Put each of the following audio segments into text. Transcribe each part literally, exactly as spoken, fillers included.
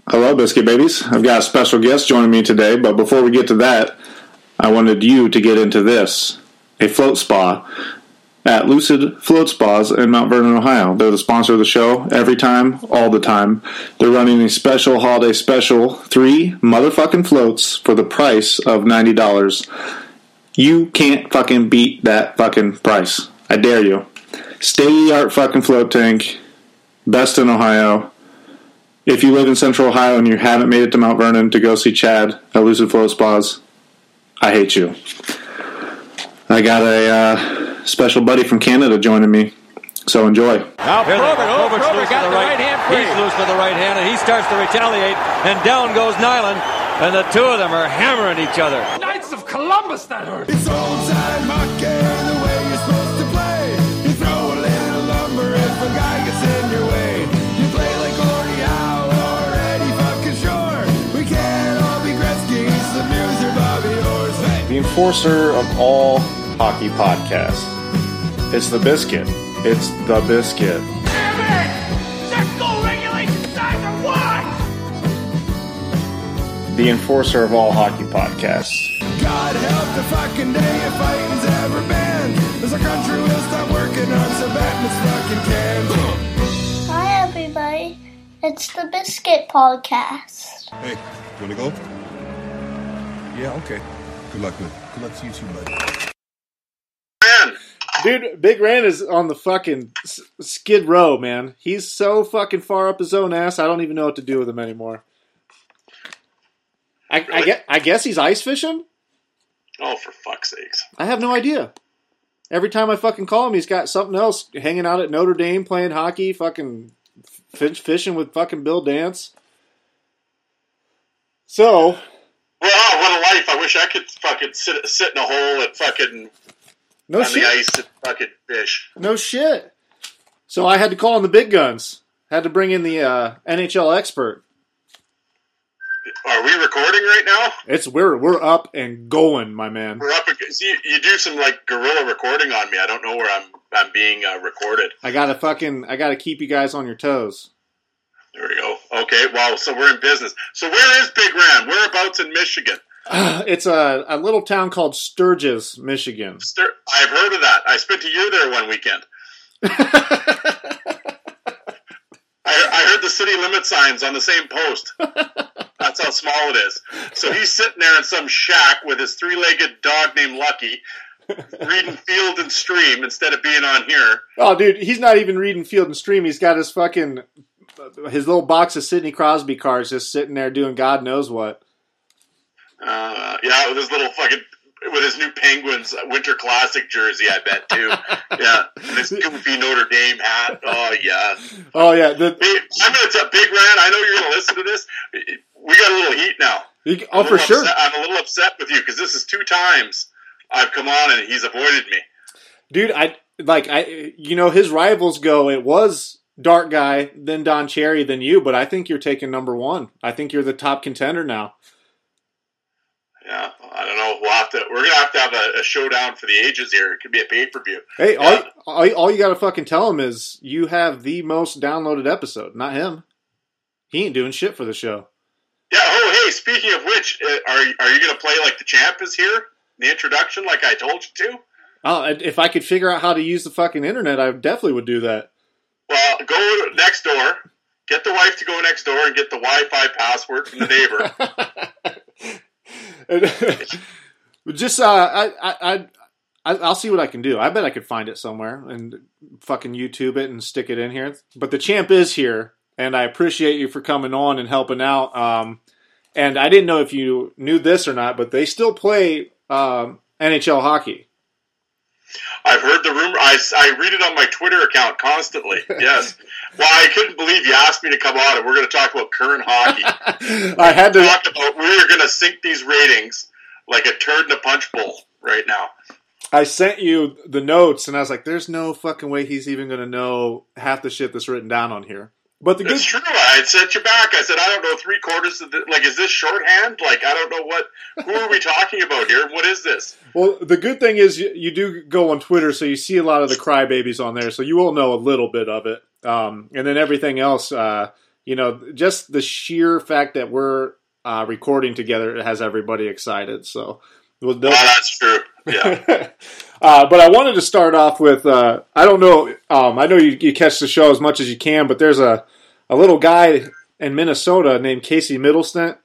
Hello, Biscuit Babies. I've got a special guest joining me today, but before we get to that, I wanted you to get into this. A float spa at Lucid Float Spas in Mount Vernon, Ohio. They're the sponsor of the show every time, all the time. They're running a special holiday special, three motherfucking floats for the price of ninety dollars. You can't fucking beat that fucking price. I dare you. State-of-the-art fucking float tank. Best in Ohio. If you live in Central Ohio and you haven't made it to Mount Vernon to go see Chad at Lucid Float Spas, I hate you. I got a uh, special buddy from Canada joining me, so enjoy. Now Probert, oh, Probert got the right, right hand free. He's loose with the right hand, and he starts to retaliate, and down goes Nyland, and the two of them are hammering each other. Knights of Columbus, that hurt. It's old-time hockey, the way you're supposed to play. You throw a little lumber if a guy gets in your way. You play like Gordie Howe or Eddie fucking Shore. We can't all be Gretzky's, the Muser, Bobby Orr. The enforcer of all hockey podcasts. It's the Biscuit. It's the Biscuit. Damn it! Check goal regulation signs are what? The enforcer of all hockey podcasts. God help the fucking day if fighting's ever banned. As our country will stop working on some Batman's fucking cans. Hi, everybody. It's the Biscuit Podcast. Hey, you wanna go? Yeah, okay. Good luck, man. Good luck to you too, buddy. Man. Dude, Big Ran is on the fucking Skid Row, man. He's so fucking far up his own ass, I don't even know what to do with him anymore. I, I, guess, I guess he's ice fishing? Oh, for fuck's sakes. I have no idea. Every time I fucking call him, he's got something else, hanging out at Notre Dame, playing hockey, fucking fish, fishing with fucking Bill Dance. So... Well, oh, what a life. I wish I could fucking sit sit in a hole and fucking no on shit. the ice and fucking fish. No shit. So I had to call in the big guns. Had to bring in the uh, N H L expert. Are we recording right now? It's we're we're up and going, my man. We're up. See, you do some like guerrilla recording on me. I don't know where I'm I'm being uh, recorded. I gotta fucking I gotta keep you guys on your toes. There we go. Okay, wow, so we're in business. So where is Big Ran? Whereabouts in Michigan? Uh, it's a, a little town called Sturgis, Michigan. Stur- I've heard of that. I spent a year there one weekend. I, I heard the city limit signs on the same post. That's how small it is. So he's sitting there in some shack with his three-legged dog named Lucky, reading Field and Stream instead of being on here. Oh, dude, he's not even reading Field and Stream. He's got his fucking... his little box of Sidney Crosby cards just sitting there doing God knows what. Uh, yeah, with his little fucking, with his new Penguins Winter Classic jersey, I bet, too. Yeah, and his goofy Notre Dame hat. Oh, yeah. Oh, yeah. The, hey, I'm going to tell Big Ran, I know you're going to listen to this. We got a little heat now. You, oh, for sure. Upset, I'm a little upset with you because this is two times I've come on and he's avoided me. Dude, I, like, I, you know, his rivals go, it was... Dark Guy, then Don Cherry, then you, but I think you're taking number one. I think you're the top contender now. Yeah, I don't know. We'll have to. We're gonna have to have a, a showdown for the ages here. It could be a pay per view. Hey, yeah. all, all, all you got to fucking tell him is you have the most downloaded episode, not him. He ain't doing shit for the show. Yeah. Oh, hey. Speaking of which, uh, are are you gonna play like the champ is here? The introduction, like I told you to. Oh, if I could figure out how to use the fucking internet, I definitely would do that. Well, go next door, get the wife to go next door and get the Wi-Fi password from the neighbor. Just, uh, I, I, I, I'll see what I can do. I bet I could find it somewhere and fucking YouTube it and stick it in here. But the champ is here, and I appreciate you for coming on and helping out. Um, and I didn't know if you knew this or not, but they still play um, N H L hockey. I've heard the rumor. I, I read it on my Twitter account constantly. Yes. Well, I couldn't believe you asked me to come on, and we're going to talk about current hockey. I had to talk about we are going to sink these ratings like a turd in a punch bowl right now. I sent you the notes, and I was like, "There's no fucking way he's even going to know half the shit that's written down on here." But the good it's true. I sent you back. I said, I don't know three quarters of the, like, is this shorthand? Like, I don't know what, who are we talking about here? What is this? Well, the good thing is you, you do go on Twitter, so you see a lot of the crybabies on there, so you will know a little bit of it. Um, and then everything else, uh, you know, just the sheer fact that we're uh, recording together has everybody excited. So, we'll, oh, that's true. Yeah. uh, but I wanted to start off with, uh, I don't know, um, I know you, you catch the show as much as you can, but there's a, a little guy in Minnesota named Casey Middlestant,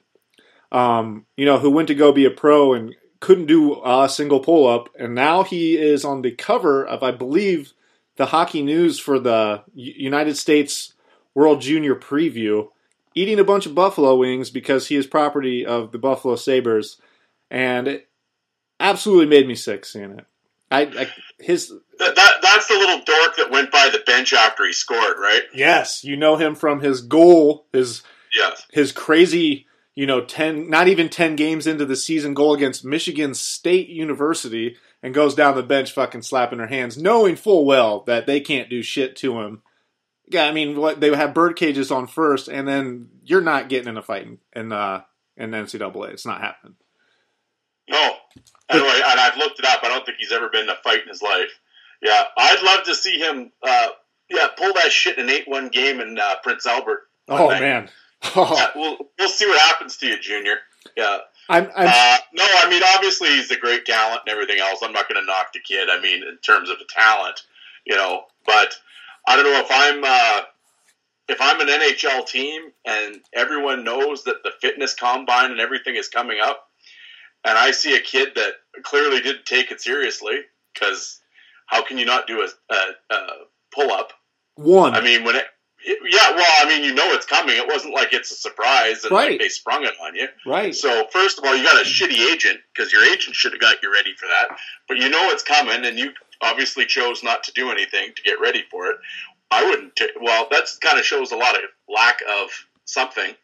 um, you know, who went to go be a pro and couldn't do a single pull-up, and now he is on the cover of, I believe, the Hockey News for the United States World Junior Preview, eating a bunch of buffalo wings because he is property of the Buffalo Sabres, and it absolutely made me sick seeing it. I, I his that, that that's the little dork that went by the bench after he scored, right? Yes, you know him from his goal, his yes. his crazy, you know, ten not even ten games into the season goal against Michigan State University, and goes down the bench fucking slapping their hands, knowing full well that they can't do shit to him. Yeah, I mean, what they have bird cages on first, and then you're not getting in a fight in in, uh, in N C double A. It's not happening. No, anyway, and I've looked it up. I don't think he's ever been in a fight in his life. Yeah, I'd love to see him. Uh, yeah, pull that shit in an eight one game in uh, Prince Albert. Oh night. man, oh. Yeah, we'll we'll see what happens to you, Junior. Yeah. I'm, I'm uh, no, I mean, obviously he's a great talent and everything else. I'm not going to knock the kid. I mean, in terms of the talent, you know. But I don't know if I'm uh, if I'm an N H L team and everyone knows that the fitness combine and everything is coming up, and I see a kid that clearly didn't take it seriously, because how can you not do a, a, a pull up? One. I mean, when it. Yeah, well, I mean, you know it's coming. It wasn't like it's a surprise and right. like they sprung it on you. Right. So, first of all, you got a shitty agent, because your agent should have got you ready for that. But you know it's coming, and you obviously chose not to do anything to get ready for it. I wouldn't. T- well, that kind of shows a lot of lack of something.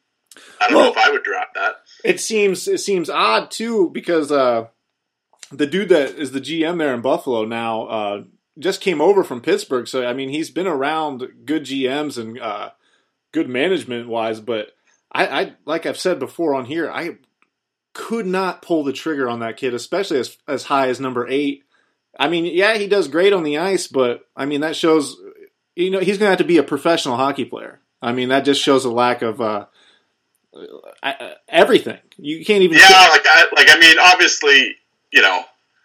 I don't well, know if I would drop that. It seems it seems odd too, because uh, the dude that is the G M there in Buffalo now. Uh, just came over from Pittsburgh, so I mean he's been around good G Ms and uh, good management wise, but I, I like I've said before on here, I could not pull the trigger on that kid, especially as as high as number eight. I mean, yeah, he does great on the ice, but I mean that shows, you know, he's going to have to be a professional hockey player. I mean that just shows a lack of uh, everything. You can't even. Yeah, say- like I, like I mean, obviously, you know,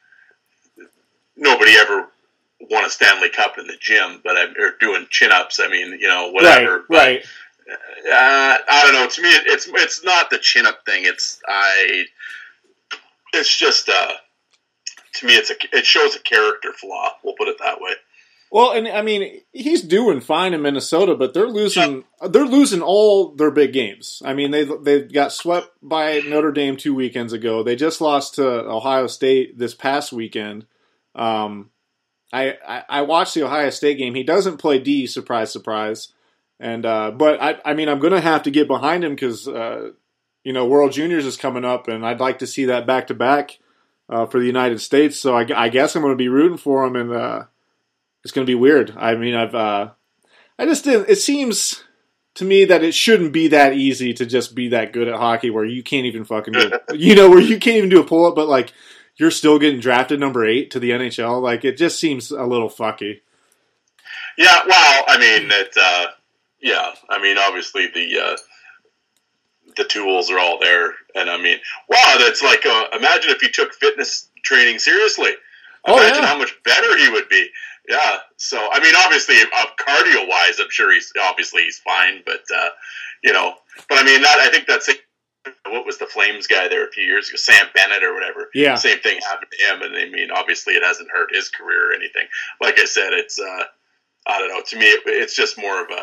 nobody ever won a Stanley Cup in the gym, but I'm or doing chin ups. I mean, you know, whatever. Right. right. But, uh, I don't know. To me, it's it's not the chin up thing. It's I. It's just uh, to me, it's a it shows a character flaw. We'll put it that way. Well, and I mean, he's doing fine in Minnesota, but they're losing. Yeah. They're losing all their big games. I mean, they they got swept by Notre Dame two weekends ago. They just lost to Ohio State this past weekend. Um. I, I, I watched the Ohio State game. He doesn't play D, surprise, surprise. And uh, but I I mean I'm going to have to get behind him because uh, you know World Juniors is coming up, and I'd like to see that back to back for the United States. So I, I guess I'm going to be rooting for him, and uh, it's going to be weird. I mean I've uh, I just didn't. It seems to me that it shouldn't be that easy to just be that good at hockey where you can't even fucking do it. You know where you can't even do a pull up, but like. You're still getting drafted number eight to the N H L. Like, it just seems a little fucky. Yeah, well, I mean, it, uh, yeah, I mean, obviously the uh, the tools are all there, and I mean, wow, that's like, uh, imagine if he took fitness training seriously. Imagine oh, yeah. how much better he would be. Yeah, so I mean, obviously, uh, cardio wise, I'm sure he's obviously he's fine, but uh, you know, but I mean, that I think that's. What was the Flames guy there a few years ago? Sam Bennett or whatever. Yeah. Same thing happened to him, and I mean, obviously, it hasn't hurt his career or anything. Like I said, it's uh, I don't know. To me, it, it's just more of a.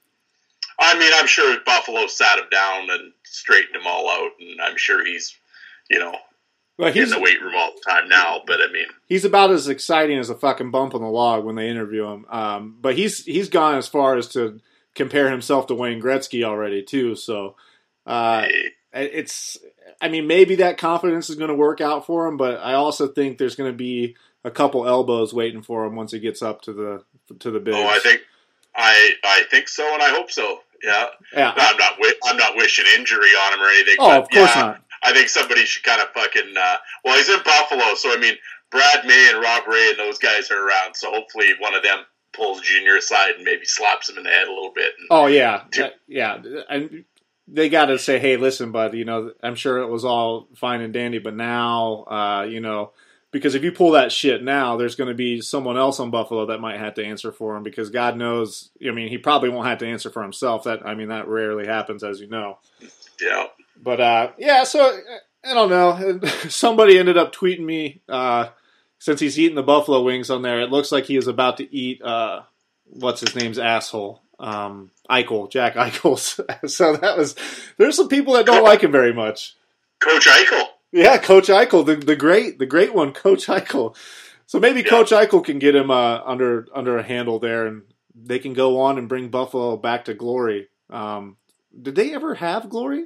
I mean, I'm sure Buffalo sat him down and straightened him all out, and I'm sure he's, you know, well, he's, in the weight room all the time now. But I mean, he's about as exciting as a fucking bump on the log when they interview him. Um, but he's he's gone as far as to compare himself to Wayne Gretzky already too. So. Uh, hey. It's, I mean, maybe that confidence is going to work out for him, but I also think there's going to be a couple elbows waiting for him once he gets up to the to the bigs. Oh, I think, I I think so, and I hope so. Yeah, yeah. I'm not I'm not wishing injury on him or anything. Oh, but of course yeah, not. I think somebody should kind of fucking. Uh, well, he's in Buffalo, so I mean, Brad May and Rob Ray and those guys are around, so hopefully one of them pulls Junior aside and maybe slaps him in the head a little bit. And, oh yeah, that, yeah, and they got to say, hey, listen, bud, you know, I'm sure it was all fine and dandy, but now, uh, you know, because if you pull that shit now, there's going to be someone else on Buffalo that might have to answer for him, because God knows, I mean, he probably won't have to answer for himself. That I mean, that rarely happens, as you know. Yeah. But uh, yeah, so I don't know. Somebody ended up tweeting me. Uh, Since he's eating the buffalo wings on there, it looks like he is about to eat, uh, what's his name's asshole? Um, Eichel, Jack Eichel's. So that was, there's some people that don't like him very much. Coach Eichel. Yeah, Coach Eichel, the, the great, the great one, Coach Eichel. So maybe yeah. Coach Eichel can get him, uh, under, under a handle there, and they can go on and bring Buffalo back to glory. Um, did they ever have glory?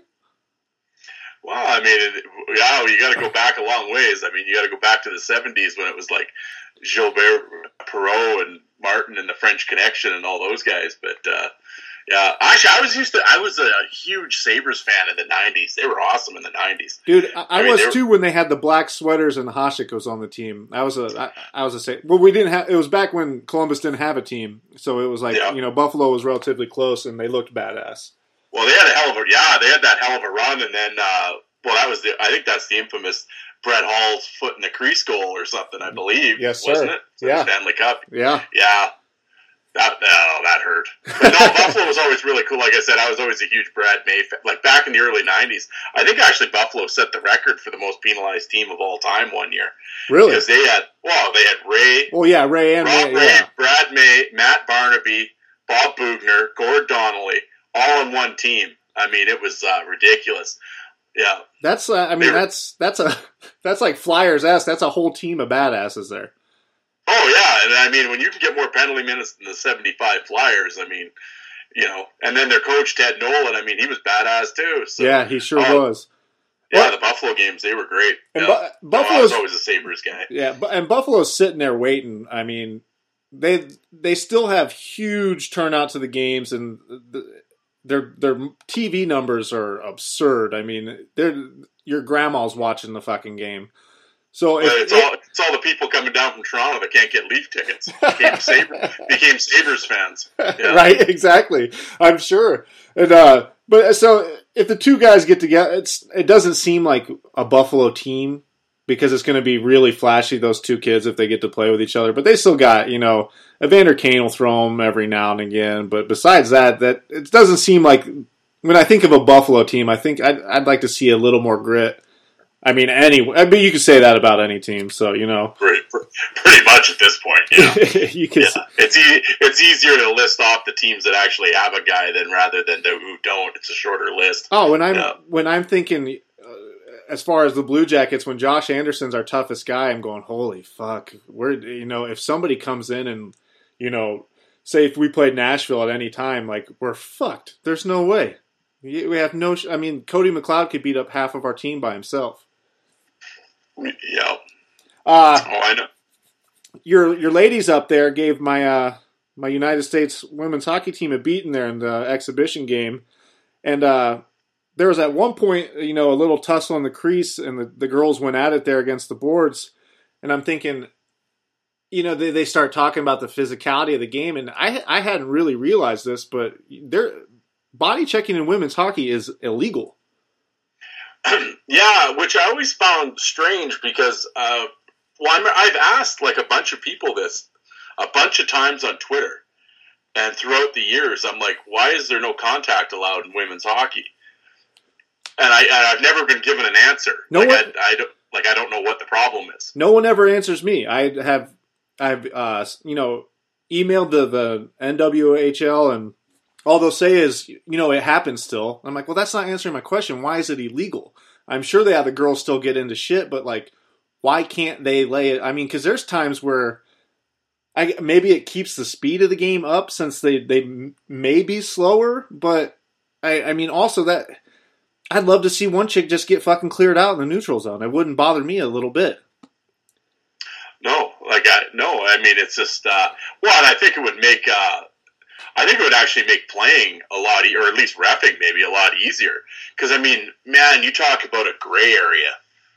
Well, I mean, it, yeah, you got to go back a long ways. I mean, you got to go back to the seventies when it was like Gilbert Perreault and Martin and the French Connection and all those guys. But uh, yeah, actually, I was used to. I was a huge Sabres fan in the nineties. They were awesome in the nineties, dude. I, I, I mean, was were, too when they had the black sweaters and Hasek was on the team. I was a, I, I was a say. Well, we didn't have. It was back when Columbus didn't have a team, so it was like yeah. you know Buffalo was relatively close and they looked badass. Well, they had a hell of a yeah, they had that hell of a run, and then uh, well, that was the I think that's the infamous Brett Hall's foot in the crease goal or something, I believe. Yes, sir. Wasn't it? Yeah, Stanley Cup. Yeah, yeah. That oh, that hurt. But no, Buffalo was always really cool. Like I said, I was always a huge Brad May fan. Like back in the early nineties, I think actually Buffalo set the record for the most penalized team of all time one year. Really? Because they had well, they had Ray. Oh yeah, Ray and Rob Ray, Ray, yeah. Brad May, Matt Barnaby, Bob Bugner, Gord Donnelly, all on one team. I mean, it was uh, ridiculous. Yeah, that's. Uh, I mean, were, that's that's a that's like Flyers S. That's a whole team of badasses there. Oh yeah, and I mean, when you can get more penalty minutes than the seventy-five Flyers, I mean, you know, and then their coach Ted Nolan, I mean, he was badass too. So, yeah, he sure um, was. Yeah, well, the Buffalo games, they were great. And yeah. Bu- Buffalo's no, I was always a Sabres guy. Yeah, and Buffalo's sitting there waiting. I mean, they they still have huge turnout to the games, and the, their their T V numbers are absurd. I mean, they're your grandma's watching the fucking game. So if, it's all it's all the people coming down from Toronto that can't get Leaf tickets became Sabres became Sabres fans. Yeah. Right, exactly. I'm sure. And uh, but so if the two guys get together, it's it doesn't seem like a Buffalo team because it's going to be really flashy. Those two kids if they get to play with each other, but they still got you know Evander Kane will throw them every now and again. But besides that, that it doesn't seem like when I think of a Buffalo team, I think I'd, I'd like to see a little more grit. I mean, any. I mean, you could say that about any team. So you know, pretty, pretty much at this point, yeah. you can. Yeah. It's e- it's easier to list off the teams that actually have a guy than rather than the who don't. It's a shorter list. Oh, when I'm yeah. when I'm thinking, uh, as far as the Blue Jackets, when Josh Anderson's our toughest guy, I'm going, holy fuck. We're you know, if somebody comes in and you know, say if we played Nashville at any time, like we're fucked. There's no way. We have no. I mean, Cody McLeod could beat up half of our team by himself. Yeah. Uh, oh, I know. Your your ladies up there gave my uh, my United States women's hockey team a beating there in the exhibition game, and uh, there was at one point you know a little tussle in the crease, and the, the girls went at it there against the boards, and I'm thinking, you know, they they start talking about the physicality of the game, and I I hadn't really realized this, but their body checking in women's hockey is illegal. Yeah, which I always found strange because, uh, well, I'm, I've asked like a bunch of people this a bunch of times on Twitter, and throughout the years, I'm like, why is there no contact allowed in women's hockey? And I, and I've never been given an answer. No like, one, I, I don't, like I don't know what the problem is. No one ever answers me. I have, I've, uh, you know, emailed the the N W H L and. All they'll say is, you know, it happens still. I'm like, well, that's not answering my question. Why is it illegal? I'm sure they have the girls still get into shit, but like, why can't they lay it? I mean, because there's times where I maybe it keeps the speed of the game up since they, they may be slower, but I, I mean, also that I'd love to see one chick just get fucking cleared out in the neutral zone. It wouldn't bother me a little bit. No, like, I, no, I mean, it's just, uh, well, and I think it would make, uh, I think it would actually make playing a lot, e- or at least reffing maybe a lot easier. Because I mean, man, you talk about a gray area.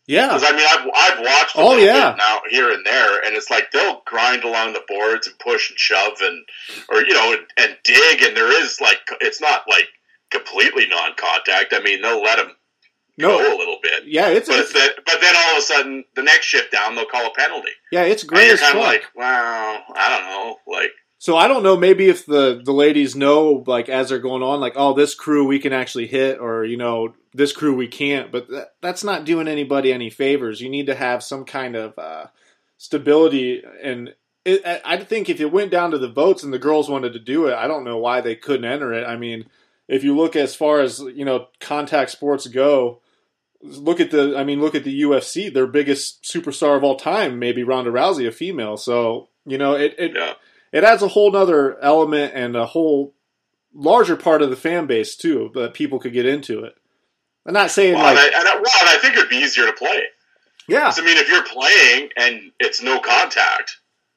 Yeah. Because, I mean, I've, I've watched a Oh, little yeah. bit now here and there, and it's like they'll grind along the boards and push and shove and, or, you know, and, and dig, and there is, like, it's not, like, completely non-contact. I mean, they'll let them No. go a little bit. Yeah, it's, But, it's it's the, but then all of a sudden, the next shift down, they'll call a penalty. yeah, it's And great you're as kind of fuck. like, well, I don't know, like, So I don't know, maybe if the, the ladies know, like, as they're going on, like, oh, this crew we can actually hit, or, you know, this crew we can't, but that, that's not doing anybody any favors. You need to have some kind of uh, stability, and it, I think if it went down to the votes and the girls wanted to do it, I don't know why they couldn't enter it. I mean, if you look as far as, you know, contact sports go, look at the, I mean, look at the U F C, their biggest superstar of all time, maybe Ronda Rousey, a female. So, you know, it, it yeah. it adds a whole nother element and a whole larger part of the fan base too, that people could get into it. I'm not saying Well, like, and I, and I, well, and I think it would be easier to play. yeah, 'Cause, I mean, if you're playing and it's no contact,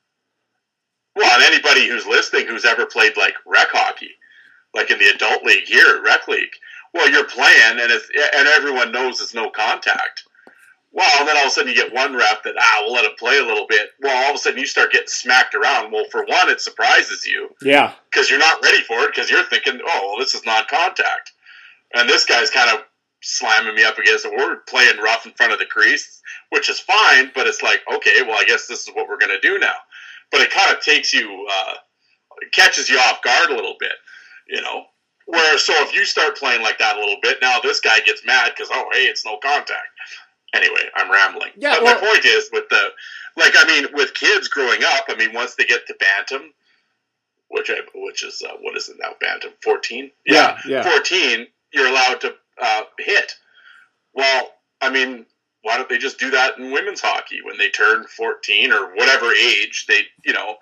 well, and anybody who's listening who's ever played like rec hockey, like in the adult league here, rec league, well, you're playing and it's, and everyone knows it's no contact. Well, and then all of a sudden you get one ref that, ah, we'll let him play a little bit. Well, all of a sudden you start getting smacked around. Well, for one, it surprises you yeah, because you're not ready for it because you're thinking, oh, well, this is non-contact. And this guy's kind of slamming me up against it. We're playing rough in front of the crease, which is fine, but it's like, okay, well, I guess this is what we're going to do now. But it kind of takes you, uh, it catches you off guard a little bit, you know. Whereas, so if you start playing like that a little bit, now this guy gets mad because, oh, hey, it's no contact. Anyway, I'm rambling. Yeah, but well- my point is, with the, like, I mean, with kids growing up, I mean, once they get to bantam, which I, which is, uh, what is it now, bantam? fourteen? Yeah, yeah. fourteen, you're allowed to uh, hit. Well, I mean, why don't they just do that in women's hockey when they turn fourteen or whatever age they, you know,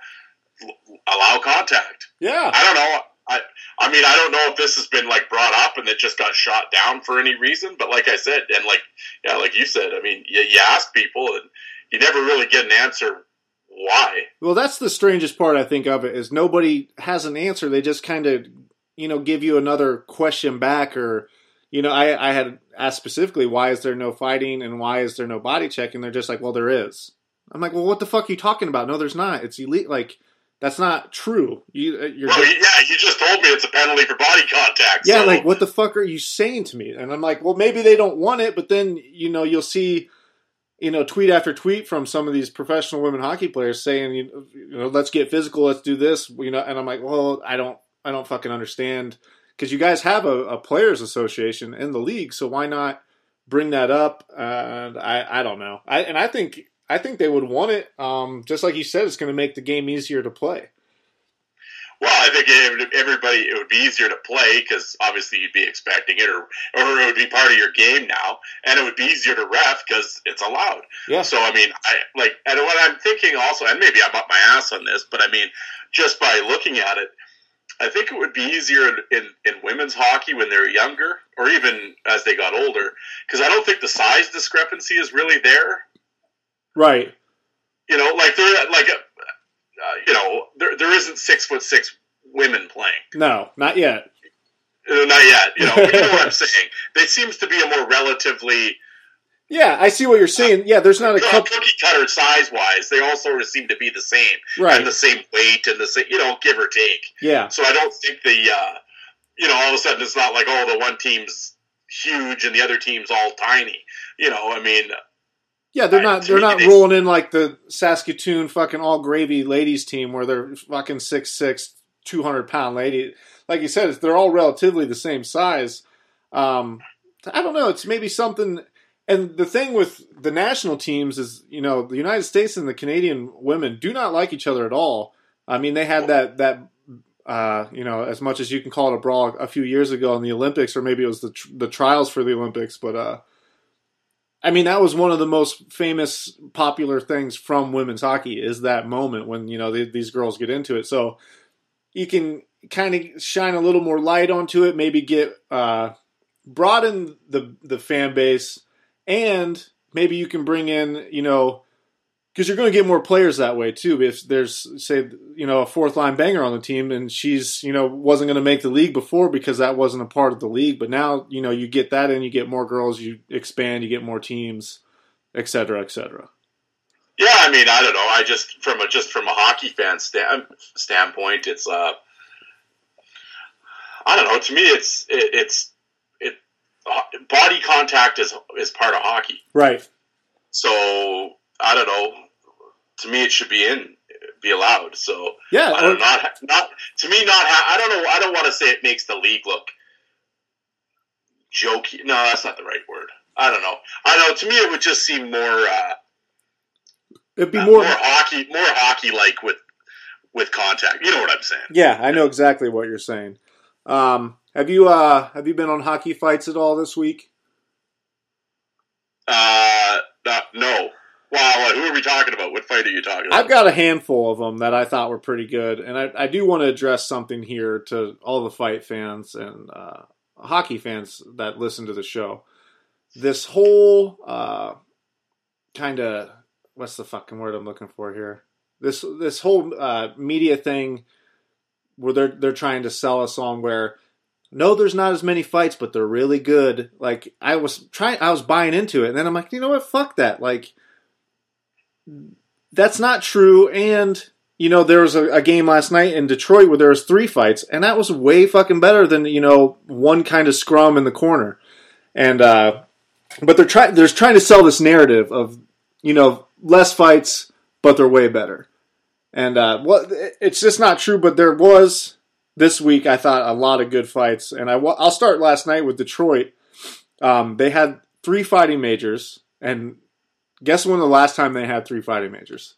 allow contact? yeah. I don't know. I I mean, I don't know if this has been like brought up and it just got shot down for any reason. But like I said, and like yeah, like you said, I mean, you, you ask people and you never really get an answer why. Well, that's the strangest part, I think, of it, is nobody has an answer. They just kind of, you know, give you another question back, or, you know, I, I had asked specifically, why is there no fighting and why is there no body check? And they're just like, well, there is. I'm like, well, what the fuck are you talking about? No, there's not. It's elite. Like, that's not true. You, you're Well, just, yeah, you just told me it's a penalty for body contact. yeah, so. like, what the fuck are you saying to me? And I'm like, well, maybe they don't want it, but then, you know, you'll see, you know, tweet after tweet from some of these professional women hockey players saying, you know, let's get physical, let's do this, you know, and I'm like, well, I don't, I don't fucking understand, because you guys have a, a players association in the league, so why not bring that up? And uh, I, I don't know. I and I think, I think they would want it. Um, just like you said, it's going to make the game easier to play. Well, I think everybody, it would be easier to play because obviously you'd be expecting it, or or it would be part of your game now, and it would be easier to ref because it's allowed. Yeah. So I mean, I like, and what I'm thinking also, and maybe I'm up my ass on this, but I mean, just by looking at it, I think it would be easier in, in women's hockey when they're younger, or even as they got older, because I don't think the size discrepancy is really there. Right. You know, like they're like. Uh, you know, there there isn't six foot six women playing. No, not yet. Uh, not yet. You know, you know what I'm saying. There seems to be a more relatively Yeah, I see what you're saying. Yeah, there's not a uh, couple. cookie cutter size wise. They all sort of seem to be the same, Right. and the same weight, and the same, you know, give or take. Yeah. So I don't think the, uh, you know, all of a sudden it's not like, oh, the one team's huge and the other team's all tiny. You know, I mean. Yeah, they're I- not to they're me, not they- rolling in like the Saskatoon fucking all gravy ladies team where they're fucking six six, two hundred pound lady. Like you said, it's, they're all relatively the same size. Um, I don't know. It's maybe something. And the thing with the national teams is, you know, the United States and the Canadian women do not like each other at all. I mean, they had that that uh, you know, as much as you can call it a brawl a few years ago in the Olympics, or maybe it was the tr- the trials for the Olympics, but. Uh, I mean, that was one of the most famous, popular things from women's hockey is that moment when, you know, they, these girls get into it. So you can kind of shine a little more light onto it, maybe get uh, broaden the the fan base, and maybe you can bring in, you know, because you're going to get more players that way too. If there's, say, you know, a fourth line banger on the team and she's, you know, wasn't going to make the league before because that wasn't a part of the league, but now, you know, you get that in, you get more girls, you expand, you get more teams. et cetera, et cetera. Yeah, I mean, I don't know. I just from a just from a hockey fan stand, standpoint, it's uh, I don't know. To me, it's it, it's it body contact is is part of hockey, right? So I don't know. To me, it should be in, be allowed. So yeah, I don't, not not to me, not. Ha- I don't know. I don't want to say it makes the league look jokey. No, that's not the right word. I don't know. I know. To me, it would just seem more. Uh, It'd be uh, more, more hockey, more hockey like with with contact. You know what I'm saying? Yeah, I know exactly what you're saying. Um, have you uh, have you been on hockey fights at all this week? Uh, uh no. Wow, who are we talking about? What fight are you talking about? I've got a handful of them that I thought were pretty good, and I, I do want to address something here to all the fight fans and uh, hockey fans that listen to the show. This whole uh, kind of what's the fucking word I'm looking for here? This this whole uh, media thing where they're they're trying to sell us on where no, there's not as many fights, but they're really good. Like I was trying, I was buying into it, and then I'm like, you know what? Fuck that. Like that's not true. And you know, there was a, a game last night in Detroit where there was three fights, and that was way fucking better than you know one kind of scrum in the corner. And uh, but they're trying they're trying to sell this narrative of you know less fights, but they're way better. And uh, well, it's just not true. But there was this week, I thought, a lot of good fights. And I, I'll start last night with Detroit. Um, they had three fighting majors, and guess when the last time they had three fighting majors?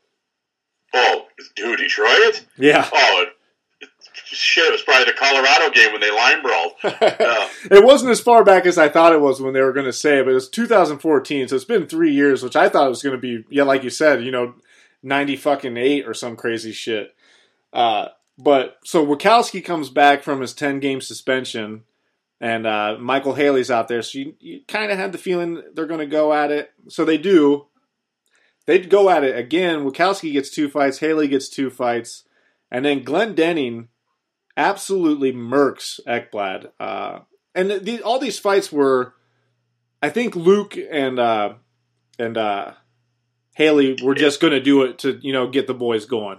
Oh, dude, Detroit? Yeah. Oh, it, shit, it was probably the Colorado game when they line brawled. Uh, It wasn't as far back as I thought it was when they were going to say it, but it was two thousand fourteen, so it's been three years, which I thought it was going to be, yeah, like you said, you know, ninety fucking eight or some crazy shit. Uh, but, so Wachowski comes back from his ten-game suspension, and uh, Michael Haley's out there, so you, you kind of had the feeling they're going to go at it. So they do. They'd go at it again. Wachowski gets two fights, Haley gets two fights, and then Glenn Denning absolutely murks Ekblad. Uh, and the, all these fights were, I think Luke and uh, and uh, Haley were just going to do it to you know get the boys going.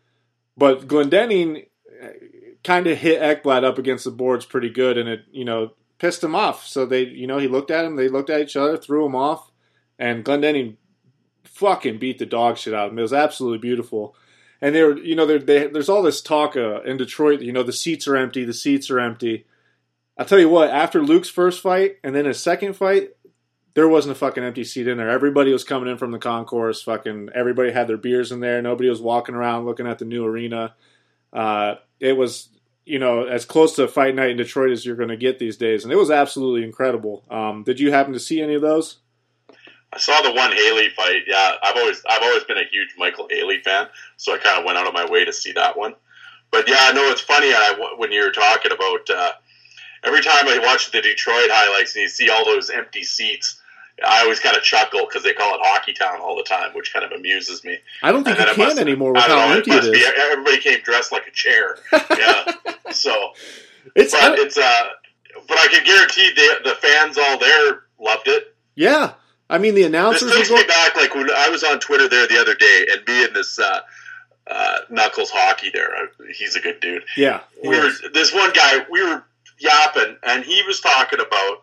But Glendening kind of hit Ekblad up against the boards pretty good, and it you know pissed him off. So they you know he looked at him, they looked at each other, threw him off, and Glendening fucking beat the dog shit out of him. It was absolutely beautiful. And they were, you know, they, there's all this talk uh, in Detroit. You know, the seats are empty. The seats are empty. I'll tell you what. After Luke's first fight and then his second fight, there wasn't a fucking empty seat in there. Everybody was coming in from the concourse. Fucking everybody had their beers in there. Nobody was walking around looking at the new arena. Uh, it was, you know, as close to a fight night in Detroit as you're going to get these days, and it was absolutely incredible. Um, did you happen to see any of those? I saw the one Haley fight. Yeah, I've always I've always been a huge Michael Haley fan, so I kind of went out of my way to see that one. But yeah, no, it's funny. I, when you were talking about uh, every time I watch the Detroit highlights and you see all those empty seats, I always kind of chuckle because they call it Hockey Town all the time, which kind of amuses me. I don't think and you can must, anymore with how know, empty it, it is. Be, everybody came dressed like a chair. Yeah, so it's but it's uh, but I can guarantee the the fans all there loved it. Yeah. I mean, the announcers... This takes me back, like, when I was on Twitter there the other day, and me and this uh, uh, Knuckles Hockey there, he's a good dude. Yeah. We were, this one guy, we were yapping, and he was talking about...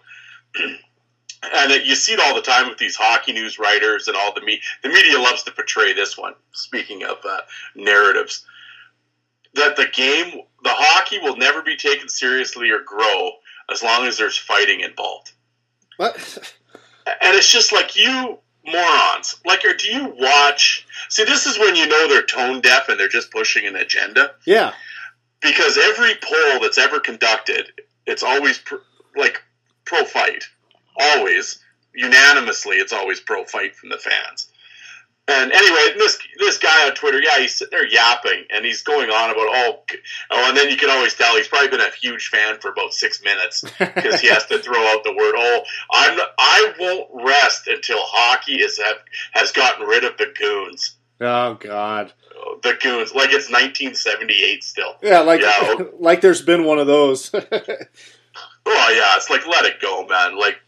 and it, you see it all the time with these hockey news writers and all the media. The media loves to portray this one, speaking of uh, narratives, that the game, the hockey will never be taken seriously or grow as long as there's fighting involved. What? And it's just like, you morons. Like, or do you watch... See, this is when you know they're tone deaf and they're just pushing an agenda. Yeah. Because every poll that's ever conducted, it's always, pro, like, pro-fight. Always. Unanimously, it's always pro-fight from the fans. And anyway, this this guy on Twitter, yeah, he's sitting there yapping, and he's going on about, oh, oh, and then you can always tell he's probably been a huge fan for about six minutes because he has to throw out the word, oh, I'm, I won't rest until hockey is have, has gotten rid of the goons. Oh, God. The goons. Like it's nineteen seventy-eight still. Yeah, like, yeah, like there's been one of those. Oh, yeah, it's like, let it go, man. Like,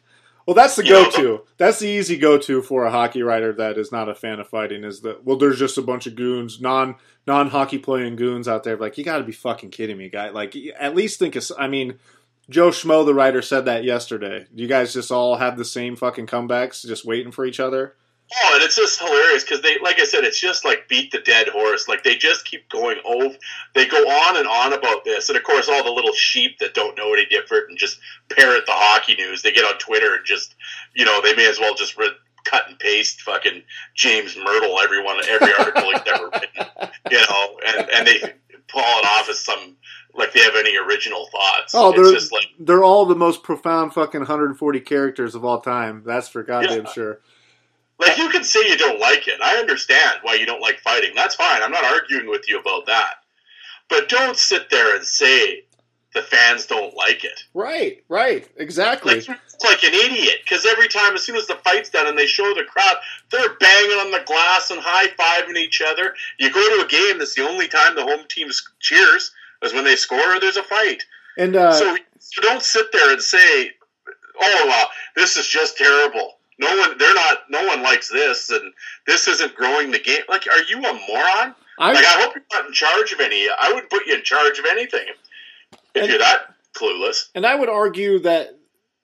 Well, that's the You know, go-to. That's the easy go-to for a hockey writer that is not a fan of fighting. Is that well? There's just a bunch of goons, non non hockey playing goons out there. Like, you got to be fucking kidding me, guy. Like, at least think of. I mean, Joe Schmo, the writer, said that yesterday. You guys just all have the same fucking comebacks, just waiting for each other. Oh, and it's just hilarious because they, like I said, it's just like beat the dead horse. Like, they just keep going over. They go on and on about this, and of course, all the little sheep that don't know any different and just parrot the hockey news. They get on Twitter and just, you know, they may as well just re- cut and paste fucking James Myrtle everyone every article he's ever written, you know, and and they pull it off as some like they have any original thoughts. Oh, it's they're just like they're all the most profound fucking one hundred forty characters of all time. That's for goddamn Yeah. sure. Like, you can say you don't like it. I understand why you don't like fighting. That's fine. I'm not arguing with you about that. But don't sit there and say the fans don't like it. Right, right, exactly. Like, it's like an idiot. Because every time, as soon as the fight's done and they show the crowd, they're banging on the glass and high-fiving each other. You go to a game, that's the only time the home team cheers, is when they score or there's a fight. And uh, So, so don't sit there and say, oh, well, this is just terrible. No one, they're not. No one likes this, and this isn't growing the game. Like, are you a moron? I, like, I hope you're not in charge of any. I wouldn't put you in charge of anything if, if And- you're that clueless. and I would argue that,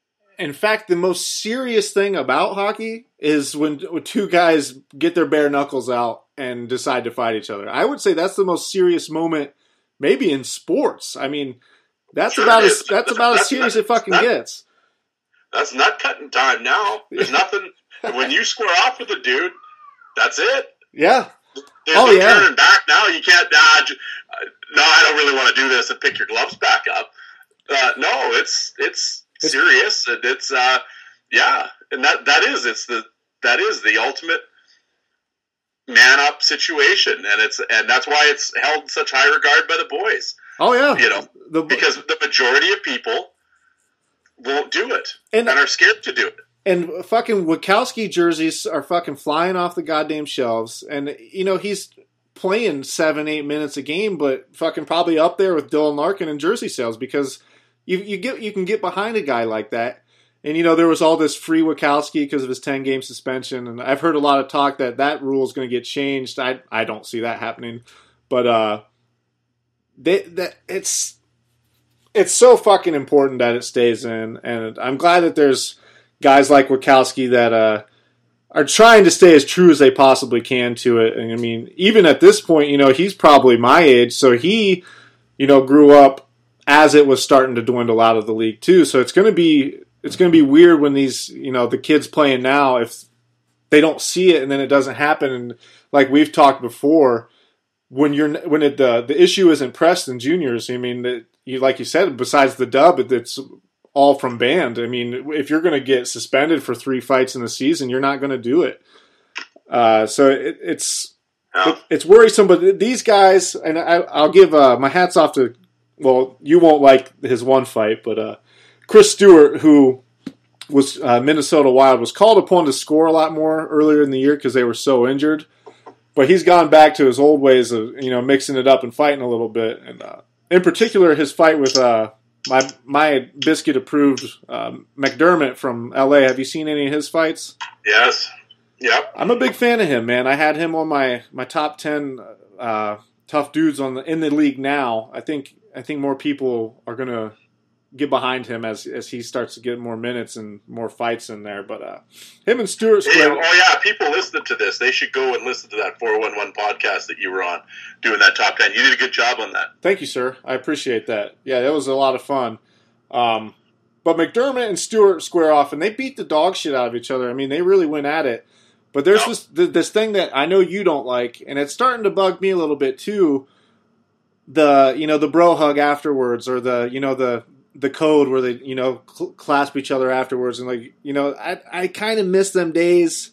in fact, the most serious thing about hockey is when, when two guys get their bare knuckles out and decide to fight each other. I would say that's the most serious moment, maybe in sports. I mean, that's Sure about it as is. that's about as That's serious not- it fucking that- gets. That's nut cutting time now. There's nothing. When you square off with a dude, that's it. Yeah. There's Oh, no yeah. turning back now. You can't dodge. Uh, no, I don't really want to do this and pick your gloves back up. Uh, no, it's it's It's- serious, and it's uh, yeah, and that that is it's the that is the ultimate man up situation, and it's and that's why it's held in such high regard by the boys. Oh yeah. You know, The, because the majority of people won't do it And- and, are scared to do it. And fucking Wachowski jerseys are fucking flying off the goddamn shelves. And, you know, he's playing seven, eight minutes a game, but fucking probably up there with Dylan Larkin in jersey sales because you you get you can get behind a guy like that. And, you know, there was all this free Wachowski because of his ten-game suspension. And I've heard a lot of talk that that rule is going to get changed. I I don't see that happening. But uh, they, that it's it's so fucking important that it stays in. And I'm glad that there's guys like Wachowski that uh, are trying to stay as true as they possibly can to it. And I mean, even at this point, you know, he's probably my age, so he, you know, grew up as it was starting to dwindle out of the league too. So it's going to be it's going to be weird when these, you know, the kids playing now, if they don't see it and then it doesn't happen. And like we've talked before, when you're when it the the issue isn't Preston juniors, I mean, that you like you said, besides the dub, it's all from banned. I mean, if you're going to get suspended for three fights in the season, you're not going to do it. Uh, so it, it's Yeah. it, it's worrisome. But these guys, and I, I'll give uh, my hats off to. Well, you won't like his one fight, but uh, Chris Stewart, who was uh, Minnesota Wild, was called upon to score a lot more earlier in the year because they were so injured. But he's gone back to his old ways of, you know, mixing it up and fighting a little bit. And uh, in particular, his fight with uh, my my biscuit approved um, McDermott from L A. Have you seen any of his fights? Yes. Yep. I'm a big fan of him, man. I had him on my, my top ten uh, tough dudes on the, in the league now. I think I think more people are going to get behind him as as he starts to get more minutes and more fights in there. But uh, him and Stewart Hey, squared. oh yeah, people listening to this, they should go and listen to that four one one podcast that you were on doing that top ten. You did a good job on that. Thank you, sir. I appreciate that. Yeah, that was a lot of fun. Um, but McDermott and Stewart square off, and they beat the dog shit out of each other. I mean, they really went at it. But there's No. this th- this thing that I know you don't like, and it's starting to bug me a little bit too. The you know the bro hug afterwards, or the you know the the code where they you know cl- clasp each other afterwards, and like you know I I kind of miss them days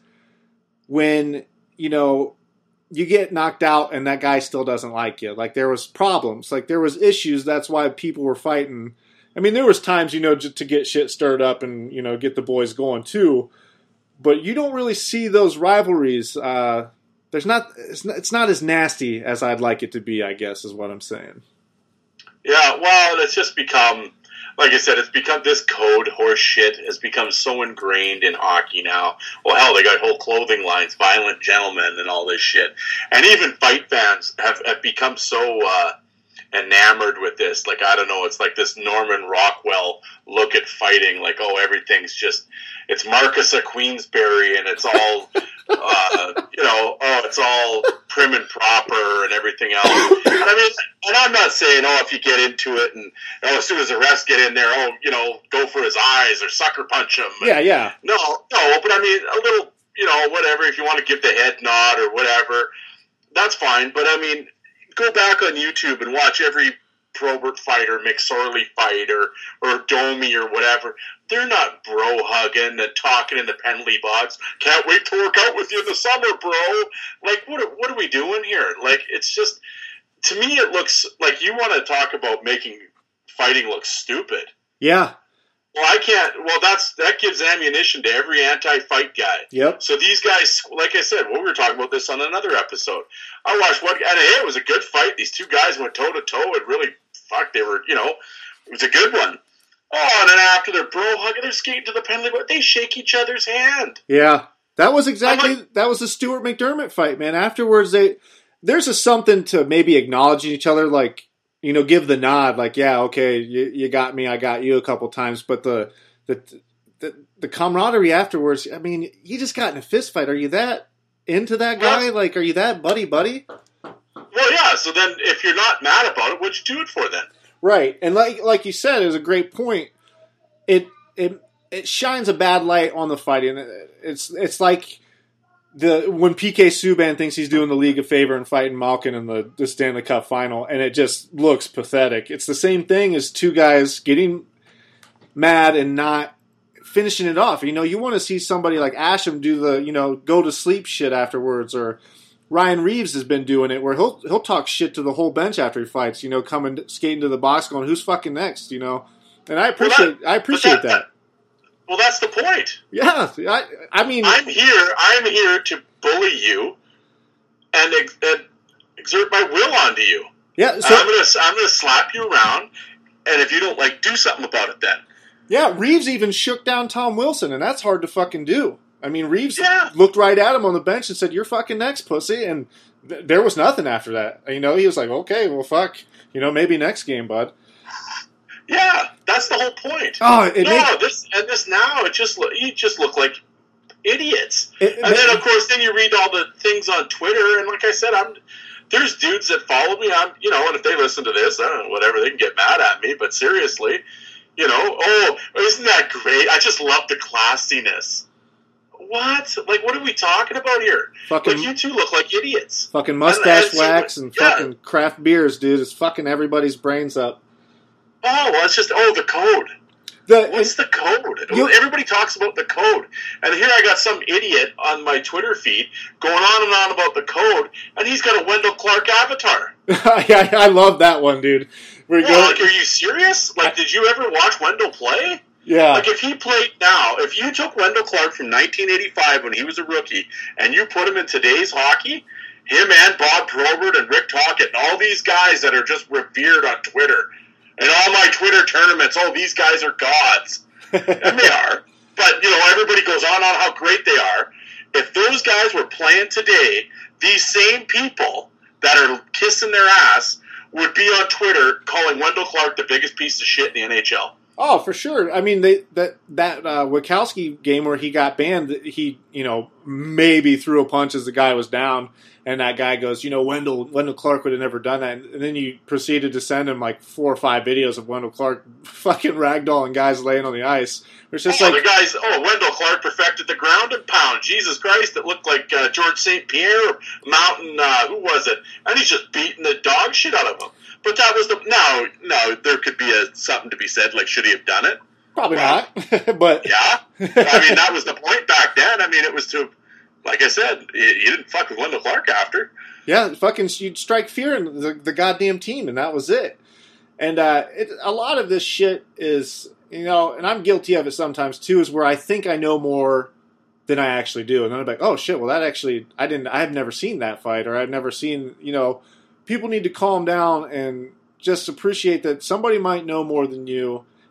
when you know you get knocked out and that guy still doesn't like you. Like there was problems, like there was issues. That's why people were fighting. I mean, there was times you know just to get shit stirred up and you know get the boys going too. But you don't really see those rivalries. Uh, there's not it's, not. it's not as nasty as I'd like it to be, I guess, is what I'm saying. Yeah, well, it's just become like I said, it's become this code horse shit has become so ingrained in hockey now. Well, hell, they got whole clothing lines, Violent Gentlemen, and all this shit. And even fight fans have, have become so uh, enamored with this. Like, I don't know, it's like this Norman Rockwell look at fighting. Like, oh, everything's just, it's Marcus of Queensberry, and it's all, uh, you know, oh, it's all prim and proper and everything else. And I mean, and I'm not saying, oh, if you get into it and, oh, as soon as the refs get in there, oh, you know, go for his eyes or sucker punch him. And, yeah, yeah. No, no, but I mean, a little, you know, whatever, if you want to give the head nod or whatever, that's fine. But I mean, go back on YouTube and watch every Probert fight or McSorley fight or, or Domi or whatever. They're not bro hugging and talking in the penalty box. Can't wait to work out with you in the summer, bro. Like, what are, what are we doing here? Like, it's just, to me, it looks like you want to talk about making fighting look stupid. Yeah. Well, I can't. Well, that's that gives ammunition to every anti-fight guy. Yep. So these guys, like I said, well, we were talking about this on another episode. I watched one, and hey, it was a good fight. These two guys went toe to toe. It really, fuck, they were, you know, it was a good one. Oh, and then after their bro hug, they're skating to the penalty, but they shake each other's hand. Yeah, that was exactly like, that was the Stewart McDermott fight, man. Afterwards, they there's a something to maybe acknowledging each other, like, you know, give the nod, like, yeah, okay, you, you got me, I got you a couple times, but the, the the the camaraderie afterwards, I mean, you just got in a fist fight. Are you that into that guy? Well, like, are you that buddy buddy? Well, yeah, so then if you're not mad about it, what'd you do it for then? Right, and like like you said, it was a great point. It it it shines a bad light on the fighting. It's it's like the when P K Subban thinks he's doing the league a favor and fighting Malkin in the, the Stanley Cup final, and it just looks pathetic. It's the same thing as two guys getting mad and not finishing it off. You know, you want to see somebody like Asham do the, you know, go to sleep shit afterwards, or Ryan Reeves has been doing it where he'll he'll talk shit to the whole bench after he fights, you know, coming skating to the box going, who's fucking next, you know? And I appreciate well, that, I appreciate that, that, that. Well, that's the point. Yeah, I I mean, I'm here. I'm here to bully you and, ex- and exert my will onto you. Yeah, so I'm gonna I'm gonna slap you around, and if you don't like, do something about it then. Yeah, Reeves even shook down Tom Wilson, and that's hard to fucking do. I mean, Reeves yeah. looked right at him on the bench and said, "You're fucking next, pussy," and th- there was nothing after that. You know, he was like, "Okay, well, fuck, you know, maybe next game, bud." Yeah, that's the whole point. Oh, it no, made, this and this now it just look, you just look like idiots. It, it and made, then of course, then you read all the things on Twitter, and like I said, I'm there's dudes that follow me. I'm you know, and if they listen to this, I don't know, whatever, they can get mad at me. But seriously, you know, oh, isn't that great? I just love the classiness. What? Like, what are we talking about here? Fucking, like, you two look like idiots. Fucking mustache and, and wax like, and yeah. fucking craft beers, dude. It's fucking everybody's brains up. Oh, well, it's just, oh, the code. The, What's the code? You, Everybody talks about the code. And here I got some idiot on my Twitter feed going on and on about the code, and he's got a Wendell Clark avatar. I, I love that one, dude. We're well, going, like, are you serious? Like, did you ever watch Wendell play? Yeah. Like, if he played now, if you took Wendell Clark from nineteen eighty-five when he was a rookie, and you put him in today's hockey, him and Bob Probert and Rick Tocchet and all these guys that are just revered on Twitter, and all my Twitter tournaments, oh, these guys are gods. And they are. But, you know, everybody goes on on how great they are. If those guys were playing today, these same people that are kissing their ass would be on Twitter calling Wendell Clark the biggest piece of shit in the N H L. Oh, for sure. I mean, they, that that uh, Wachowski game where he got banned, he, you know, maybe threw a punch as the guy was down, and that guy goes, you know, Wendell Wendell Clark would have never done that. And then you proceeded to send him like four or five videos of Wendell Clark fucking ragdolling guys laying on the ice. It's just oh, like the guys. Oh, Wendell Clark perfected the ground and pound. Jesus Christ, it looked like uh, George Saint Pierre, Mountain. Uh, who was it? And he's just beating the dog shit out of him. But that was the no, no. There could be a, something to be said. Like, should he have done it? Probably well, not. But yeah, I mean, that was the point back then. I mean, it was to, like I said, you, you didn't fuck with Wendell Clark after. Yeah, fucking, you'd strike fear in the, the goddamn team, and that was it. And uh, it, a lot of this shit is, you know, and I'm guilty of it sometimes too, is where I think I know more than I actually do, and then I'm like, oh shit, well that actually, I didn't, I've never seen that fight, or I've never seen, you know. People need to calm down and just appreciate that somebody might know more than you,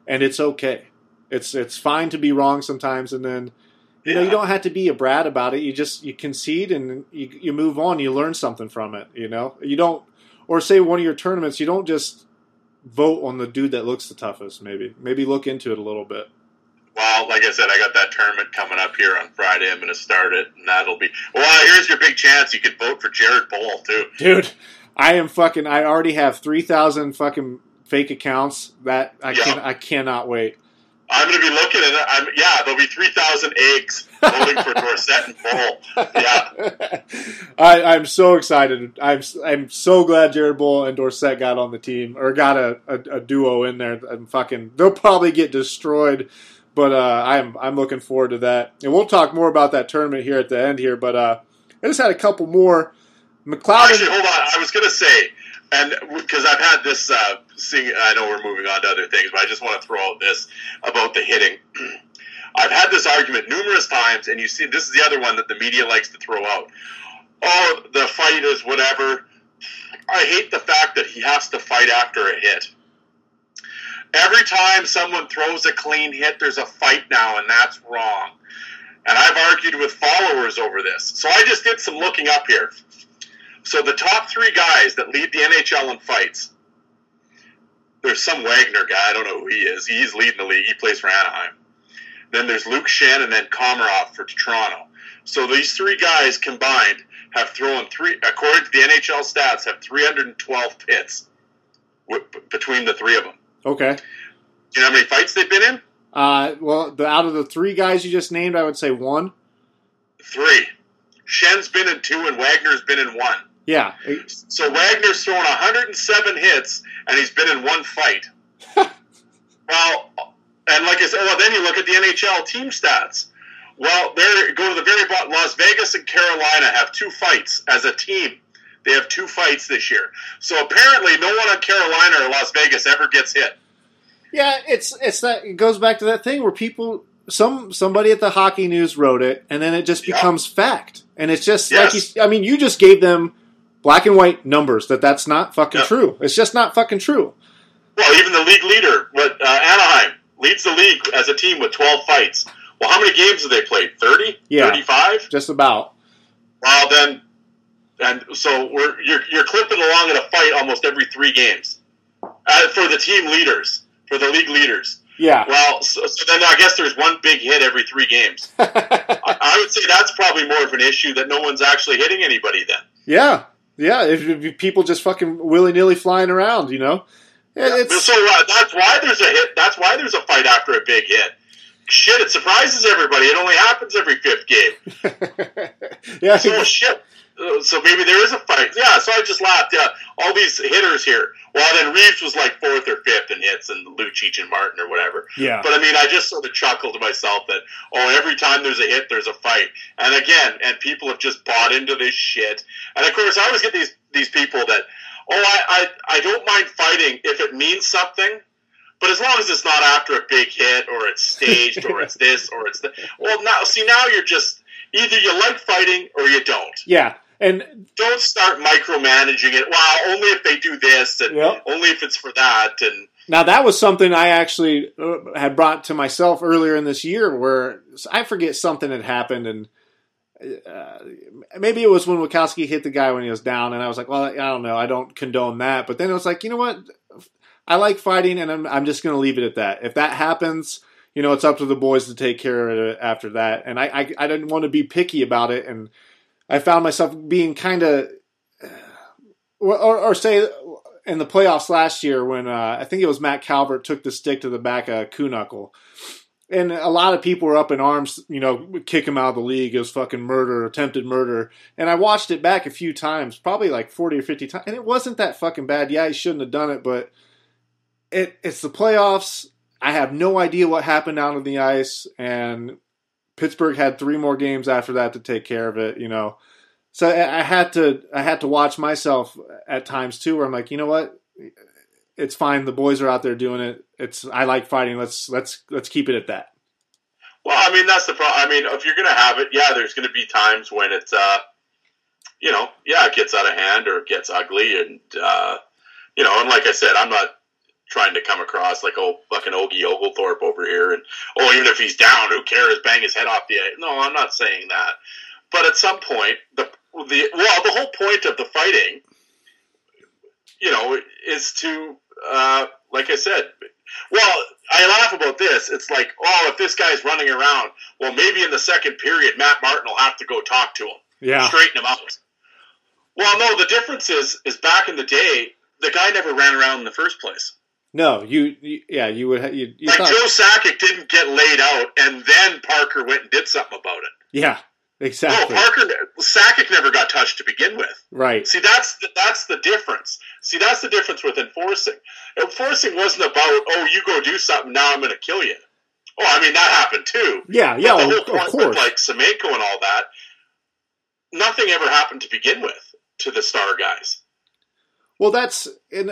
and it's okay. It's it's fine to be wrong sometimes, and then you know Yeah. you don't have to be a brat about it. You just you concede and you you move on. You learn something from it. You know you don't, or say one of your tournaments, you don't just vote on the dude that looks the toughest. Maybe maybe look into it a little bit. Well, like I said, I got that tournament coming up here on Friday. I'm going to start it, and that'll be. Well, here's your big chance. You could vote for Jared Bowl too, Dude, I am fucking. I already have three thousand fucking fake accounts. That I Yeah. can I cannot wait. I'm going to be looking at it. I'm, yeah, there'll be three thousand eggs voting for Dorsett and Bowl. Yeah. I, I'm so excited. I'm I'm so glad Jared Bull and Dorsett got on the team or got a, a, a duo in there. And fucking, they'll probably get destroyed, but uh, I'm I'm looking forward to that. And we'll talk more about that tournament here at the end here. But uh, I just had a couple more. McLeod. Actually, hold on. I was going to say, and because I've had this, uh, seeing, I know we're moving on to other things, but I just want to throw out this about the hitting. I've had this argument numerous times, and you see, this is the other one that the media likes to throw out. Oh, the fight is whatever. I hate the fact that he has to fight after a hit. Every time someone throws a clean hit, there's a fight now, and that's wrong. And I've argued with followers over this. So I just did some looking up here. So the top three guys that lead the N H L in fights, there's some Wagner guy, I don't know who he is. He's leading the league. He plays for Anaheim. Then there's Luke Shen and then Komarov for Toronto. So these three guys combined have thrown three, according to the N H L stats, have three hundred twelve hits w- between the three of them. Okay. Do you know how many fights they've been in? Uh, well, the, out of the three guys you just named, I would say one. Three. Shen's been in two and Wagner's been in one. Yeah. So Wagner's thrown one hundred seven hits, and he's been in one fight. Well, and like I said, well, then you look at the N H L team stats. Well, there go to the very bottom. Las Vegas and Carolina have two fights as a team. They have two fights this year. So apparently, no one on Carolina or Las Vegas ever gets hit. Yeah, it's it's that it goes back to that thing where people some somebody at the Hockey News wrote it, and then it just Yeah. becomes fact, and it's just Yes. like you, I mean, you just gave them black and white numbers that that's not fucking Yeah. true. It's just not fucking true. Well, even the league leader, what uh, Anaheim leads the league as a team with twelve fights. Well, how many games have they played? Thirty? Yeah. Thirty-five? Just about. Well, then, and so we're you're you're clipping along in a fight almost every three games uh, for the team leaders, for the league leaders. Yeah. Well, so, so then I guess there's one big hit every three games. I, I would say that's probably more of an issue that no one's actually hitting anybody then. Yeah, yeah. If, if people just fucking willy nilly flying around, you know. Yeah, it's, So uh, that's why there's a hit. That's why there's a fight after a big hit. Shit, it surprises everybody. It only happens every fifth game. yeah. So shit. Uh, So maybe there is a fight. Yeah, so I just laughed. Yeah, all these hitters here. Well, then Reeves was like fourth or fifth in hits, and Lucic and Martin or whatever. Yeah. But I mean, I just sort of chuckled to myself that, oh, every time there's a hit, there's a fight. And again, and people have just bought into this shit. And of course, I always get these these people that, oh, I, I, I don't mind fighting if it means something. But as long as it's not after a big hit, or it's staged, or it's this, or it's that. Well, now, see, now you're just, either you like fighting or you don't. Yeah. And Don't start micromanaging it. Well, only if they do this, and Yep. only if it's for that. And now that was something I actually uh, had brought to myself earlier in this year, where I forget something had happened, and uh, maybe it was when Wachowski hit the guy when he was down, and I was like, well, I don't know, I don't condone that. But then it was like, you know what? I like fighting, and I'm, I'm just going to leave it at that. If that happens, you know, it's up to the boys to take care of it after that. And I, I, I didn't want to be picky about it, and I found myself being kind of, or, or say, in the playoffs last year when uh, I think it was Matt Calvert took the stick to the back of Kuhnackel. And a lot of people were up in arms, you know, kick him out of the league. It was fucking murder, attempted murder. And I watched it back a few times, probably like forty or fifty times. And it wasn't that fucking bad. Yeah, he shouldn't have done it, but it it's the playoffs. I have no idea what happened out on the ice. And Pittsburgh had three more games after that to take care of it, you know. So I had to I had to watch myself at times too, where I'm like, you know what? It's fine. The boys are out there doing it. It's I like fighting. Let's let's let's keep it at that. well, I mean, that's the problem. I mean, if you're going to have it, yeah, there's going to be times when it's, uh, you know, yeah, it gets out of hand or it gets ugly, and uh, you know, and like I said, I'm not. trying to come across like, oh, fucking Ogie Oglethorpe over here, and oh, even if he's down, who cares? Bang his head off the ice. No, I'm not saying that. But at some point, the the well, the whole point of the fighting, you know, is to, uh, like I said, well, I laugh about this. It's like, oh, if this guy's running around, well, maybe in the second period, Matt Martin will have to go talk to him, yeah, straighten him out. Well, no, the difference is, is back in the day, the guy never ran around in the first place. No, you, you yeah, you would. You, you like thought, Joe Sakic didn't get laid out, and then Parker went and did something about it. Yeah, exactly. No, Parker, Sakic never got touched to begin with. Right. See, that's the, that's the difference. See, that's the difference with enforcing. Enforcing wasn't about, oh, you go do something, now I'm going to kill you. Oh, I mean, that happened too. Yeah, yeah, but the of, whole of point course. with, like, Semenko and all that, nothing ever happened to begin with to the star guys. Well, that's... And,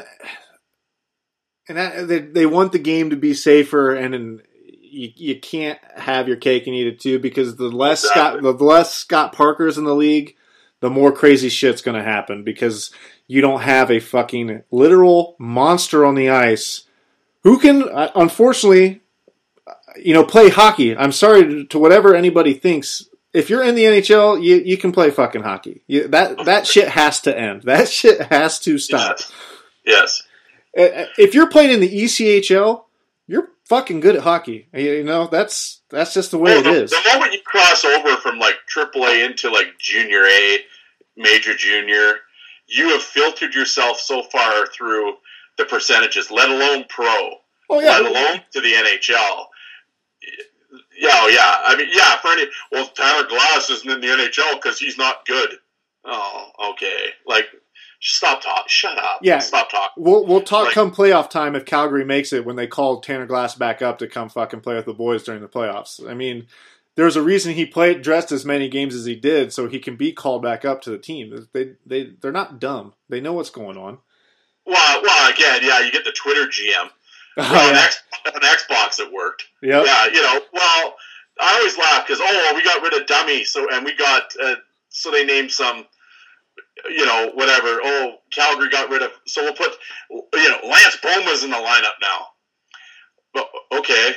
and that, they, they want the game to be safer, and, and you, you can't have your cake and eat it too, because the less Exactly. Scott the less Scott Parkers in the league, the more crazy shit's going to happen, because you don't have a fucking literal monster on the ice who can, uh, unfortunately, you know, play hockey. I'm sorry to, to whatever anybody thinks. If you're in the N H L, you, you can play fucking hockey. You, that that shit has to end. That shit has to stop. Yes. Yes. If you're playing in the E C H L, you're fucking good at hockey. You know, that's that's just the way Well, it the, is. The moment you cross over from like triple A into like junior A, major junior, you have filtered yourself so far through the percentages, let alone pro, Oh yeah, let alone to the N H L. Yeah, oh, yeah. I mean, yeah. For any, well, Tyler Glass isn't in the N H L because he's not good. Oh, okay. Like, stop talking. Shut up. Yeah. Stop talking. We'll we'll talk Like- come playoff time if Calgary makes it when they called Tanner Glass back up to come fucking play with the boys during the playoffs. I mean, there's a reason he played dressed as many games as he did, so he can be called back up to the team. They they they're not dumb. They know what's going on. Well, well, again, yeah. You get the Twitter G M. Oh, Well, on, yeah. X, on Xbox, it worked. Yep. Yeah, you know. Well, I always laugh because oh, we got rid of Dummy, so and we got uh, so they named some, you know, whatever. Oh, Calgary got rid of. So we'll put, you know, Lance Boma's in the lineup now. But okay,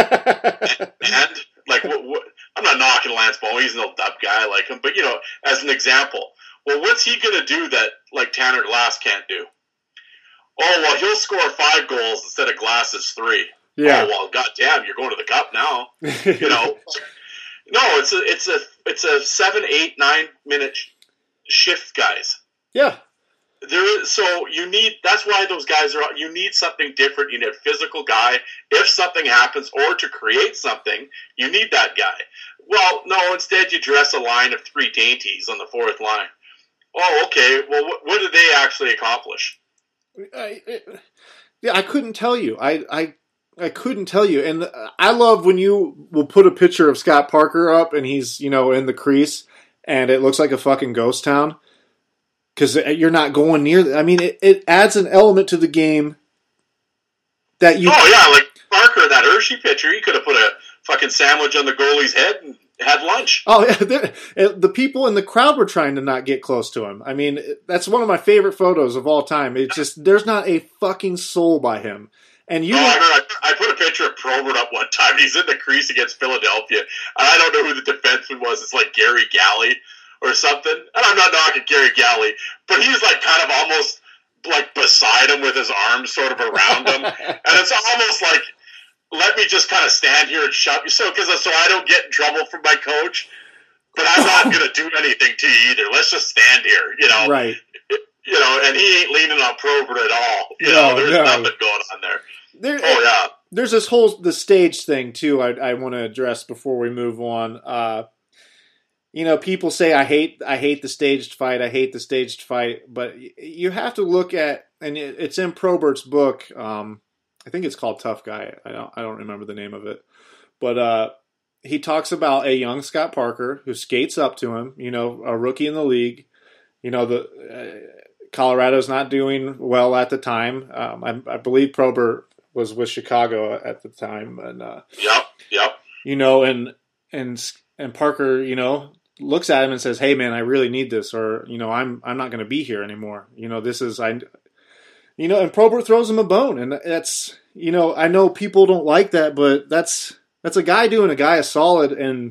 and like, what, what, I'm not knocking Lance Boma. He's an old dub guy. I like him, but you know, as an example, well, what's he gonna do that like Tanner Glass can't do? Oh, well, he'll score five goals instead of Glass's three. Yeah. Oh, well, goddamn, you're going to the cup now. You know. No, it's a it's a it's a seven, eight, nine minute sh- shift, guys. Yeah. There is so you need. That's why those guys are. You need something different. You need a physical guy. If something happens, or to create something, you need that guy. Well, no. Instead, you dress a line of three dainties on the fourth line. Oh, okay. Well, what, what did they actually accomplish? I, yeah, I couldn't tell you. I, I I couldn't tell you. And I love when you will put a picture of Scott Parker up and he's, you know, in the crease and it looks like a fucking ghost town. Because you're not going near... I mean, it, it adds an element to the game that you... Oh, yeah, like Parker, that Hershey pitcher, he could have put a fucking sandwich on the goalie's head and had lunch. Oh, yeah. The people in the crowd were trying to not get close to him. I mean, that's one of my favorite photos of all time. It's just, there's not a fucking soul by him. And you... Oh, I remember I, I put a picture of Probert up one time. He's in the crease against Philadelphia. And I don't know who the defenseman was. It's like Gary Galley or something. And I'm not knocking Gary Galley, but he's like kind of almost like beside him with his arms sort of around him. And it's almost like, let me just kind of stand here and shut you, so because so I don't get in trouble from my coach. But I'm not going to do anything to you either. Let's just stand here, you know. Right. You know, and he ain't leaning on Probert at all. You No, know, there's no. nothing going on there. There, Oh yeah. There's this whole the stage thing too. I, I want to address before we move on. Uh, you know, people say I hate I hate the staged fight. I hate the staged fight. But y- you have to look at, and it, it's in Probert's book. Um, I think it's called Tough Guy. I don't I don't remember the name of it, but uh, he talks about a young Scott Parker who skates up to him. You know, a rookie in the league. You know, the uh, Colorado's not doing well at the time. Um, I, I believe Probert was with Chicago at the time, and uh, Yep. Yep. you know, and and and Parker, you know, looks at him and says, "Hey, man, I really need this," or you know, "I'm I'm not going to be here anymore." You know, this is I. You know, and Probert throws him a bone, and that's, you know, I know people don't like that, but that's that's a guy doing a guy a solid, and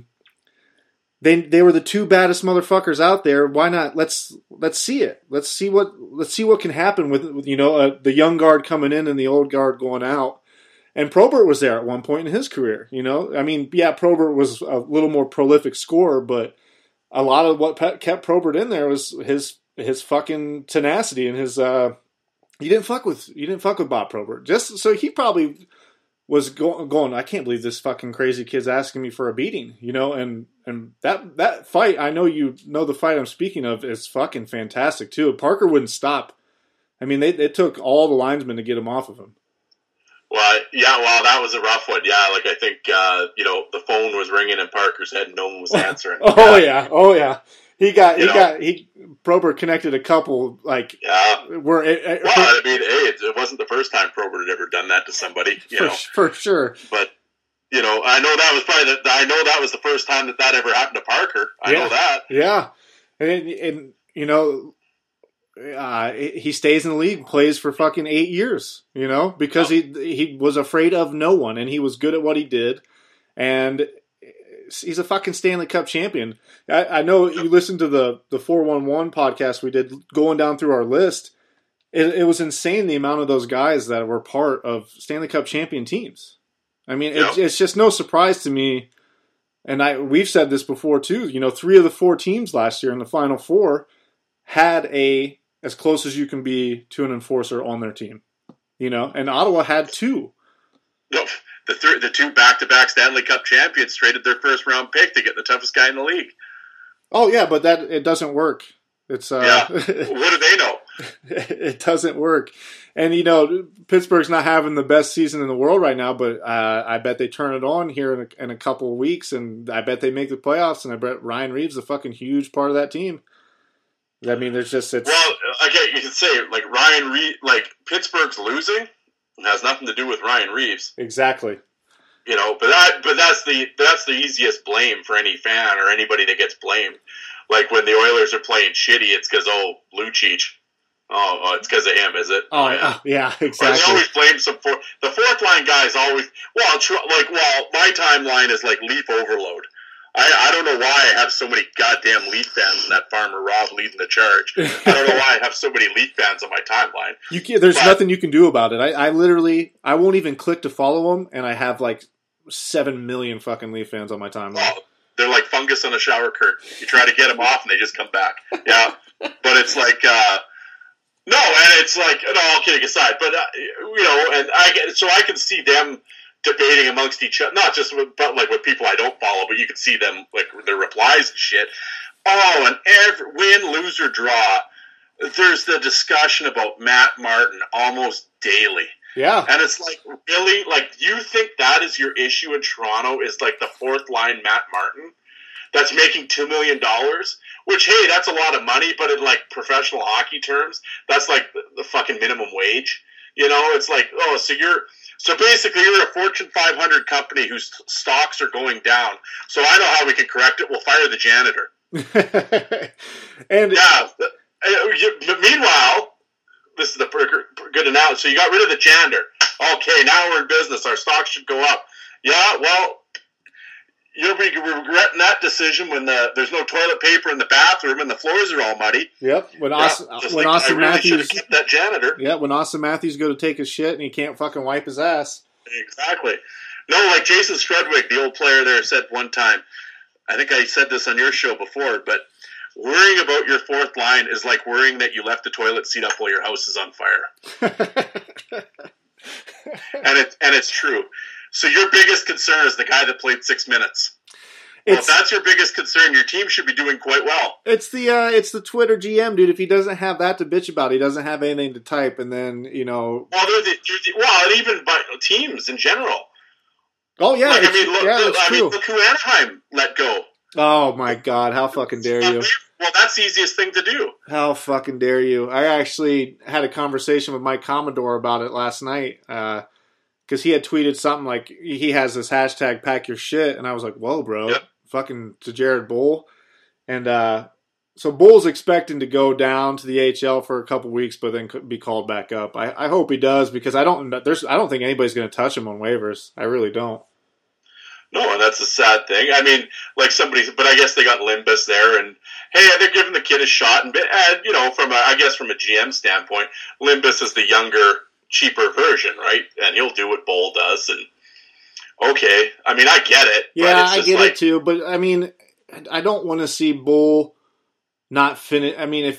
they they were the two baddest motherfuckers out there. Why not? Let's let's see it. Let's see what let's see what can happen with, with you know uh, the young guard coming in and the old guard going out. And Probert was there at one point in his career. You know, I mean, yeah, Probert was a little more prolific scorer, but a lot of what kept Probert in there was his his fucking tenacity and his. Uh, you didn't fuck with you didn't fuck with Bob Probert. Just so he probably was go- going. I can't believe this fucking crazy kid's asking me for a beating. You know, and and that that fight. I know you know the fight I'm speaking of is fucking fantastic too. Parker wouldn't stop. I mean, they it took all the linesmen to get him off of him. Well, yeah, well, that was a rough one. Yeah, like I think, uh, you know, the phone was ringing in Parker's head and no one was answering. oh, yeah. yeah. Oh, yeah. He got, you he know, got, he, Probert connected a couple, like, yeah. Where it, it, well, I mean, hey, it, it wasn't the first time Probert had ever done that to somebody, you for, know. For sure. But, you know, I know that was probably, the, I know that was the first time that that ever happened to Parker. I yeah. know that. Yeah. And, and you know, Uh, he stays in the league, plays for fucking eight years, you know, because he he was afraid of no one, and he was good at what he did, and he's a fucking Stanley Cup champion. I, I know you listened to the the four one one podcast we did, going down through our list. It, it was insane the amount of those guys that were part of Stanley Cup champion teams. I mean, it, it's just no surprise to me, and I we've said this before too. You know, three of the four teams last year in the Final Four had a as close as you can be to an enforcer on their team, you know, and Ottawa had two. No, the th- the two back-to-back Stanley Cup champions traded their first-round pick to get the toughest guy in the league. Oh yeah, but that it doesn't work. It's uh, yeah. What do they know? It doesn't work, and you know, Pittsburgh's not having the best season in the world right now, but uh, I bet they turn it on here in a, in a couple of weeks, and I bet they make the playoffs, and I bet Ryan Reeves is a fucking huge part of that team. I mean, there's just it's well, okay, you can say like Ryan Reeves, like Pittsburgh's losing has nothing to do with Ryan Reeves, exactly. You know, but that but that's the that's the easiest blame for any fan or anybody that gets blamed. Like when the Oilers are playing shitty, it's because oh Lucic, oh, oh it's because of him, is it? Oh yeah, yeah, exactly. Or they always blame some for the fourth line guys always. Well, tr- like well, my timeline is like Leaf overload. I, I don't know why I have so many goddamn Leaf fans and that Farmer Rob leading the charge. I don't know why I have so many Leaf fans on my timeline. You can't, there's but, nothing you can do about it. I, I literally, I won't even click to follow them, and I have like seven million fucking Leaf fans on my timeline. Well, they're like fungus on a shower curtain. You try to get them off, and they just come back. Yeah, but it's like, uh, no, and it's like, no, all kidding aside, but uh, you know, and I get so I can see them debating amongst each other, not just with, but like with people I don't follow, but you can see them like their replies and shit. Oh, and every win, lose or draw, there's the discussion about Matt Martin almost daily. Yeah, and it's like, really, like you think that is your issue in Toronto? Is like the fourth line Matt Martin that's making two million dollars? Which hey, that's a lot of money, but in like professional hockey terms, that's like the, the fucking minimum wage. You know, it's like oh, so you're. So basically, you're a Fortune five hundred company whose stocks are going down. So I know how we can correct it. We'll fire the janitor. and yeah. But meanwhile, this is the good announcement. So you got rid of the janitor. Okay, now we're in business. Our stocks should go up. Yeah, well, you'll be regretting that decision when the, there's no toilet paper in the bathroom and the floors are all muddy. Yep. When yeah, Austin, when like, Austin I really Matthews kept that janitor. Yeah, when Austin Matthews go to take his shit and he can't fucking wipe his ass. Exactly. No, like Jason Strudwick, the old player there, said one time. I think I said this on your show before, but worrying about your fourth line is like worrying that you left the toilet seat up while your house is on fire. and it and it's true. So your biggest concern is the guy that played six minutes. Well, if that's your biggest concern, your team should be doing quite well. It's the uh, it's the Twitter G M, dude. If he doesn't have that to bitch about, he doesn't have anything to type, and then you know. Well, they're the, they're the, well, and even by teams in general. Oh yeah, like, I mean, look, yeah, look, I true. mean, look who Anaheim let go. Oh my God! How fucking dare you? Well, that's the easiest thing to do. How fucking dare you? I actually had a conversation with Mike Commodore about it last night. Uh, Because he had tweeted something like, he has this hashtag, pack your shit. And I was like, whoa, bro. Yep. Fucking to Jared Bull. And uh, so Bull's expecting to go down to the A H L for a couple weeks, but then be called back up. I, I hope he does because I don't. There's I don't think anybody's going to touch him on waivers. I really don't. No, and that's a sad thing. I mean, like somebody, but I guess they got Limbus there, and hey, they're giving the kid a shot. And, and you know, from a, I guess from a G M standpoint, Limbus is the younger, cheaper version, right? And he'll do what Bull does. And okay, I mean, I get it. Yeah, but it's I just get like, it too. But I mean, I don't want to see Bull not finish. I mean, if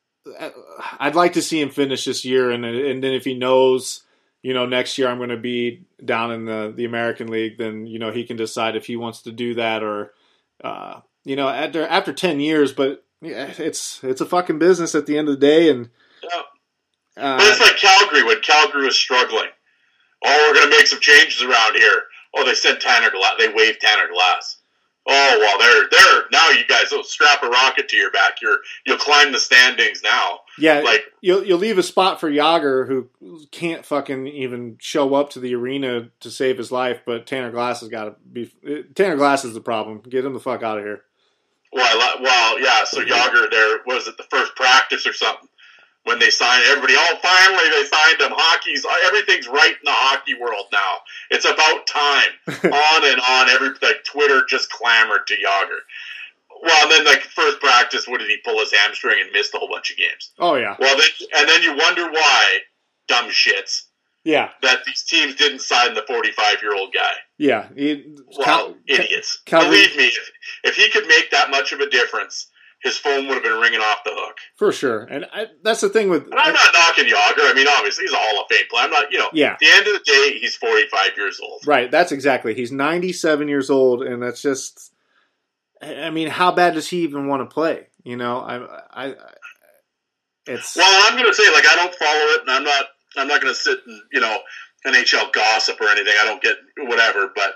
I'd like to see him finish this year, and and then if he knows, you know, next year I'm going to be down in the, the American League, then, you know, he can decide if he wants to do that or, uh, you know, after after ten years. But yeah, it's it's a fucking business at the end of the day. And yeah. uh, But it's like Calgary when Calgary was struggling. Oh, we're going to make some changes around here. Oh, they sent Tanner Glass. They waived Tanner Glass. Oh, well, they're they're now you guys will strap a rocket to your back. You're you'll climb the standings now. yeah, like you'll you'll leave a spot for Yager, who can't fucking even show up to the arena to save his life. But Tanner Glass has got to be. Tanner Glass is the problem. Get him the fuck out of here. well, I, well, yeah. So Yager, there was it the first practice or something when they signed everybody. Oh, finally they signed him. Hockey's everything's right in the hockey world now. It's about time. On and on. Every like Twitter just clamored to Yager. Well, and then like first practice, what did he pull his hamstring and missed a whole bunch of games? Oh yeah. Well, then and then you wonder why, dumb shits, Yeah, that these teams didn't sign the forty-five-year-old guy. yeah. He, Well, Cal- idiots. Calgary- Believe me, if, if he could make that much of a difference, his phone would have been ringing off the hook. for sure. And I, that's the thing with. And I'm not knocking Yager. I mean, obviously, he's a Hall of Fame player. I'm not, you know, Yeah. at the end of the day, he's forty-five years old. Right, that's exactly. He's ninety-seven years old, and that's just. I mean, how bad does he even want to play? You know, I, I, I it's. Well, I'm going to say, like, I don't follow it, and I'm not, I'm not going to sit and, you know, N H L gossip or anything. I don't get whatever, but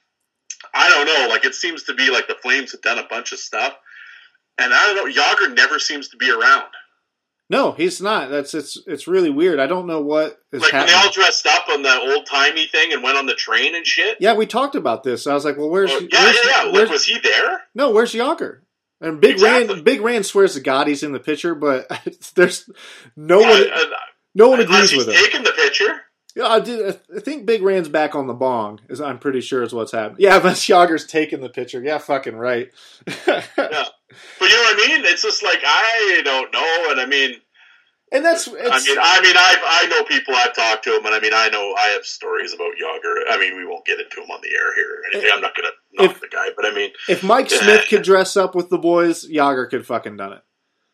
I don't know. Like, it seems to be like the Flames have done a bunch of stuff, and I don't know. Yager never seems to be around. No, he's not. That's it's. It's really weird. I don't know what is Like, when happening. they all dressed up on the old-timey thing and went on the train and shit. Yeah, we talked about this. I was like, well, where's Oh, yeah, where's, yeah, yeah. Like, where's- was he there? no, where's Yager? And Big Exactly. Rand, Big Rand swears to God he's in the picture, but there's no Yeah, one, uh, no one unless agrees he's with him. taking the picture. Yeah, I did. I think Big Rand's back on the bong. Is I'm pretty sure is what's happening. Yeah, unless Yager's taking the picture. Yeah, fucking right. Yeah. But you know what I mean? It's just like, I don't know, and I mean, And that's. It's, I mean, I mean, I I know people. I've talked to them, and I mean, I know I have stories about Yager. I mean, we won't get into them on the air here or anything. I'm not going to knock If- the guy, but I mean, if Mike Smith could dress up with the boys, Yager could fucking done it.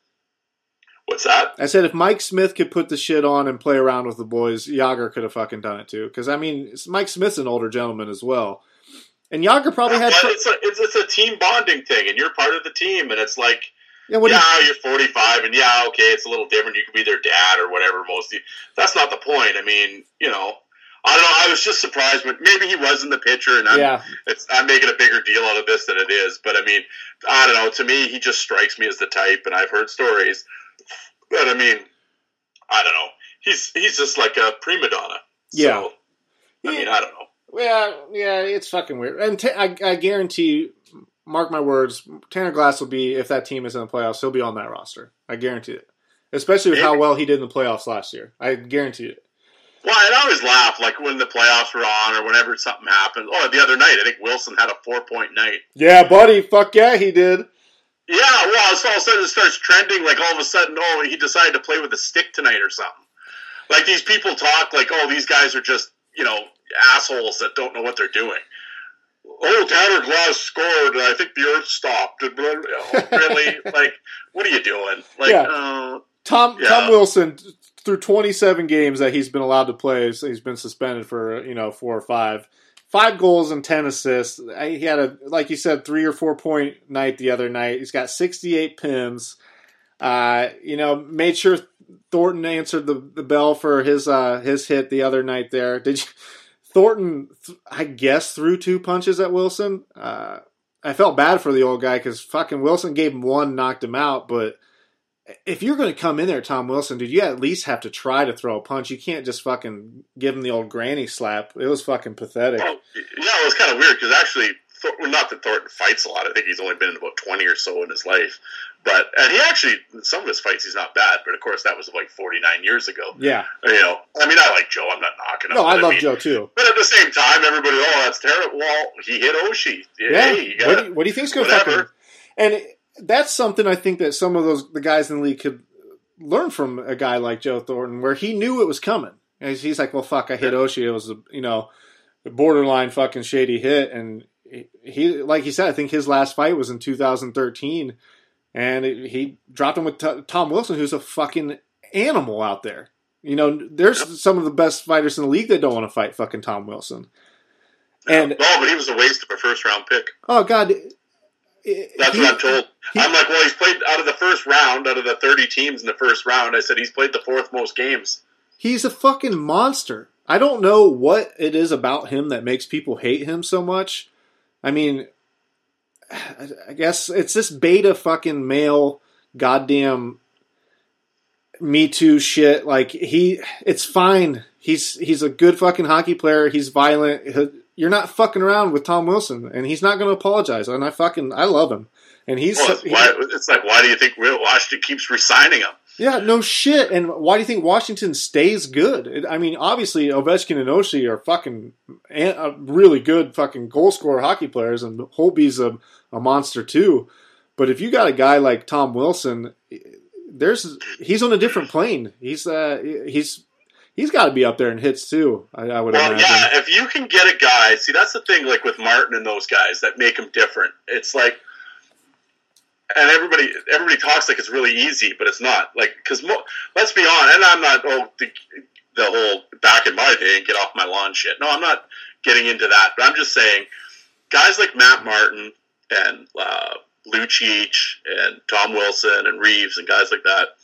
what's that? I said if Mike Smith could put the shit on and play around with the boys, Yager could have fucking done it too. Because I mean, Mike Smith's an older gentleman as well, and Yager probably had. But it's a it's, it's a team bonding thing, and you're part of the team, and it's like. Yeah, what do yeah, you- you're forty-five, and yeah, okay, it's a little different. You could be their dad or whatever. Most of you. That's not the point. I mean, you know, I don't know. I was just surprised when maybe he was in the picture, and I'm, Yeah. it's, I'm making a bigger deal out of this than it is. But I mean, I don't know. To me, he just strikes me as the type, and I've heard stories. But I mean, I don't know. He's he's just like a prima donna. Yeah. So, I mean, I don't know. Yeah, yeah, it's fucking weird. And t- I, I guarantee, mark my words, Tanner Glass will be, if that team is in the playoffs, he'll be on that roster. I guarantee it. Especially with how well he did in the playoffs last year. I guarantee it. Well, I'd always laugh, like when the playoffs were on or whenever something happened. Oh, the other night, I think Wilson had a four-point night. Yeah, buddy. Fuck yeah, he did. Yeah, well, so all of a sudden it starts trending, like all of a sudden, oh, he decided to play with a stick tonight or something. Like these people talk like, oh, these guys are just, you know, assholes that don't know what they're doing. Oh, Tanner Glass scored, and I think the earth stopped. And blah, blah, blah. Really? Like, what are you doing? Like, Yeah. uh, Tom Yeah. Tom Wilson, through twenty-seven games that he's been allowed to play, so he's been suspended for, you know, four or five. Five goals and ten assists. He had a, like you said, three or four point night the other night. He's got sixty-eight pins. Uh, you know, made sure Thornton answered the, the bell for his uh, his hit the other night there. Did you, Thornton, I guess, threw two punches at Wilson. Uh, I felt bad for the old guy because fucking Wilson gave him one, knocked him out. But if you're going to come in there, Tom Wilson, dude, you at least have to try to throw a punch. You can't just fucking give him the old granny slap. It was fucking pathetic. well, yeah, it was kind of weird because actually Thor- well, not that Thornton fights a lot. I think he's only been in about twenty or so in his life. But and he actually, in some of his fights, he's not bad. But of course, that was like forty-nine years ago. Yeah. You know, I mean, I like Joe. I'm not knocking him. No, I but love mean, Joe too. But at the same time, everybody, oh, that's terrible. Well, he hit Oshie. Yeah. Hey, you what, do you, what do you think's going to happen? And it, that's something I think that some of those the guys in the league could learn from a guy like Joe Thornton, where he knew it was coming. And he's, he's like, well, fuck, I hit Oshie. It was a, you know, a borderline fucking shady hit, and he, he, like you said, I think his last fight was in two thousand thirteen. And it, he dropped him with t- Tom Wilson, who's a fucking animal out there. You know, there's yep. some of the best fighters in the league that don't want to fight fucking Tom Wilson. And yeah. Oh, but he was a waste of a first round pick. Oh God, that's he, what I'm told. He, I'm like, well, he's played out of the first round, out of the thirty teams in the first round. I said he's played the fourth most games. He's a fucking monster. I don't know what it is about him that makes people hate him so much. I mean, I guess it's this beta fucking male goddamn Me Too shit. Like he, it's fine. He's he's a good fucking hockey player. He's violent. You're not fucking around with Tom Wilson, and he's not going to apologize. And I fucking I love him. And he's well, it's, why, it's like, why do you think Washington keeps re-signing him? Yeah, no shit. And why do you think Washington stays good? I mean, obviously Ovechkin and Oshie are fucking uh, really good fucking goal scorer hockey players, and Holtby's a, a monster too. But if you got a guy like Tom Wilson, there's he's on a different plane. He's uh, he's he's got to be up there in hits too. I, I would well, imagine. yeah. If you can get a guy, see, that's the thing. Like with Martin and those guys that make him different. It's like. And everybody, everybody talks like it's really easy, but it's not. Like, because mo- let's be honest, and I'm not oh the, the whole back in my day and get off my lawn shit. No, I'm not getting into that. But I'm just saying, guys like Matt Martin and uh, Lucic and Tom Wilson and Reeves and guys like that,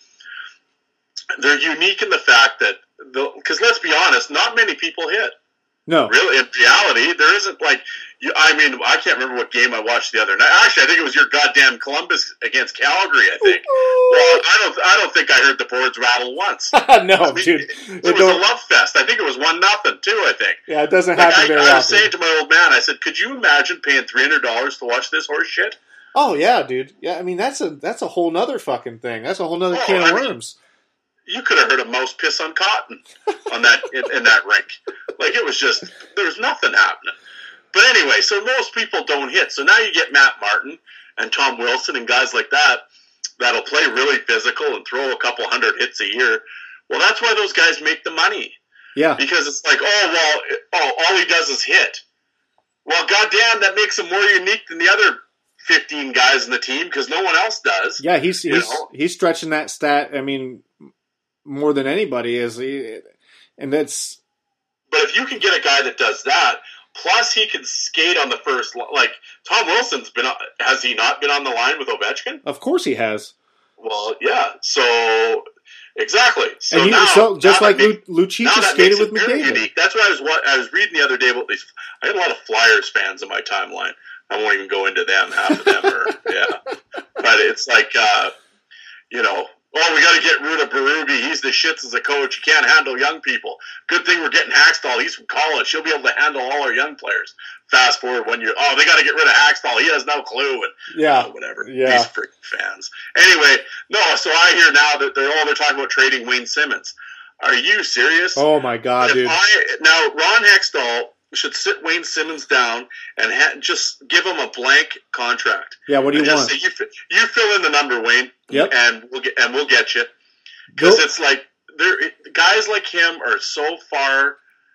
they're unique in the fact that because let's be honest, not many people hit. No, really. In reality, there isn't like. You, I mean, I can't remember what game I watched the other night. Actually, I think it was your goddamn Columbus against Calgary. I think. Well, I don't. I don't think I heard the boards rattle once. no, I mean, dude. It, it was don't... a love fest. I think it was one nothing too. I think. Yeah, it doesn't like happen I, very I often. was saying to my old man, I said, "Could you imagine paying three hundred dollars to watch this horse shit?" Oh yeah, dude. Yeah, I mean that's a that's a whole nother fucking thing. That's a whole nother oh, can of I worms. Mean, you could have heard a mouse piss on cotton on that in, in that rink. Like it was just there was nothing happening. But anyway, so most people don't hit. So now you get Matt Martin and Tom Wilson and guys like that that'll play really physical and throw a couple hundred hits a year. Well, that's why those guys make the money. Yeah. Because it's like, oh, well, oh, all he does is hit. Well, goddamn, that makes him more unique than the other fifteen guys in the team because no one else does. Yeah, he's he's, he's stretching that stat, I mean, more than anybody is. He, and that's... But if you can get a guy that does that... Plus, he can skate on the first line. Like, Tom Wilson's been, has he not been on the line with Ovechkin? Of course he has. Well, yeah. So, exactly. So and he, now, so just now like make, Lucic skated with McDavid. Unique. That's what I was. I was reading the other day about these. I had a lot of Flyers fans in my timeline. I won't even go into them. Half of them are, yeah. But it's like, uh, you know. Oh, we got to get rid of Berube. He's the shits as a coach. You can't handle young people. Good thing we're getting Hackstall. He's from college. He'll be able to handle all our young players. Fast forward one year. Oh, they got to get rid of Hackstall. He has no clue. And yeah, uh, whatever. Yeah, these freaking fans. Anyway, no. So I hear now that they're all they're talking about trading Wayne Simmons. Are you serious? Oh my god, if dude! I, now Ron Hextall should sit Wayne Simmons down and ha- just give him a blank contract. Yeah, what do you and want? Just say, you, you fill in the number, Wayne. Yep. And we'll get and we'll get you because nope. It's like there guys like him are so far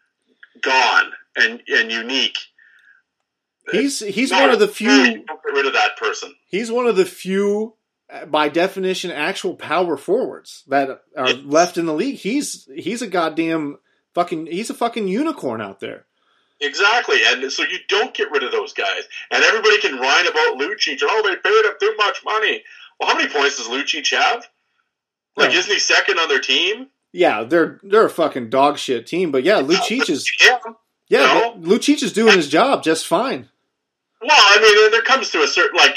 gone and and unique. He's he's one of the few. Don't get rid of that person. He's one of the few, by definition, actual power forwards that are it's, left in the league. He's he's a goddamn fucking he's a fucking unicorn out there. Exactly, and so you don't get rid of those guys, and everybody can whine about Lucic. Oh, they paid him too much money. Well, how many points does Lucic have? Like, yeah. Isn't he second on their team? Yeah, they're they're a fucking dog shit team. But yeah, Lucic is yeah, yeah, you know? Lucic is doing his job just fine. Well, I mean, there comes to a certain like,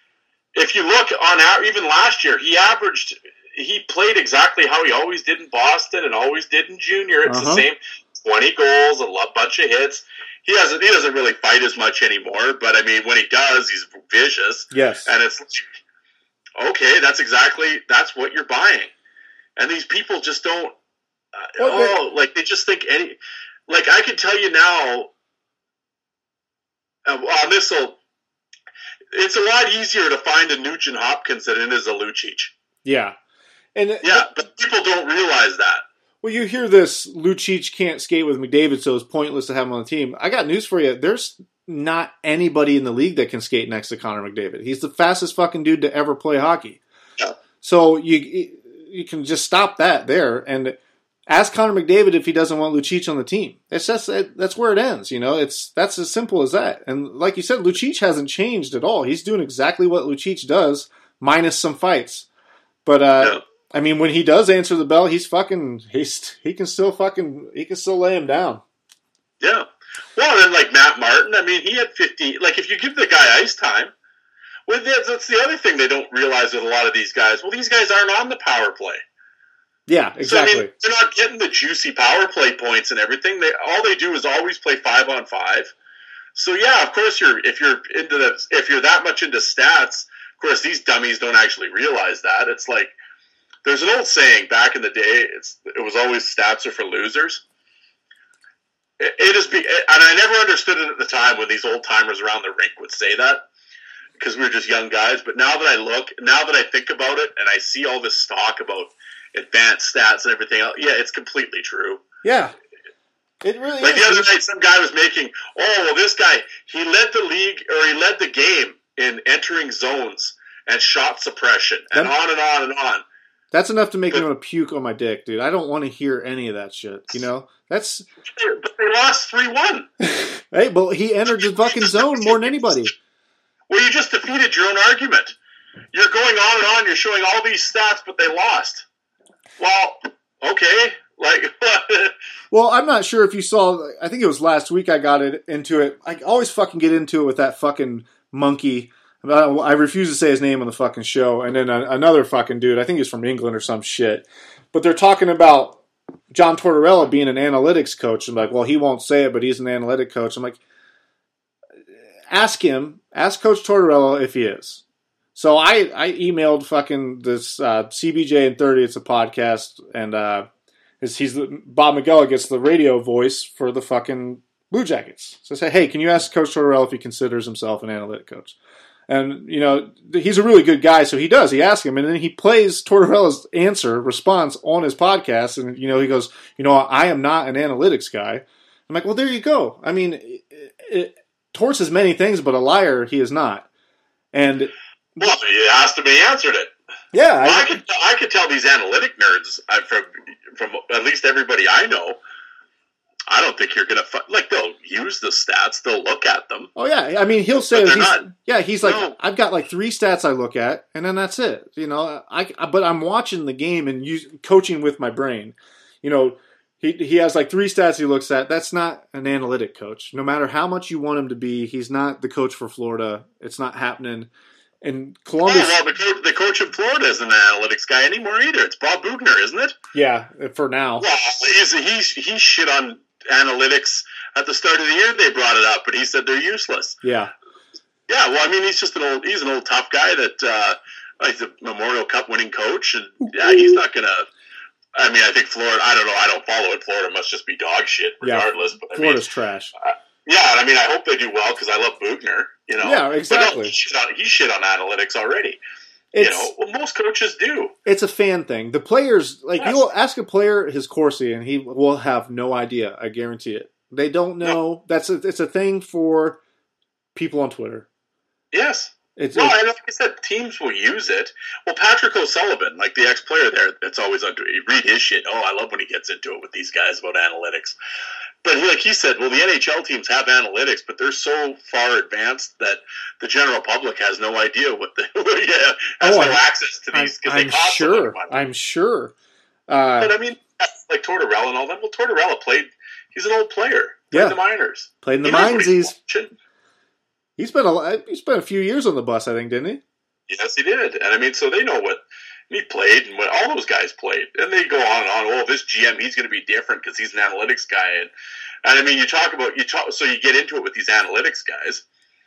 if you look on even last year, he averaged, he played exactly how he always did in Boston and always did in junior. It's uh-huh. the same, twenty goals, a bunch of hits. he doesn't he doesn't really fight as much anymore. But I mean, when he does, he's vicious. Yes, and it's okay. That's exactly that's what you're buying, and these people just don't. Uh, well, oh, like they just think any. Like I can tell you now. Uh, well, this will. It's a lot easier to find a Nugent Hopkins than it is a Lucic. Yeah, and yeah, but people don't realize that. Well, you hear this, Lucic can't skate with McDavid, so it's pointless to have him on the team. I got news for you. There's not anybody in the league that can skate next to Connor McDavid. He's the fastest fucking dude to ever play hockey. Yeah. So you you can just stop that there and ask Connor McDavid if he doesn't want Lucic on the team. It's just that's where it ends. You know, it's that's as simple as that. And like you said, Lucic hasn't changed at all. He's doing exactly what Lucic does, minus some fights. But uh, yeah. I mean, when he does answer the bell, he's fucking he's he can still fucking he can still lay him down. Yeah. Well, then like Matt Martin, I mean, he had fifty. Like if you give the guy ice time, well, that's the other thing they don't realize with a lot of these guys. Well, these guys aren't on the power play. Yeah, exactly. So, I mean, they're not getting the juicy power play points and everything. They all they do is always play five on five. So yeah, of course you're if you're into the if you're that much into stats, of course these dummies don't actually realize that. It's like there's an old saying back in the day. It's it was always stats are for losers. It, it is, be, and I never understood it at the time when these old timers around the rink would say that because we were just young guys. But now that I look, now that I think about it, and I see all this talk about advanced stats and everything else, yeah, it's completely true. Yeah. It really like is. the other night, some guy was making, oh, well, this guy, he led the league, or he led the game in entering zones and shot suppression, and That, on and on and on. That's enough to make but, me want to puke on my dick, dude. I don't want to hear any of that shit, you know? That's. But they lost three one. Hey, but he entered the fucking zone more than anybody. Well, you just defeated your own argument. You're going on and on, you're showing all these stats, but they lost. Well, okay. Like, well, I'm not sure if you saw. I think it was last week. I got it into it. I always fucking get into it with that fucking monkey. I refuse to say his name on the fucking show. And then another fucking dude. I think he's from England or some shit. But they're talking about John Tortorella being an analytics coach. I'm like, well, he won't say it, but he's an analytic coach. I'm like, ask him. Ask Coach Tortorella if he is. So I, I emailed fucking this uh, C B J and thirty. It's a podcast, and uh, he's Bob McGill gets the radio voice for the fucking Blue Jackets. So I say, hey, can you ask Coach Tortorella if he considers himself an analytic coach? And you know he's a really good guy, so he does. He asks him, and then he plays Tortorella's answer response on his podcast, and you know he goes, you know, I am not an analytics guy. I'm like, well, there you go. I mean, it, it, Torts is many things, but a liar he is not. And well, you asked him, he answered it. Yeah, well, I, I could I could tell these analytic nerds I, from from at least everybody I know. I don't think you're gonna like. They'll use the stats. They'll look at them. Oh yeah, I mean he'll say he's, not, yeah he's like no. I've got like three stats I look at, and then that's it. You know, I, I but I'm watching the game and use, coaching with my brain. You know, he he has like three stats he looks at. That's not an analytic coach. No matter how much you want him to be, he's not the coach for Florida. It's not happening. And Columbus. Oh, well, the coach, the coach in Florida isn't an analytics guy anymore either. It's Bob Bugner, isn't it? Yeah, for now. Well, he's he's he shit on analytics at the start of the year. They brought it up, but he said they're useless. Yeah. Yeah. Well, I mean, he's just an old he's an old tough guy that uh, like the Memorial Cup winning coach, and yeah, he's not gonna. I mean, I think Florida. I don't know. I don't follow it. Florida must just be dog shit, regardless. Yeah. But I Florida's mean, trash. Uh, yeah, I mean, I hope they do well because I love Bugner. You know, yeah, exactly. But no, he, shit on, he shit on analytics already. It's, you know, well, most coaches do. It's a fan thing. The players, like, yes. you will ask a player his Corsi, and he will have no idea. I guarantee it. They don't know. No. That's a, it's a thing for people on Twitter. Yes. It's, well, it's, and like I said, teams will use it. Well, Patrick O'Sullivan, like the ex-player there, that's always under. You read his shit. Oh, I love when he gets into it with these guys about analytics. But he, like he said, well, the N H L teams have analytics, but they're so far advanced that the general public has no idea what the yeah has oh, no I'm, access to these because they I'm cost sure. them money. I'm sure. Uh, but I mean, like Tortorella and all that. Well, Tortorella played. He's an old player. Played yeah, in the minors. Played in the minors. He's he's been a he's been a few years on the bus, I think, didn't he? Yes, he did. And I mean, so they know what he played, and what, all those guys played. And they go on and on. Oh, this G M, he's going to be different because he's an analytics guy. And, and I mean, you talk about, you talk, so you get into it with these analytics guys.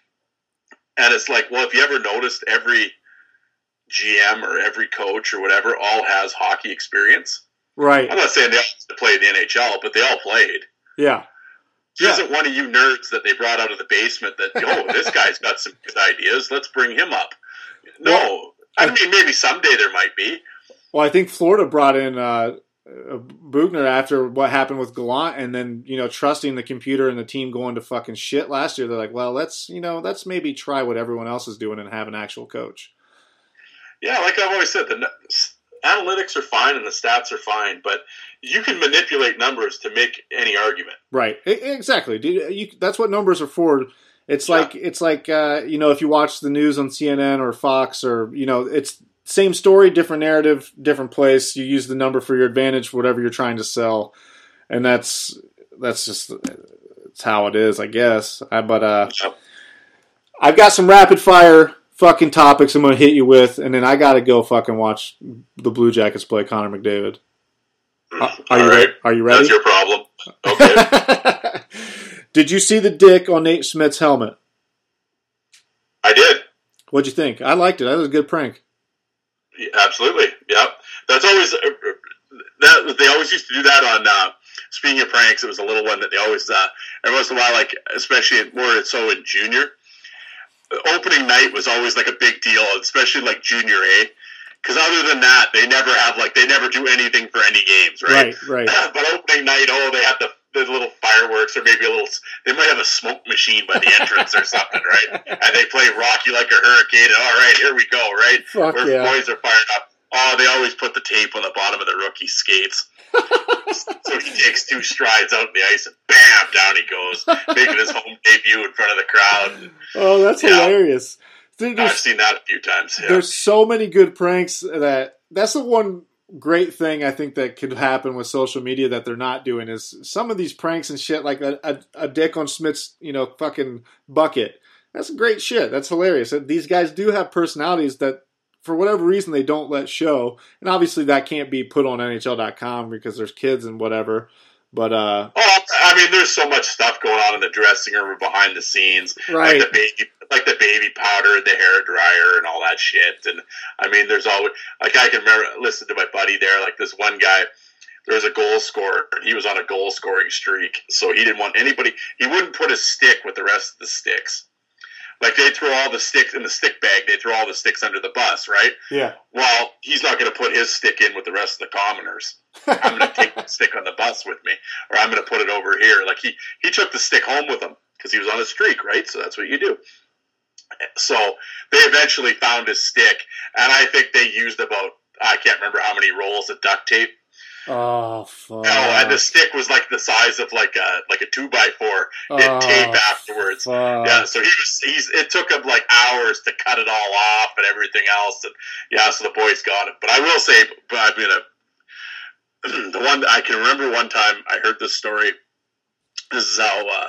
And it's like, well, if you ever noticed, every G M or every coach or whatever all has hockey experience. Right. I'm not saying they all have to play in the N H L, but they all played. Yeah. He yeah. isn't one of you nerds that they brought out of the basement that, oh, this guy's got some good ideas. Let's bring him up. No. Well, I mean, maybe someday there might be. Well, I think Florida brought in uh, Bugner after what happened with Gallant, and then, you know, trusting the computer and the team going to fucking shit last year. They're like, well, let's, you know, let's maybe try what everyone else is doing and have an actual coach. Yeah, like I've always said, the analytics are fine and the stats are fine, but you can manipulate numbers to make any argument. Right. Exactly. Dude, you, that's what numbers are for. It's yeah. like, it's like uh, you know, if you watch the news on C N N or Fox or, you know, it's same story, different narrative, different place. You use the number for your advantage for whatever you're trying to sell. And that's that's just it's how it is, I guess. I, but uh, yep. I've got some rapid fire fucking topics I'm going to hit you with, and then I got to go fucking watch the Blue Jackets play Connor McDavid. Mm, are, are you right. re- Are you ready? That's your problem. Okay. Did you see the dick on Nate Smith's helmet? I did. What'd you think? I liked it. That was a good prank. Yeah, absolutely. Yep. That's always uh, that. They always used to do that on. Uh, speaking of pranks, it was a little one that they always uh, every once in a while, like especially more so in junior. Opening night was always like a big deal, especially like junior A. Because other than that, they never have like they never do anything for any games, right? Right, right. But opening night, oh, they have the the little fireworks, or maybe a little. They might have a smoke machine by the entrance or something, right? And they play "Rocky Like a Hurricane." And all right, here we go, right? Fuck Where yeah. boys are fired up. Oh, they always put the tape on the bottom of the rookie's skates. So he takes two strides out in the ice and bam, down he goes, making his home debut in front of the crowd. Oh, that's yeah. hilarious. Dude, I've seen that a few times. Yeah. There's so many good pranks that that's the one great thing I think that could happen with social media that they're not doing is some of these pranks and shit like a, a, a dick on Smith's, you know, fucking bucket. That's great shit. That's hilarious. These guys do have personalities that for whatever reason they don't let show. And obviously that can't be put on N H L dot com because there's kids and whatever. But uh oh, I mean, there's so much stuff going on in the dressing room or behind the scenes, right? Like the baby, like the baby powder, and the hair dryer, and all that shit. And I mean, there's always like I can remember listen to my buddy there, like this one guy. There was a goal scorer, and he was on a goal scoring streak, so he didn't want anybody. He wouldn't put his stick with the rest of the sticks. Like, they throw all the sticks in the stick bag. They throw all the sticks under the bus, right? Yeah. Well, he's not going to put his stick in with the rest of the commoners. I'm going to take the stick on the bus with me, or I'm going to put it over here. Like, he, he took the stick home with him because he was on a streak, right? So that's what you do. So they eventually found his stick, and I think they used about, I can't remember how many rolls of duct tape. Oh, fuck. No, and the stick was like the size of like a like a two by four. It oh, tape afterwards. Fuck. Yeah, so he was he's. It took him like hours to cut it all off and everything else, and yeah, so the boys got it. But I will say, I mean, a, the one I can remember one time I heard this story. This is how uh,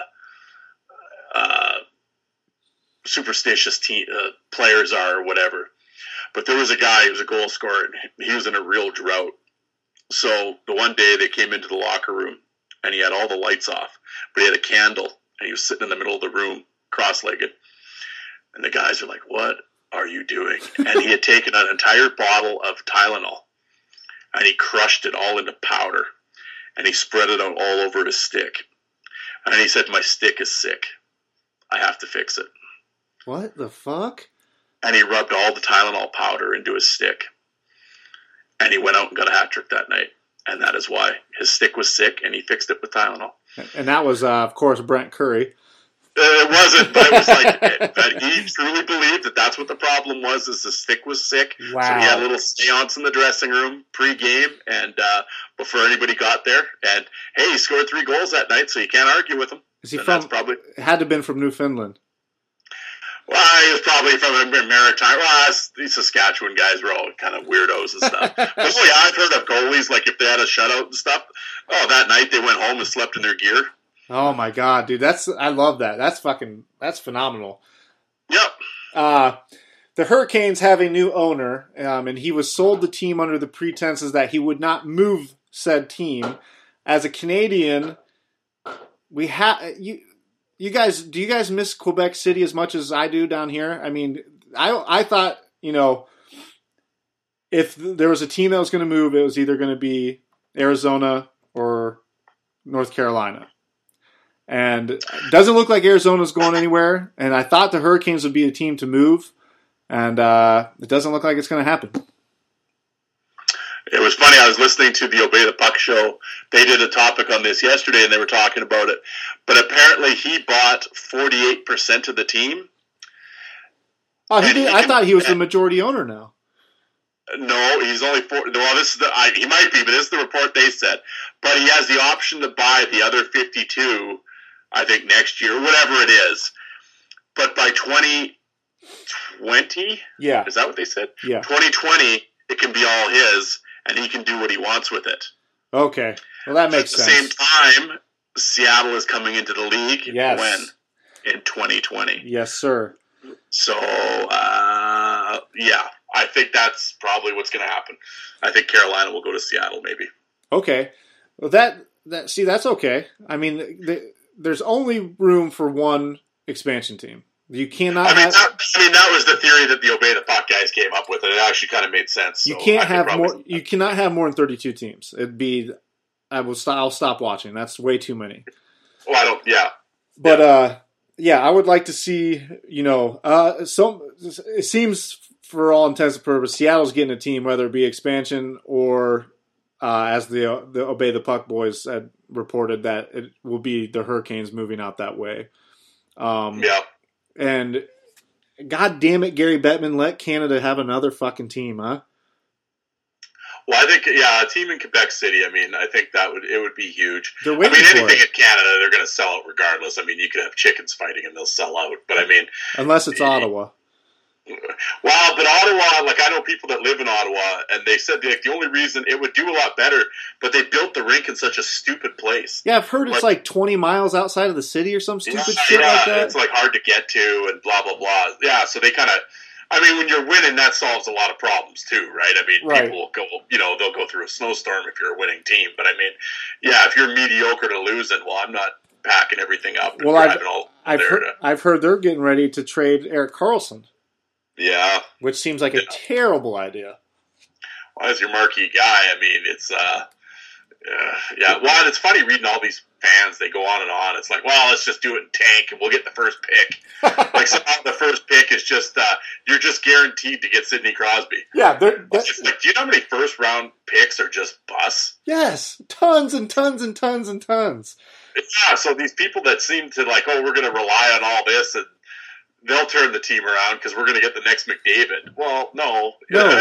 uh, superstitious te- uh, players are, or whatever. But there was a guy who was a goal scorer, and he was in a real drought. So the one day they came into the locker room and he had all the lights off, but he had a candle and he was sitting in the middle of the room, cross-legged. And the guys are like, "What are you doing?" And he had taken an entire bottle of Tylenol and he crushed it all into powder and he spread it out all over his stick. And he said, "My stick is sick. I have to fix it." What the fuck? And he rubbed all the Tylenol powder into his stick. And he went out and got a hat trick that night. And that is why his stick was sick, and he fixed it with Tylenol. And that was, uh, of course, Brent Curry. Uh, it wasn't, but it was like that he truly believed that that's what the problem was, is the stick was sick. Wow. So he had a little seance in the dressing room pre-game and uh, before anybody got there. And, hey, he scored three goals that night, so you can't argue with him. Is he and from, that's probably, had to have been from Newfoundland. Well, he was probably from a maritime. Well, these Saskatchewan guys were all kind of weirdos and stuff. But, oh, yeah, I've heard of goalies, like if they had a shutout and stuff. Oh, that night they went home and slept in their gear. Oh, my God, dude. That's I love that. That's fucking, that's phenomenal. Yep. Uh, the Hurricanes have a new owner, um, and he was sold the team under the pretenses that he would not move said team. As a Canadian, we have you. You guys, do you guys miss Quebec City as much as I do down here? I mean, I I thought, you know, if there was a team that was going to move, it was either going to be Arizona or North Carolina. And it doesn't look like Arizona's going anywhere. And I thought the Hurricanes would be the team to move. And uh, it doesn't look like it's going to happen. It was funny. I was listening to the Obey the Puck show. They did a topic on this yesterday, and they were talking about it. But apparently, he bought forty-eight percent of the team. Oh, he did. He I can, thought he was the majority owner now. No, he's only four. Well, this is the. I, he might be, but this is the report they said. But he has the option to buy the other fifty-two. I think next year, whatever it is. But by twenty twenty, yeah, is that what they said? Yeah, twenty twenty, it can be all his. And he can do what he wants with it. Okay. Well, that makes sense. At the sense. same time, Seattle is coming into the league yes. when? In twenty twenty. Yes, sir. So, uh, yeah, I think that's probably what's going to happen. I think Carolina will go to Seattle, maybe. Okay. Well, that, that see, that's okay. I mean, the, there's only room for one expansion team. You cannot I mean, have. that, I mean, that was the theory that the Obey the Puck guys came up with, and it actually kind of made sense. You so can't I have more. You cannot have more than thirty-two teams. It'd be. I will. Stop, I'll stop watching. That's way too many. Well, I don't. Yeah. But yeah. uh, yeah, I would like to see. You know, uh, some. It seems for all intents and purposes, Seattle's getting a team, whether it be expansion or, uh, as the the Obey the Puck boys had reported, that it will be the Hurricanes moving out that way. Um, yeah. And God damn it, Gary Bettman, let Canada have another fucking team, huh? Well, I think, yeah, a team in Quebec City, I mean, I think that would, it would be huge. They're waiting I mean, for anything it. in Canada, they're going to sell out regardless. I mean, you could have chickens fighting and they'll sell out. But I mean, unless it's Ottawa. Well, but Ottawa, like I know people that live in Ottawa, and they said like the only reason it would do a lot better, but they built the rink in such a stupid place. Yeah, I've heard it's like, like twenty miles outside of the city or some stupid yeah, shit yeah, like that. It's like hard to get to and blah blah blah. Yeah, so they kind of. I mean, when you're winning, that solves a lot of problems too, right? I mean, right. people will go, you know, they'll go through a snowstorm if you're a winning team. But I mean, yeah, if you're mediocre to losing, well, I'm not packing everything up and well, driving I've, all I've there heard, to, I've heard they're getting ready to trade Erik Karlsson. Yeah. Which seems like yeah. a terrible idea. Well, as your marquee guy, I mean, it's, uh, uh, yeah. Well, and it's funny reading all these fans, they go on and on. It's like, well, let's just do it in tank and we'll get the first pick. Like somehow the first pick is just, uh, you're just guaranteed to get Sidney Crosby. Yeah. They're, it's like, do you know how many first round picks are just bus? Yes. Tons and tons and tons and tons. Yeah. So these people that seem to like, oh, we're going to rely on all this and they'll turn the team around because we're going to get the next McDavid. Well, no,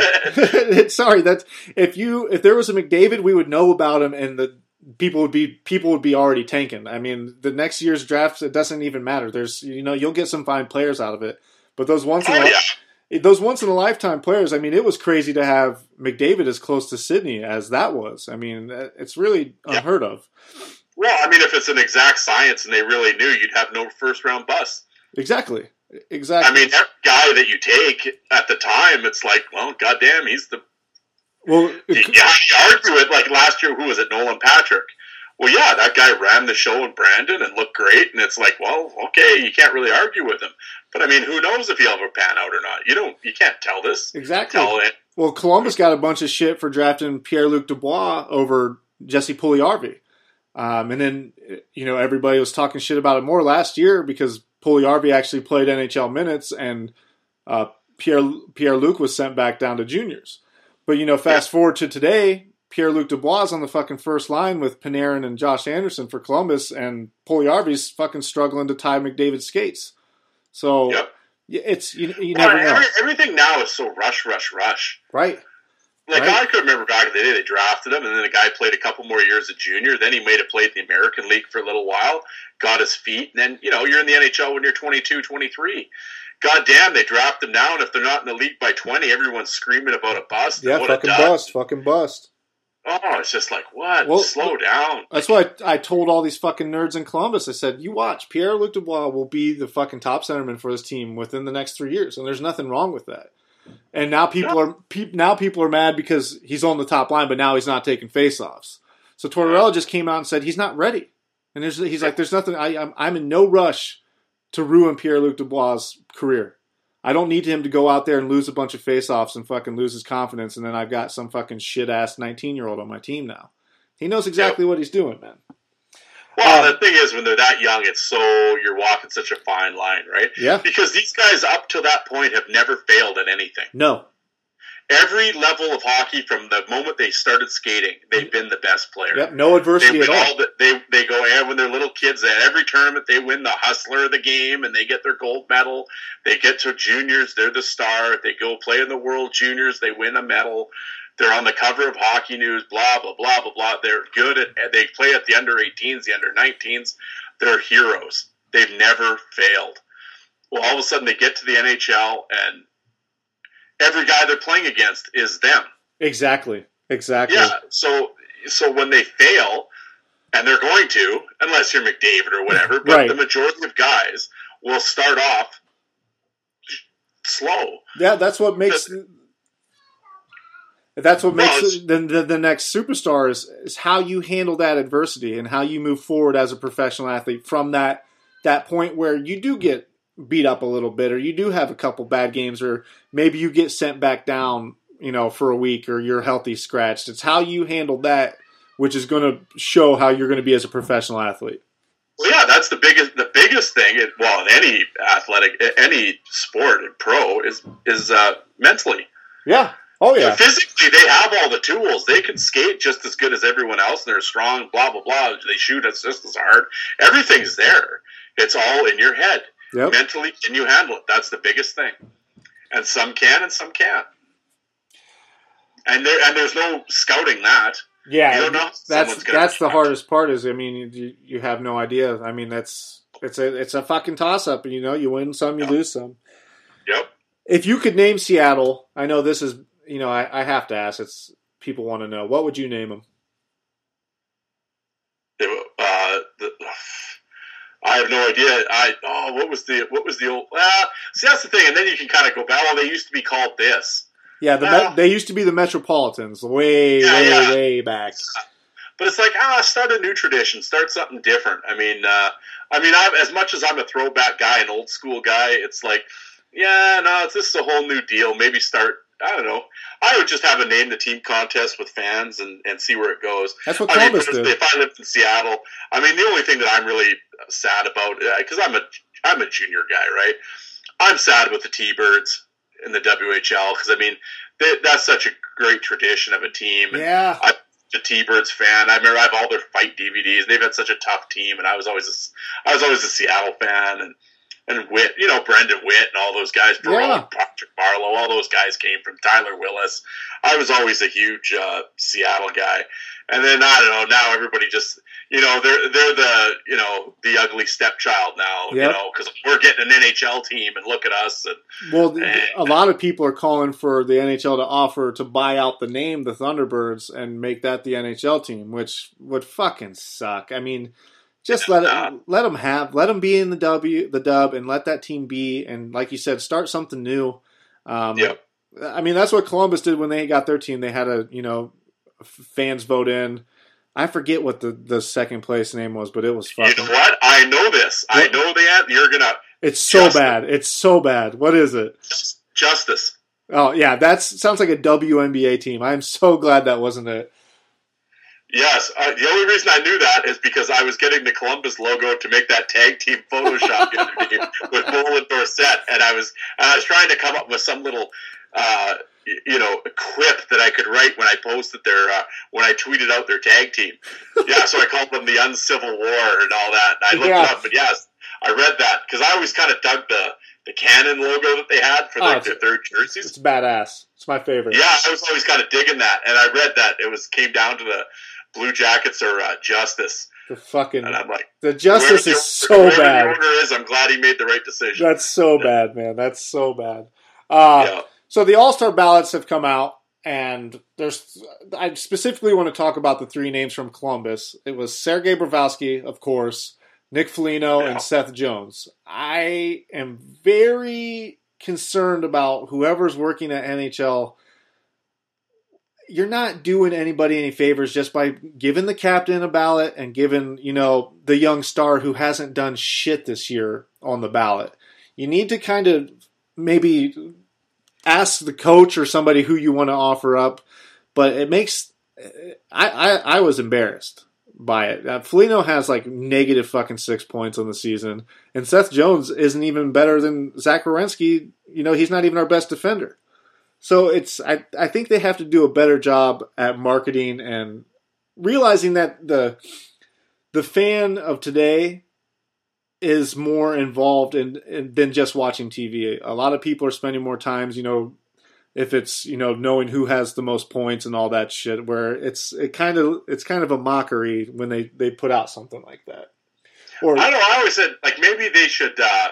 no. Sorry, that's if you if there was a McDavid, we would know about him, and the people would be people would be already tanking. I mean, the next year's draft, it doesn't even matter. There's you know you'll get some fine players out of it, but those once in oh, a, yeah. those once in a lifetime players. I mean, it was crazy to have McDavid as close to Sidney as that was. I mean, it's really unheard yeah. of. Well, I mean, if it's an exact science and they really knew, you'd have no first round bust. Exactly. Exactly. I mean, every guy that you take at the time, it's like, well, goddamn, he's the. Well, you, you argue it like last year. Who was it? Nolan Patrick. Well, yeah, that guy ran the show in Brandon and looked great, and it's like, well, okay, you can't really argue with him. But I mean, who knows if he'll ever pan out or not? You don't. You can't tell this. Exactly. Tell it. Well, Columbus got a bunch of shit for drafting Pierre-Luc Dubois over Jesse Puljujarvi, um, and then you know everybody was talking shit about it more last year because Puljujarvi actually played N H L minutes, and uh, Pierre Pierre-Luc was sent back down to juniors. But, you know, fast yeah. forward to today, Pierre-Luc Dubois is on the fucking first line with Panarin and Josh Anderson for Columbus, and Puljujarvi's fucking struggling to tie McDavid's skates. So, yep. it's, you, you well, never know. Every, everything now is so rush, rush, rush. Right. Like, right. I could remember back in the day, they drafted him, and then the guy played a couple more years at junior. Then he made a play at the American League for a little while, got his feet, and then, you know, you're in the N H L when you're twenty-two, twenty-three. God damn, they draft them now, and if they're not in the league by twenty, everyone's screaming about a bust. Yeah, fucking bust, fucking bust. Oh, it's just like, what? Well, Slow down. That's why I, I told all these fucking nerds in Columbus. I said, you watch, Pierre-Luc Dubois will be the fucking top centerman for this team within the next three years, and there's nothing wrong with that. And now people yeah. are pe- now people are mad because he's on the top line, but now he's not taking faceoffs. So Tortorella just came out and said he's not ready, and there's, he's like, "There's nothing. I, I'm I'm in no rush to ruin Pierre-Luc Dubois' career. I don't need him to go out there and lose a bunch of faceoffs and fucking lose his confidence, and then I've got some fucking shit ass nineteen year old on my team now. He knows exactly yep. what he's doing, man." Well, um, the thing is, when they're that young, it's so you're walking such a fine line, right? Yeah. Because these guys up to that point have never failed at anything. No. Every level of hockey, from the moment they started skating, they've been the best player. Yep, no adversity they at all. all the, they they go yeah, when they're little kids. At every tournament, they win the hustler of the game, and they get their gold medal. They get to juniors, they're the star. They go play in the World Juniors, they win a medal. They're on the cover of Hockey News. Blah blah blah blah blah. They're good at. They play at the under eighteens, the under nineteens. They're heroes. They've never failed. Well, all of a sudden, they get to the N H L and every guy they're playing against is them. Exactly. Exactly. Yeah. So, so when they fail, and they're going to, unless you're McDavid or whatever, but right. the majority of guys will start off slow. Yeah, that's what makes. The, that's what makes no, the, the the next superstar is is how you handle that adversity and how you move forward as a professional athlete from that that point where you do get beat up a little bit, or you do have a couple bad games, or maybe you get sent back down, you know, for a week, or you're healthy scratched. It's how you handle that, which is going to show how you're going to be as a professional athlete. Well, yeah, that's the biggest the biggest thing. Well, in any athletic, any sport, and pro is is uh, mentally. Yeah. Oh yeah. Physically, they have all the tools. They can skate just as good as everyone else. They're strong. Blah blah blah. They shoot just as hard. Everything's there. It's all in your head. Yep. Mentally, can you handle it? That's the biggest thing. And some can, and some can't. And there, and there's no scouting that. Yeah, you don't know that's that's the hardest part. Is I mean, you, you have no idea. I mean, that's it's a it's a fucking toss up. You know, you win some, you yep. lose some. Yep. If you could name Seattle, I know this is you know I, I have to ask. It's people want to know. What would you name them? Uh, the, I have no idea. I oh, what was the what was the old? Uh, see, that's the thing. And then you can kind of go back. Well, they used to be called this. Yeah, the uh, Met, they used to be the Metropolitans, way, yeah, way, yeah. way back. But it's like, ah, start a new tradition, start something different. I mean, uh, I mean, I'm, as much as I'm a throwback guy, an old school guy, it's like, yeah, no, it's, this is a whole new deal. Maybe start. I don't know. I would just have a name the team contest with fans and, and see where it goes. That's what I Columbus mean, did. If I lived in Seattle, I mean, the only thing that I'm really sad about, because I'm a I'm a junior guy, right? I'm sad with the T-Birds in the W H L because I mean, they, that's such a great tradition of a team. And yeah. I'm a T-Birds fan. I remember I have all their fight D V Ds. They've had such a tough team, and I was always a, I was always a Seattle fan and. And Witt, you know, Brendan Witt and all those guys, Barlow, yeah. Patrick Barlow, all those guys came from Tyler Willis. I was always a huge uh, Seattle guy. And then, I don't know, now everybody just, you know, they're they're the, you know, the ugly stepchild now, yep. you know, because we're getting an N H L team and look at us. And Well, and, a lot of people are calling for the N H L to offer to buy out the name, the Thunderbirds, and make that the N H L team, which would fucking suck. I mean... Just let it, let them have, let them be in the W, the dub, and let that team be. And like you said, start something new. Um, yeah. I mean, that's what Columbus did when they got their team. They had a, you know, fans vote in. I forget what the, the second place name was, but it was fucking. You know what? I know this. What? I know that you're gonna. It's so Justice. bad. It's so bad. What is it? Justice. Oh yeah, that sounds like a W N B A team. I'm so glad that wasn't it. Yes, uh, the only reason I knew that is because I was getting the Columbus logo to make that tag team Photoshop the other day with Bull and Dorsett, and I was and I was trying to come up with some little, uh, you know, quip that I could write when I posted their uh, when I tweeted out their tag team. Yeah, so I called them the Uncivil War and all that. And I looked yeah. it up, but yes, I read that because I always kind of dug the the Cannon logo that they had for like, oh, their third jerseys. It's badass. It's my favorite. Yeah, I was always kind of digging that, and I read that it was came down to the Blue Jackets or uh, Justice. The fucking and I'm like, the Justice is the, so bad. The order is, I'm glad he made the right decision. That's so yeah. bad, man. That's so bad. Uh, yeah. So the All-Star ballots have come out. And there's, I specifically want to talk about the three names from Columbus. It was Sergei Bobrovsky, of course, Nick Foligno, Yeah. and Seth Jones. I am very concerned about whoever's working at N H L. You're not doing anybody any favors just by giving the captain a ballot and giving, you know, the young star who hasn't done shit this year on the ballot. You need to kind of maybe ask the coach or somebody who you want to offer up, but it makes I I, I was embarrassed by it. Uh, Foligno has like negative fucking six points on the season, and Seth Jones isn't even better than Zach Werenski. You know, he's not even our best defender. So it's I I think they have to do a better job at marketing and realizing that the the fan of today is more involved in, in than just watching T V. A lot of people are spending more times, you know, if it's, you know, knowing who has the most points and all that shit, where it's it kind of it's kind of a mockery when they, they put out something like that. Or I don't know. I always said like maybe they should. Uh,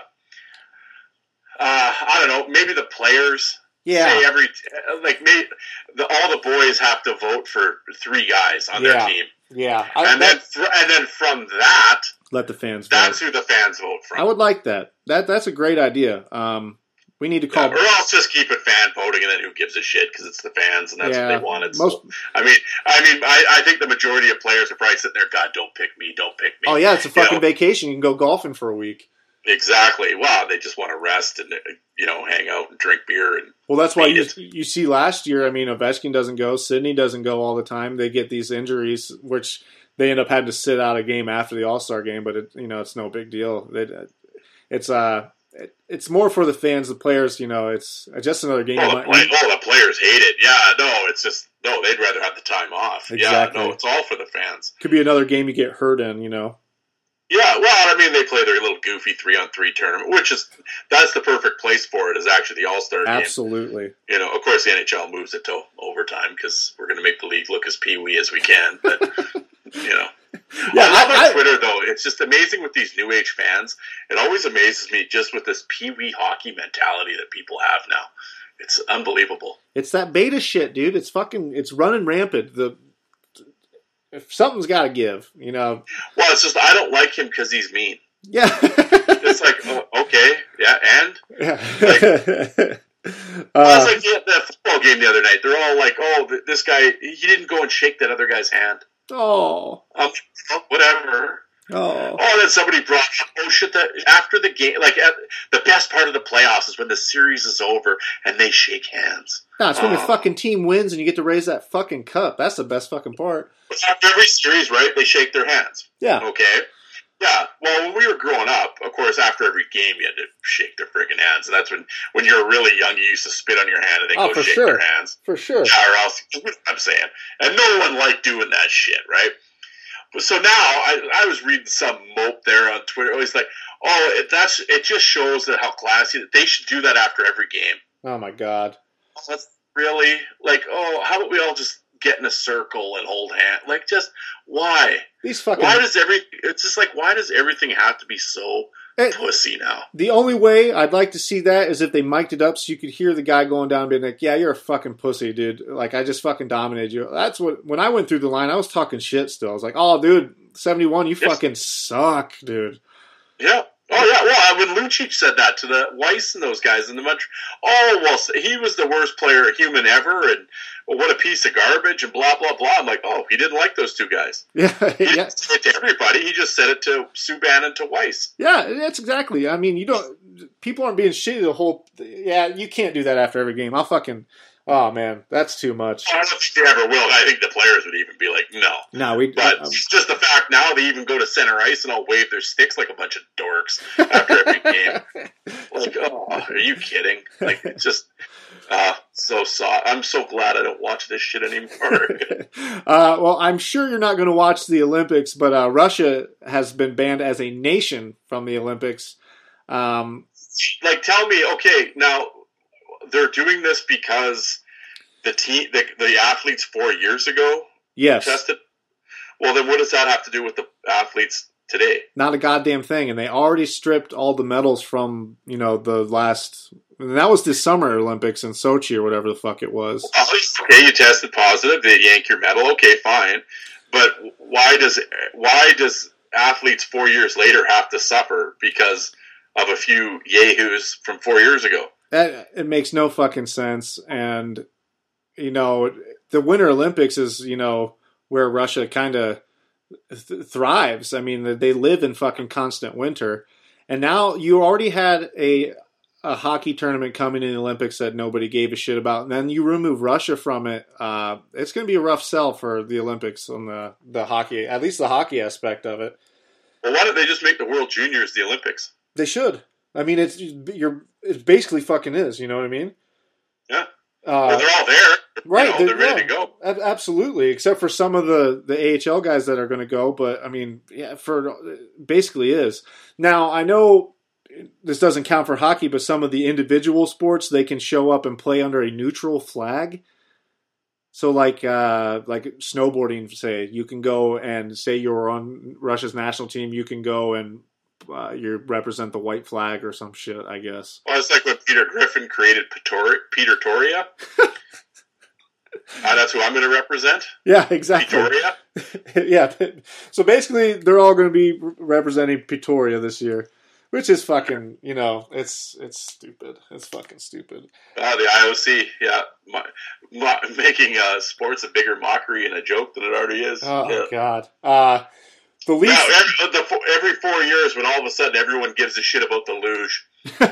uh, I don't know. Maybe the players Yeah. say every like maybe the, all the boys have to vote for three guys on Yeah. their team, yeah, I, and that- then fr- and then from that, let the fans vote. that's who the fans vote from. I would like that. That that's a great idea. Um, we need to Yeah, call. or else just keep it fan voting, and then who gives a shit because it's the fans and that's Yeah, what they wanted. So, most- I mean, I mean, I, I think the majority of players are probably sitting there, God, don't pick me, don't pick me. Oh yeah, it's a You fucking know? vacation. You can go golfing for a week. Exactly. Wow, they just want to rest and you know hang out and drink beer and. Well, that's why Beat you it. you see last year. I mean, Ovechkin doesn't go, Sidney doesn't go all the time. They get these injuries, which they end up having to sit out a game after the All Star game. But it, you know, it's no big deal. They, it's uh, it, it's more for the fans, the players. You know, it's just another game. Oh, You the, might- play, oh, the players hate it. Yeah, no, it's just no. They'd rather have the time off. Exactly. Yeah, no, it's all for the fans. could be another game you get hurt in. You know. Yeah, well, I mean, they play their little goofy three on three tournament, which is that's the perfect place for it. Is actually the All Star game. Absolutely. You know, of course, the N H L moves it to overtime because we're going to make the league look as pee-wee as we can. But you know, Yeah, I love I- on Twitter though. It's just amazing with these new age fans. It always amazes me just with this pee-wee hockey mentality that people have now. It's unbelievable. It's that beta shit, dude. It's fucking. It's running rampant. The if something's got to give, you know. Well, it's just I don't like him because he's mean. Yeah. It's like, oh, okay, yeah, and yeah. well, uh, it's like the, the football game the other night. They're all like, "Oh, th- this guy, he didn't go and shake that other guy's hand." oh. Um, oh, whatever. Oh. Oh, then somebody brought up, oh shit, that after the game, like at, the best part of the playoffs is when the series is over and they shake hands. No, it's when your Oh. fucking team wins and you get to raise that fucking cup. That's the best fucking part. After every series, right, they shake their hands. Yeah. Okay. Yeah. Well, when we were growing up, of course, after every game, you had to shake their friggin' hands, and that's when, when you were really young, you used to spit on your hand and then Oh, go for shake sure. their hands. For sure. Yeah, or else, I'm saying. And no one liked doing that shit, right? But so now, I, I was reading some mope there on Twitter. It was like, oh, it, that's it just shows that how classy, they should do that after every game. Oh my god. That's really, like, oh, how about we all just get in a circle and hold hands? Like, just, why? These fucking. Why does every, it's just like, why does everything have to be so It- pussy now? The only way I'd like to see that is if they mic'd it up so you could hear the guy going down and being like, yeah, you're a fucking pussy, dude. Like, I just fucking dominated you. That's what, when I went through the line, I was talking shit still. I was like, oh, dude, seventy-one, you Yes. fucking suck, dude. Yeah. Oh, yeah. Well, when Lucic said that to the Weiss and those guys in the Montreal, oh, well, he was the worst player human ever, and well, what a piece of garbage, and blah, blah, blah. I'm like, oh, he didn't like those two guys. Yeah, He didn't yeah, say it to everybody. He just said it to Subban and to Weiss. yeah, that's exactly. I mean, you don't, people aren't being shitty the whole, yeah, you can't do that after every game. I'll fucking, oh man, that's too much. I don't think they ever will. I think the players would even be like, no. No, we, But um, it's just the fact now they even go to center ice and all wave their sticks like a bunch of dorks after every game. Like, oh, are you kidding? Like, it's just uh, so soft. I'm so glad I don't watch this shit anymore. uh, well, I'm sure you're not going to watch the Olympics, but uh, Russia has been banned as a nation from the Olympics. Um, Like, tell me, okay, now they're doing this because the team, the, the athletes four years ago yes, tested. Well, then what does that have to do with the athletes today? not a goddamn thing, and they already stripped all the medals from you know the last And that was the Summer Olympics in Sochi or whatever the fuck it was. Okay, you tested positive, they yank your medal. Okay, fine. But why does why does athletes four years later have to suffer because of a few yahoos from four years ago? That, it makes no fucking sense. And, you know, the Winter Olympics is, you know, where Russia kind of th- thrives. I mean, they live in fucking constant winter. And now you already had a a hockey tournament coming in the Olympics that nobody gave a shit about. And then you remove Russia from it. Uh, it's going to be a rough sell for the Olympics on the, the hockey, at least the hockey aspect of it. Well, why don't they just make the World Juniors the Olympics? They should. I mean, it's you're it basically fucking is. You know what I mean? Yeah. Uh, well, they're all there. Right. You know, they're, they're ready yeah, to go. ab- absolutely. Except for some of the, the A H L guys that are going to go. But, I mean, yeah, for basically is. Now, I know this doesn't count for hockey, but some of the individual sports, they can show up and play under a neutral flag. So, like uh, like snowboarding, say, you can go and say you're on Russia's national team, you can go and uh, you represent the white flag or some shit, I guess. Well, it's like when Peter Griffin created Petor- Peter Toria. uh, that's who I'm going to represent? Yeah, exactly. Pretoria? Yeah. So basically, they're all going to be representing Pretoria this year, which is fucking, you know, it's it's stupid. It's fucking stupid. Uh, the I O C, yeah, mo- mo- making uh, sports a bigger mockery and a joke than it already is. Oh, yeah. God. Uh, the least... Now, every, the, every four years when all of a sudden everyone gives a shit about the luge.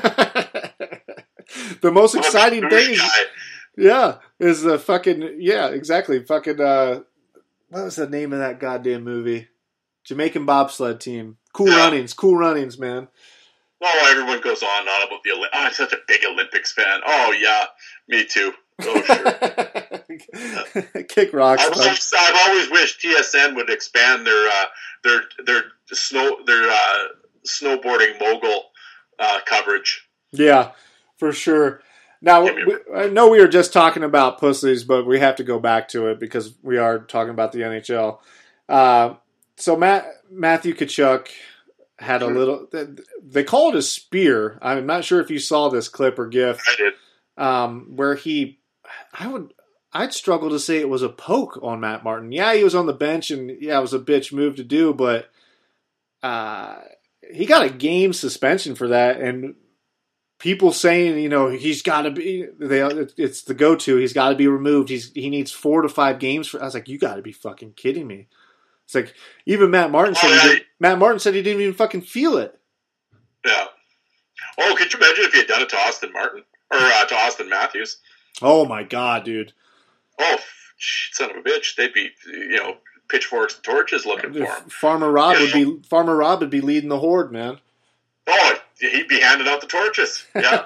The most I'm a exciting luge thing is... guy. Yeah, is the fucking... Yeah, exactly. Fucking... Uh, what was the name of that goddamn movie? Jamaican bobsled team. Cool Yeah. Runnings. Cool Runnings, man. Oh, everyone goes on and on about the Olympics. Oh, I'm such a big Olympics fan. Oh, yeah, me too. Oh, sure. Kick rocks. I've always, I've always wished T S N would expand their uh, their their snow their uh, snowboarding mogul uh, coverage. Yeah, for sure. Now, we, I know we were just talking about pussies, but we have to go back to it because we are talking about the N H L. Uh, so Matt, Matthew Tkachuk had a little... They call it a spear. I'm not sure if you saw this clip or GIF. I did. Um, where he... I would... I'd struggle to say it was a poke on Matt Martin. Yeah, he was on the bench, and yeah, it was a bitch move to do, but uh, he got a game suspension for that, and people saying, you know, he's got to be, they, it's the go-to, he's got to be removed, He's he needs four to five games. For, I was like, you got to be fucking kidding me. It's like, even Matt Martin said, oh, he yeah. did, Matt Martin said he didn't even fucking feel it. Yeah. Oh, could you imagine if he had done it to Austin Martin? Or uh, to Austin Matthews? Oh my God, dude. Oh, son of a bitch. They'd be, you know, pitchforks and torches looking for him. Farmer Rob Yeah. would be Farmer Rob would be leading the horde, man. Oh, he'd be handing out the torches. Yeah.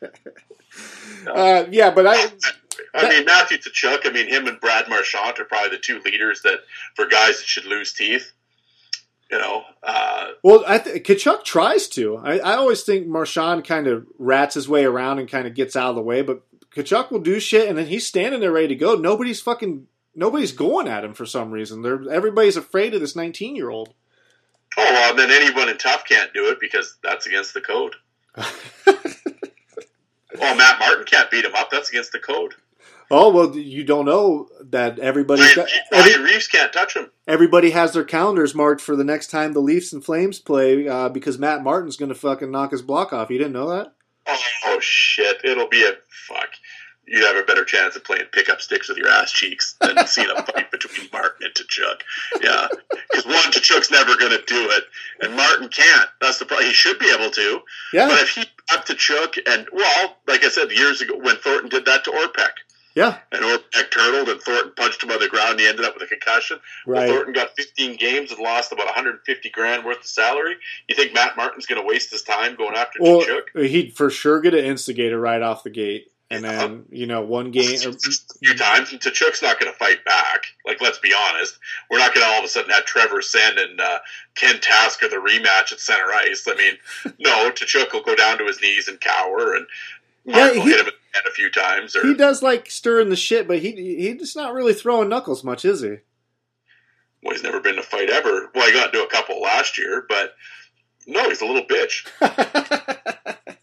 uh, yeah, but I... I mean, Matthew Tkachuk, I mean, him and Brad Marchand are probably the two leaders that, for guys that should lose teeth. You know, uh, well, I th- Tkachuk tries to. I, I always think Marchand kind of rats his way around and kind of gets out of the way, but Tkachuk will do shit, and then he's standing there ready to go. Nobody's fucking, nobody's going at him for some reason. They're everybody's afraid of this nineteen-year-old. Oh, well, and then anyone in tough can't do it because that's against the code. Well, Matt Martin can't beat him up. That's against the code. Oh, well, you don't know that everybody Ryan, got, Ryan every, Reeves can't touch him. everybody has their calendars marked for the next time the Leafs and Flames play uh, because Matt Martin's going to fucking knock his block off. You didn't know that? Oh, shit. It'll be a fuck. You'd have a better chance of playing pickup sticks with your ass cheeks than seeing a fight between Martin and Tkachuk. Yeah. Because one, Tkachuk's never going to do it, and Martin can't. That's the problem. He should be able to. Yeah. But if he got Tkachuk, and, well, like I said, years ago when Thornton did that to Orpek, Yeah. and Orpek turtled, and Thornton punched him on the ground, and he ended up with a concussion. Right. Well, Thornton got fifteen games and lost about one hundred fifty grand worth of salary. You think Matt Martin's going to waste his time going after Well, Tkachuk? he'd for sure get an instigator right off the gate. And then, you know, one game... A few times, and Tkachuk's not going to fight back. Like, let's be honest. We're not going to all of a sudden have Trevor Senn and uh, Ken Tasker the rematch at center ice. I mean, no, Tkachuk will go down to his knees and cower, and Mark Yeah, will he- hit him in the head a few times. Or, He does like stirring the shit, but he he's not really throwing knuckles much, is he? well, he's never been in a fight ever. Well, he got into a couple last year, but no, he's a little bitch.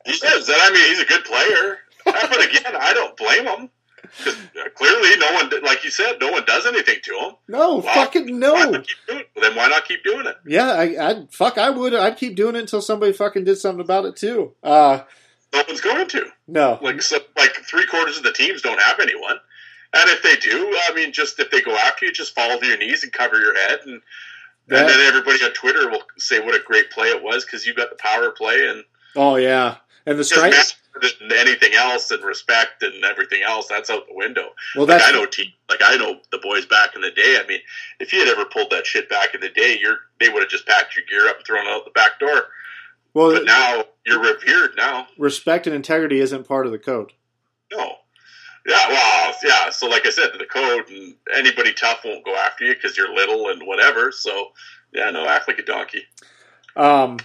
He is. I mean, he's a good player. But again, I don't blame him. Because clearly, no one, like you said, no one does anything to him. No, well, fucking no. Why not keep doing it? Then why not keep doing it? Yeah, I, I'd fuck. I would. I'd keep doing it until somebody fucking did something about it too. Uh, no one's going to. No, like so, like three quarters of the teams don't have anyone, and if they do, I mean, just if they go after you, just fall to your knees and cover your head, and that, and then everybody on Twitter will say what a great play it was because you got the power play and. Oh yeah, and the strikes. Than anything else and respect and everything else, that's out the window. Well, like that's I know, team, like I know the boys back in the day. I mean, if you had ever pulled that shit back in the day, you're they would have just packed your gear up and thrown it out the back door. Well, but now you're revered. Now respect and integrity isn't part of the code. No. Yeah. Well. Yeah. So, like I said, the code and anybody tough won't go after you because you're little and whatever. So, yeah, no, act like a donkey. Um.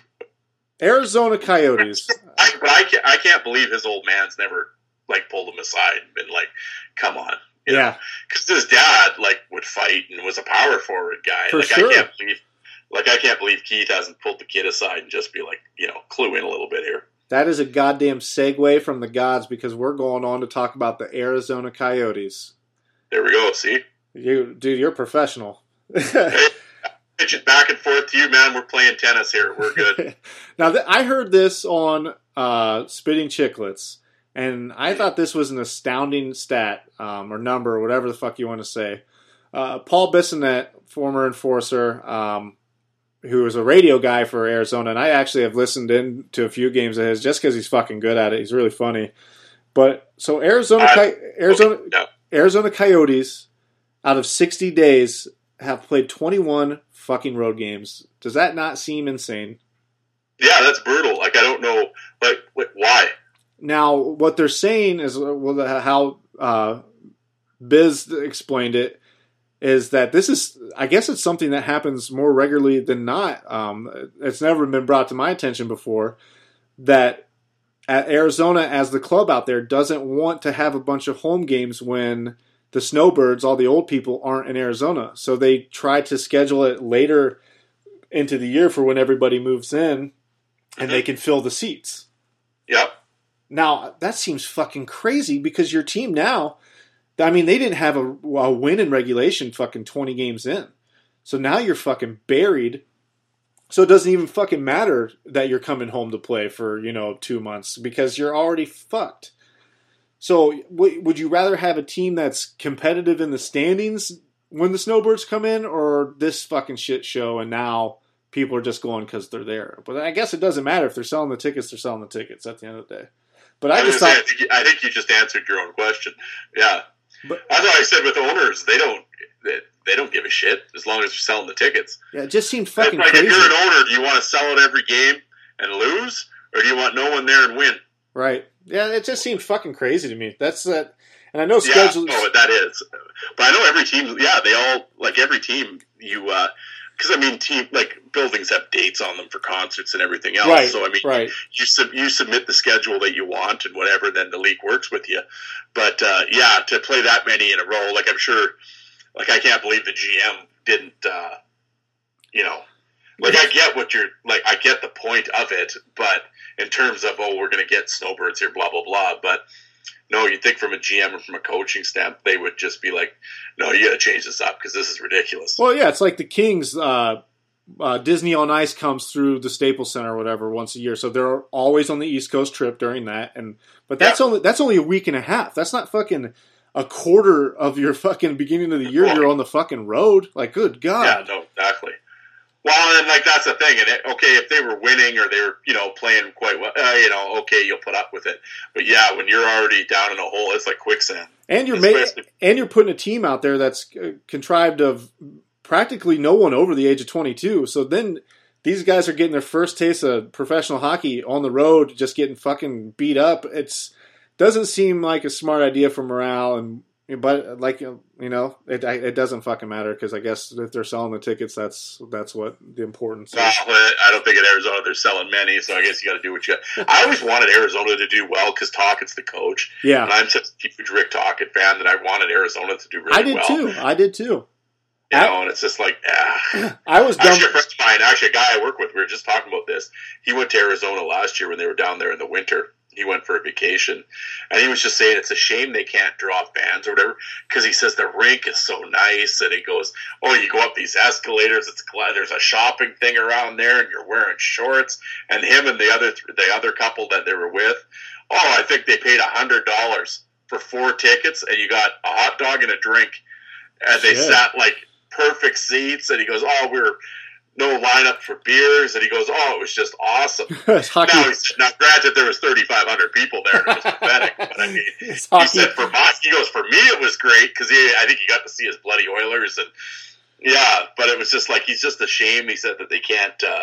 Arizona Coyotes. I, but I can't, I can't believe his old man's never like pulled him aside and been like, "Come on," you yeah. Because his dad like would fight and was a power forward guy. For like sure. I can't believe, like I can't believe Keith hasn't pulled the kid aside and just be like, you know, clue in a little bit here. That is a goddamn segue from the gods because we're going on to talk about the Arizona Coyotes. There we go. See, you dude, you're professional. Hey. Pitch it back and forth to you, man. We're playing tennis here. We're good. Now, th- I heard this on uh, Spitting Chicklets, and I thought this was an astounding stat um, or number or whatever the fuck you want to say. Uh, Paul Bissonnette, former enforcer, um, who is a radio guy for Arizona, and I actually have listened in to a few games of his just because he's fucking good at it. He's really funny. But so Arizona, uh, Coy- Arizona, okay, no. Arizona Coyotes, out of sixty days, have played twenty-one fucking road games. Does that not seem insane? Yeah, that's brutal. Like, I don't know, like, wait, why? Now, what they're saying is, well, how uh, Biz explained it, is that this is, I guess it's something that happens more regularly than not. Um, it's never been brought to my attention before, that at Arizona, as the club out there, doesn't want to have a bunch of home games when the Snowbirds, all the old people, aren't in Arizona. So they try to schedule it later into the year for when everybody moves in and mm-hmm. they can fill the seats. Yep. Now, that seems fucking crazy because your team now, I mean, they didn't have a, a win in regulation fucking twenty games in. So now you're fucking buried. So it doesn't even fucking matter that you're coming home to play for, you know, two months because you're already fucked. So, w- would you rather have a team that's competitive in the standings when the Snowbirds come in, or this fucking shit show and now people are just going because they're there? But I guess it doesn't matter if they're selling the tickets; they're selling the tickets at the end of the day. But I, I just thought, thought, I think, you, I think you just answered your own question. Yeah, but, I thought I said with owners, they don't they, they don't give a shit as long as you're selling the tickets. Yeah, it just seemed fucking like crazy. If you're an owner, do you want to sell it every game and lose, or do you want no one there and win? Right. Yeah, it just seemed fucking crazy to me. That's that, and I know schedule. Yeah, no, that is. But I know every team. Yeah, they all like every team. You because uh, I mean, team like buildings have dates on them for concerts and everything else. Right, so I mean, right. you sub, you submit the schedule that you want and whatever. Then the league works with you. But uh, yeah, to play that many in a row, like I'm sure, like I can't believe the G M didn't. Uh, you know, like I get what you're like. I get the point of it, but. In terms of, oh, we're going to get Snowbirds here, blah, blah, blah. But, no, you'd think from a G M or from a coaching stamp, they would just be like, no, you got to change this up because this is ridiculous. Well, yeah, it's like the Kings, uh, uh, Disney on Ice comes through the Staples Center or whatever once a year. So they're always on the East Coast trip during that. and But that's, yeah. only, that's only a week and a half. That's not fucking a quarter of your fucking beginning of the year. Well, you're on the fucking road. Like, good God. Yeah, no, exactly. Well, and like that's the thing. And it, okay, if they were winning or they were, you know, playing quite well, uh, you know, okay, you'll put up with it. But yeah, when you're already down in a hole, it's like quicksand. And you're ma- and you're putting a team out there that's uh, contrived of practically no one over the age of twenty-two. So then these guys are getting their first taste of professional hockey on the road, just getting fucking beat up. It's doesn't seem like a smart idea for morale and. But like you know, it it doesn't fucking matter because I guess if they're selling the tickets, that's that's what the importance is. Well, I don't think in Arizona they're selling many, so I guess you got to do what you. I always wanted Arizona to do well because Tockett's the coach. Yeah, and I'm such a huge Rick Tocchet fan that I wanted Arizona to do really well. I did well. too. I did too. You know, and it's just like, ah. I was dumb. Actually, a friend of mine, actually, a guy I work with, we were just talking about this. He went to Arizona last year when they were down there in the winter. He went for a vacation, and he was just saying it's a shame they can't draw fans or whatever, because he says the rink is so nice, and he goes, oh, you go up these escalators, it's there's a shopping thing around there, and you're wearing shorts, and him and the other the other couple that they were with, oh, I think they paid a hundred dollars for four tickets, and you got a hot dog and a drink, and they Shit. sat like perfect seats, and he goes, oh, we were no lineup for beers, and he goes, oh, it was just awesome. It's hockey. Now, he said, now, granted, there was thirty-five hundred people there, and it was pathetic, but I mean, It's he hockey. said for my, he goes, for me, it was great, because I think he got to see his bloody Oilers, and yeah, but it was just like, he's just ashamed, he said, that they can't, uh,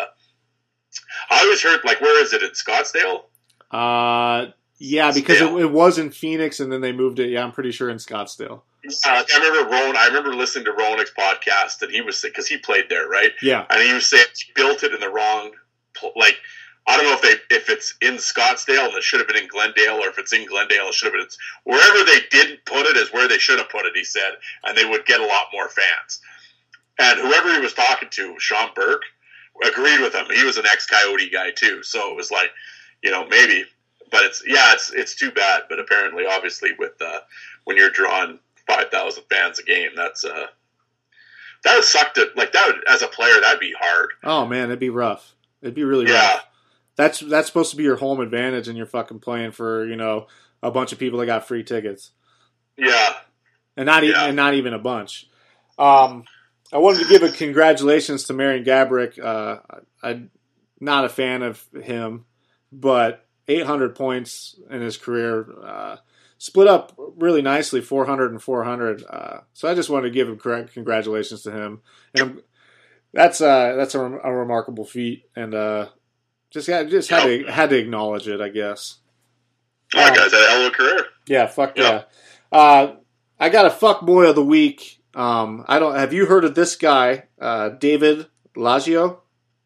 I always heard, like, where is it, in Scottsdale? Uh, yeah, because it, Scottsdale. it was in Phoenix, and then they moved it. Yeah, I'm pretty sure in Scottsdale. Uh, I remember Rowan, I remember listening to Rowan's podcast, and he was, because he played there, right? Yeah. And he was saying he built it in the wrong, pl- like, I don't know if they if it's in Scottsdale and it should have been in Glendale, or if it's in Glendale, it should have been it's, wherever they didn't put it is where they should have put it. He said, and they would get a lot more fans. And whoever he was talking to, Sean Burke, agreed with him. He was an ex-Coyote guy too, so it was like, you know, maybe, but it's yeah, it's it's too bad. But apparently, obviously, with uh, when you're drawing five thousand fans a game, that's uh, that would suck to like that would, as a player. That'd be hard. Oh man, it'd be rough. It'd be really Yeah. rough. That's that's supposed to be your home advantage, and you're fucking playing for, you know, a bunch of people that got free tickets, Yeah. and not even Yeah. and not even a bunch. Um, I wanted to give a congratulations to Marian Gaborik. Uh, I, I'm not a fan of him, but eight hundred points in his career, uh, split up really nicely, four hundred and four hundred. Uh, so I just wanted to give him correct congratulations to him, and I'm, that's uh, that's a, a remarkable feat, and uh, just yeah, just had to had to acknowledge it, I guess. Oh, that guy's had a hell of a career. Yeah, fuck Yeah. yeah. Uh, I got a fuck boy of the week. Um, I don't. Have you heard of this guy, uh, David Laggio?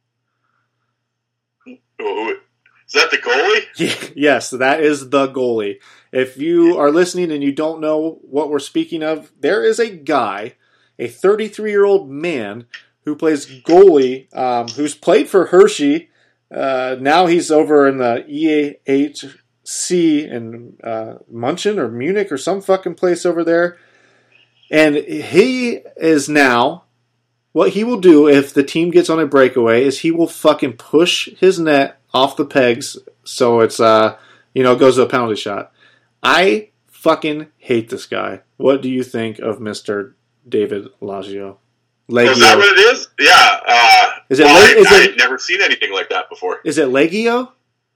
Who- who- Is that the goalie? Yes, that is the goalie. If you are listening and you don't know what we're speaking of, there is a guy, a thirty-three-year-old man who plays goalie, um, who's played for Hershey. Uh, now he's over in the E A H C in uh, Munchen or Munich or some fucking place over there. And he is now, what he will do if the team gets on a breakaway is he will fucking push his net off the pegs so it's, uh, you know, goes to a penalty shot. I fucking hate this guy. What do you think of Mister David Laggio? Is that what it is? Yeah. Uh, Is it well, la- I, is I it- had never seen anything like that before. Is it Leggio?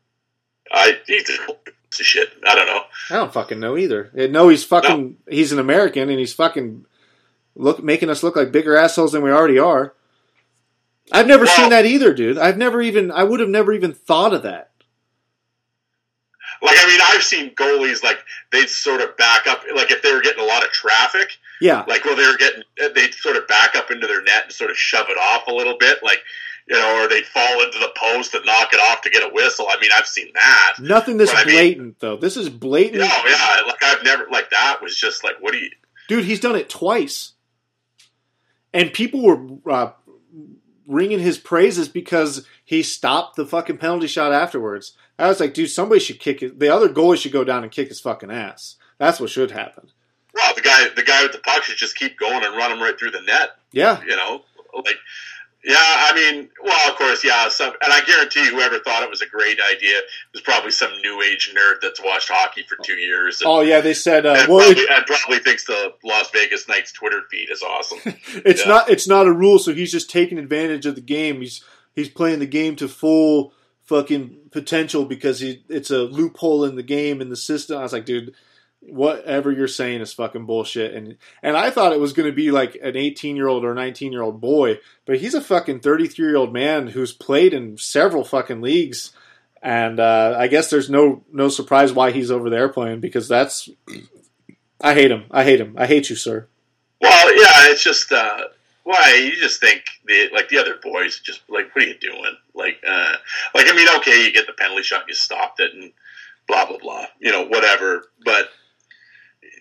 I he's a piece of shit. I don't know. I don't fucking know either. I know he's fucking, he's an American and he's fucking look making us look like bigger assholes than we already are. I've never Well- seen that either, dude. I've never even, I would have never even thought of that. Like, I mean, I've seen goalies, like, they'd sort of back up, like, if they were getting a lot of traffic, Yeah. like, well, they were getting, they'd sort of back up into their net and sort of shove it off a little bit, like, you know, or they'd fall into the post and knock it off to get a whistle. I mean, I've seen that. Nothing this But I mean- blatant, though. This is blatant. No, yeah, like, I've never, like, that was just like, what do you, Dude, he's done it twice. And people were uh, ringing his praises because he stopped the fucking penalty shot afterwards. I was like, dude, somebody should kick it. The other goalie should go down and kick his fucking ass. That's what should happen. well, the guy, the guy with the puck should just keep going and run him right through the net. Yeah. You know, like, yeah, I mean, well, of course, yeah, some, and I guarantee you, whoever thought it was a great idea was probably some new age nerd that's watched hockey for two years. And, Oh, yeah, they said, uh, and, well, probably, it- and probably thinks the Las Vegas Knights Twitter feed is awesome. it's Yeah. not it's not a rule, so he's just taking advantage of the game. He's he's playing the game to full fucking potential because he it's a loophole in the game in the system. I was like, dude, whatever you're saying is fucking bullshit. And and I thought it was going to be like an eighteen year old or nineteen year old boy, but he's a fucking thirty-three year old man who's played in several fucking leagues. And uh, I guess there's no no surprise why he's over there playing, because that's I hate him. I hate him. I hate you, sir. Well, yeah, it's just uh, why you just think the like the other boys just like, what are you doing? Like, uh, like I mean, okay, you get the penalty shot, you stopped it, and blah blah blah, you know, whatever. But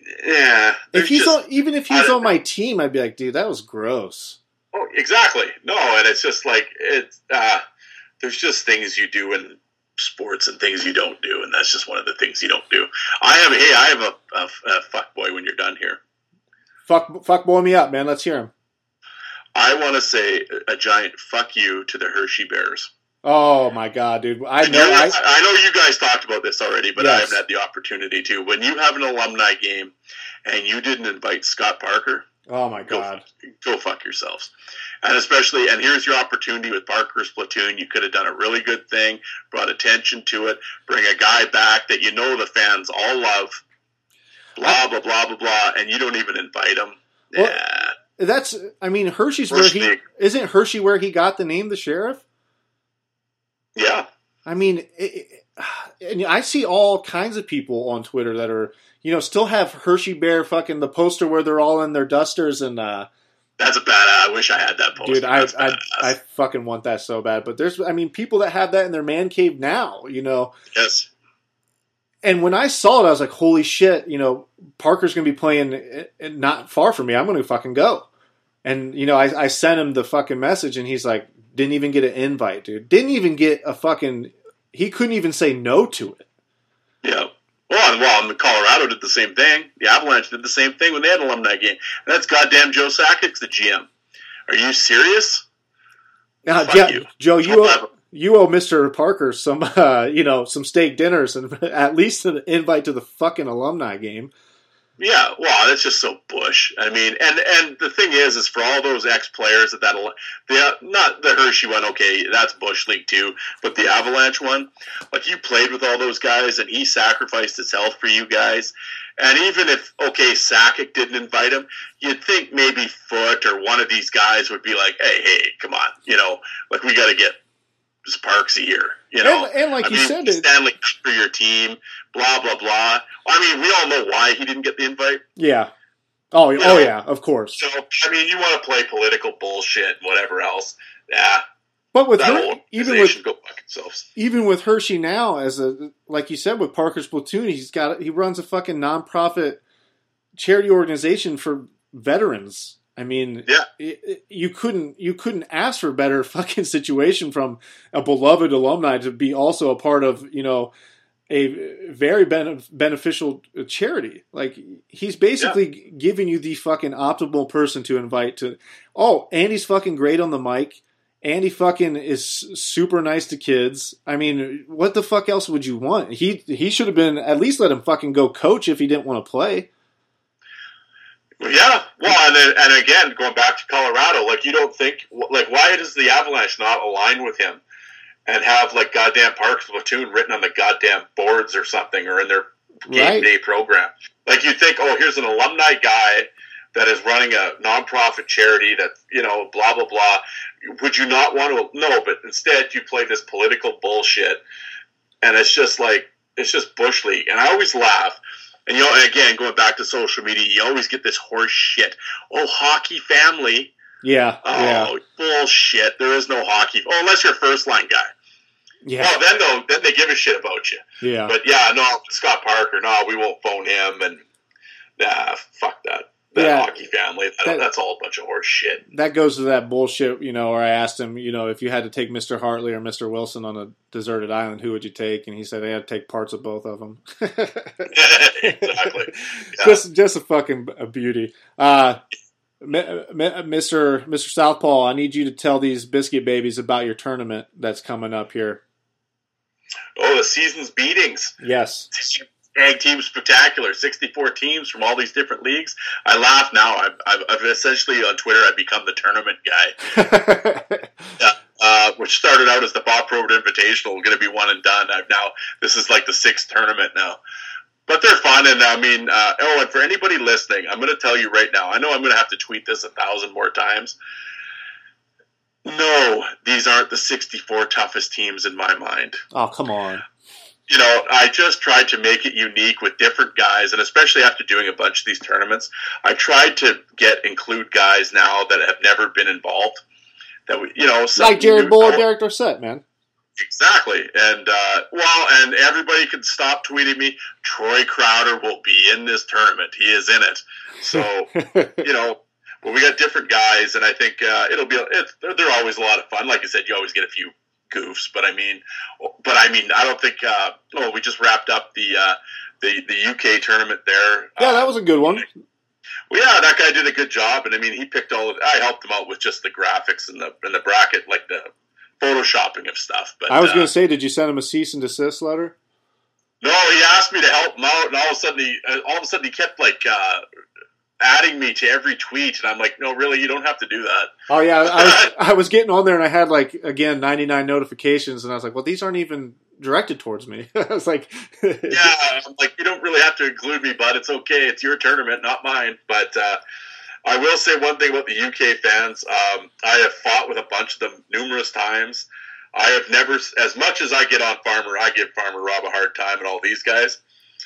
yeah. If he's just, on, even if he's on my team, I'd be like, dude, that was gross. Oh, exactly. No, and it's just like it's. Uh, there's just things you do in sports and things you don't do, and that's just one of the things you don't do. I have. Hey, I have a, a, a fuck boy when you're done here. Fuck, fuck boy me up, man. Let's hear him. I want to say a giant fuck you to the Hershey Bears. Oh my god, dude! I know. I, I, I know you guys talked about this already, but Yes. I haven't had the opportunity to. When you have an alumni game and you didn't invite Scott Parker, oh my go, god! go fuck yourselves. And especially, and here's your opportunity with Parker's platoon. You could have done a really good thing, brought attention to it, bring a guy back that you know the fans all love. Blah blah blah blah blah, and you don't even invite him. Well, Yeah. That's. I mean, Hershey's Hershey. where he isn't Hershey where he got the name the Sheriff. Yeah. I mean, it, it, and I see all kinds of people on Twitter that are, you know, still have Hershey Bear fucking the poster where they're all in their dusters and, uh, That's a bad. I wish I had that poster. dude, I, That's I, badass. I fucking want that so bad. But there's, I mean, people that have that in their man cave now, you know. Yes. And when I saw it, I was like, holy shit, you know, Parker's going to be playing not far from me. I'm going to fucking go. And, you know, I, I sent him the fucking message and he's like, didn't even get an invite, dude. Didn't even get a fucking, he couldn't even say no to it. Yeah. Well, and, well, and Colorado did the same thing. The Avalanche did the same thing when they had an alumni game. And that's goddamn Joe Sakic's the G M. Are you serious? Now, Fuck Jo- you. Joe, you I'll have owe, you owe Mister Parker some, uh, you know, some steak dinners and at least an invite to the fucking alumni game. Yeah, well, that's just so Bush. I mean, and and the thing is, is for all those ex-players that that the not the Hershey one, okay, that's Bush League too, but the Avalanche one, like you played with all those guys, and he sacrificed his health for you guys. And even if okay, Sakic didn't invite him, you'd think maybe Foote or one of these guys would be like, hey, hey, come on, you know, like we got to get Sparks a year, you know. And, and like I you mean, said, it, Stanley Cup for your team, blah blah blah. I mean, we all know why he didn't get the invite. yeah. Oh, You oh know, yeah, of course. So, I mean, you want to play political bullshit and whatever else. Yeah. But with That Her- whole even organization with go fuck themselves. even with Hershey now, as a like you said with Parker's platoon, he's got he runs a fucking nonprofit charity organization for veterans. I mean, Yeah. it, it- you couldn't you couldn't ask for a better fucking situation from a beloved alumni to be also a part of, you know, a very bene- beneficial charity. Like he's basically giving you the fucking optimal person to invite to. Oh, Andy's fucking great on the mic. Andy fucking is super nice to kids. I mean, what the fuck else would you want? He he should have been at least let him fucking go coach if he didn't want to play. Well, yeah. Well, and then, and again, going back to Colorado, like you don't think, like why does the Avalanche not align with him and have like goddamn Parks platoon written on the goddamn boards or something or in their game Right. day program? Like you think, oh, here's an alumni guy that is running a nonprofit charity that, you know, blah, blah, blah. Would you not want to? No, but instead you play this political bullshit. And it's just like, it's just Bush League. And I always laugh. And, you know, and again, going back to social media, you always get this horse shit. Oh, hockey family. Yeah, Oh, yeah, bullshit. There is no hockey. Oh, unless you're a first line guy. yeah, Well, then, though, then they give a shit about you. yeah. But, yeah, no, Scott Parker, no, we won't phone him. And, nah, fuck that. That Yeah. hockey family, that, That- that's all a bunch of horse shit. That goes to that bullshit, you know, where I asked him, you know, if you had to take Mister Hartley or Mister Wilson on a deserted island, who would you take? And he said I had to take parts of both of them. Exactly. Yeah. Just, just a fucking a beauty. Uh, Mister Mister Southpaw, I need you to tell these biscuit babies about your tournament that's coming up here. Oh, the season's beatings. Yes. Tag team spectacular, sixty-four teams from all these different leagues. I laugh now. I've, I've, I've essentially on Twitter, I've become the tournament guy. Yeah, uh, which started out as the Bob Probert Invitational, going to be one and done. I've now, this is like the sixth tournament now. But they're fun, and I mean, uh, oh, and for anybody listening, I'm going to tell you right now, I know I'm going to have to tweet this a thousand more times. No, these aren't the sixty-four toughest teams in my mind. Oh, come on. You know, I just tried to make it unique with different guys, and especially after doing a bunch of these tournaments, I tried to get include guys now that have never been involved. That we, you know, some Like Jared new- Bull or Derek Dorsett, man. Exactly. And, uh, well, and everybody can stop tweeting me. Troy Crowder will be in this tournament. He is in it. So, you know, well, we got different guys, and I think uh, it'll be, it's, they're, they're always a lot of fun. Like I said, you always get a few goofs, but I mean, but I mean, I don't think, uh, oh, we just wrapped up the, uh, the, the U K tournament there. Yeah, that was a good one. Well, yeah, that guy did a good job, and I mean, he picked all of, I helped him out with just the graphics and the, and the bracket, like the photoshopping of stuff. But I was uh, going to say, did you send him a cease and desist letter? No, he asked me to help him out, and all of a sudden, he all of a sudden he kept like uh, adding me to every tweet, and I'm like, no, really, you don't have to do that. Oh yeah, I was, I was getting on there, and I had like again ninety-nine notifications, and I was like, well, these aren't even directed towards me. I was like, yeah, I'm like, you don't really have to include me, bud. It's okay. It's your tournament, not mine. But uh, I will say one thing about the U K fans. Um, I have fought with a bunch of them numerous times. I have never, as much as I get on Farmer, I give Farmer Rob a hard time and all these guys.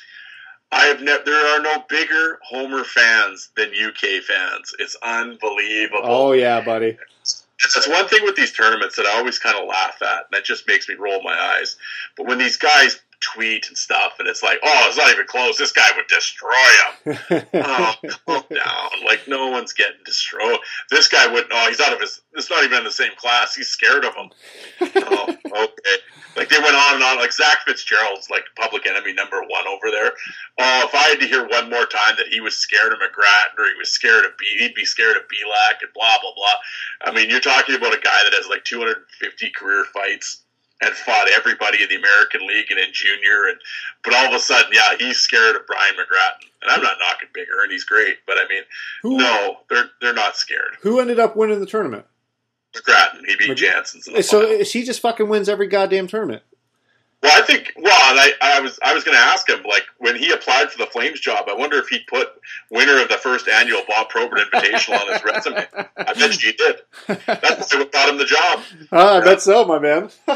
I have never, there are no bigger Homer fans than U K fans. It's unbelievable. Oh yeah, buddy. That's one thing with these tournaments that I always kind of laugh at, and that just makes me roll my eyes. But when these guys tweet and stuff, and it's like, oh, it's not even close. This guy would destroy him. Oh, calm down. Like, no one's getting destroyed. This guy wouldn't. Oh, he's out of his. It's not even in the same class. He's scared of him. Oh, okay. Like, they went on and on. Like, Zach Fitzgerald's like public enemy number one over there. Oh, if I had to hear one more time that he was scared of McGrath or he was scared of B, he'd be scared of Belak and blah blah blah. I mean, you're talking about a guy that has like two hundred fifty career fights and fought everybody in the American League and in junior, and but all of a sudden, yeah, he's scared of Brian McGrattan. And I'm not knocking Bigger, and he's great, but I mean, Who, no, they're they're not scared. Who ended up winning the tournament? McGrattan, he beat Jansen's. In the so final. he just fucking wins every goddamn tournament. Well, I think. Well, and I, I was I was going to ask him, like, when he applied for the Flames job, I wonder if he put winner of the first annual Bob Probert Invitational on his resume. I bet he did. That's what got him the job. Uh, I bet so, my man. uh,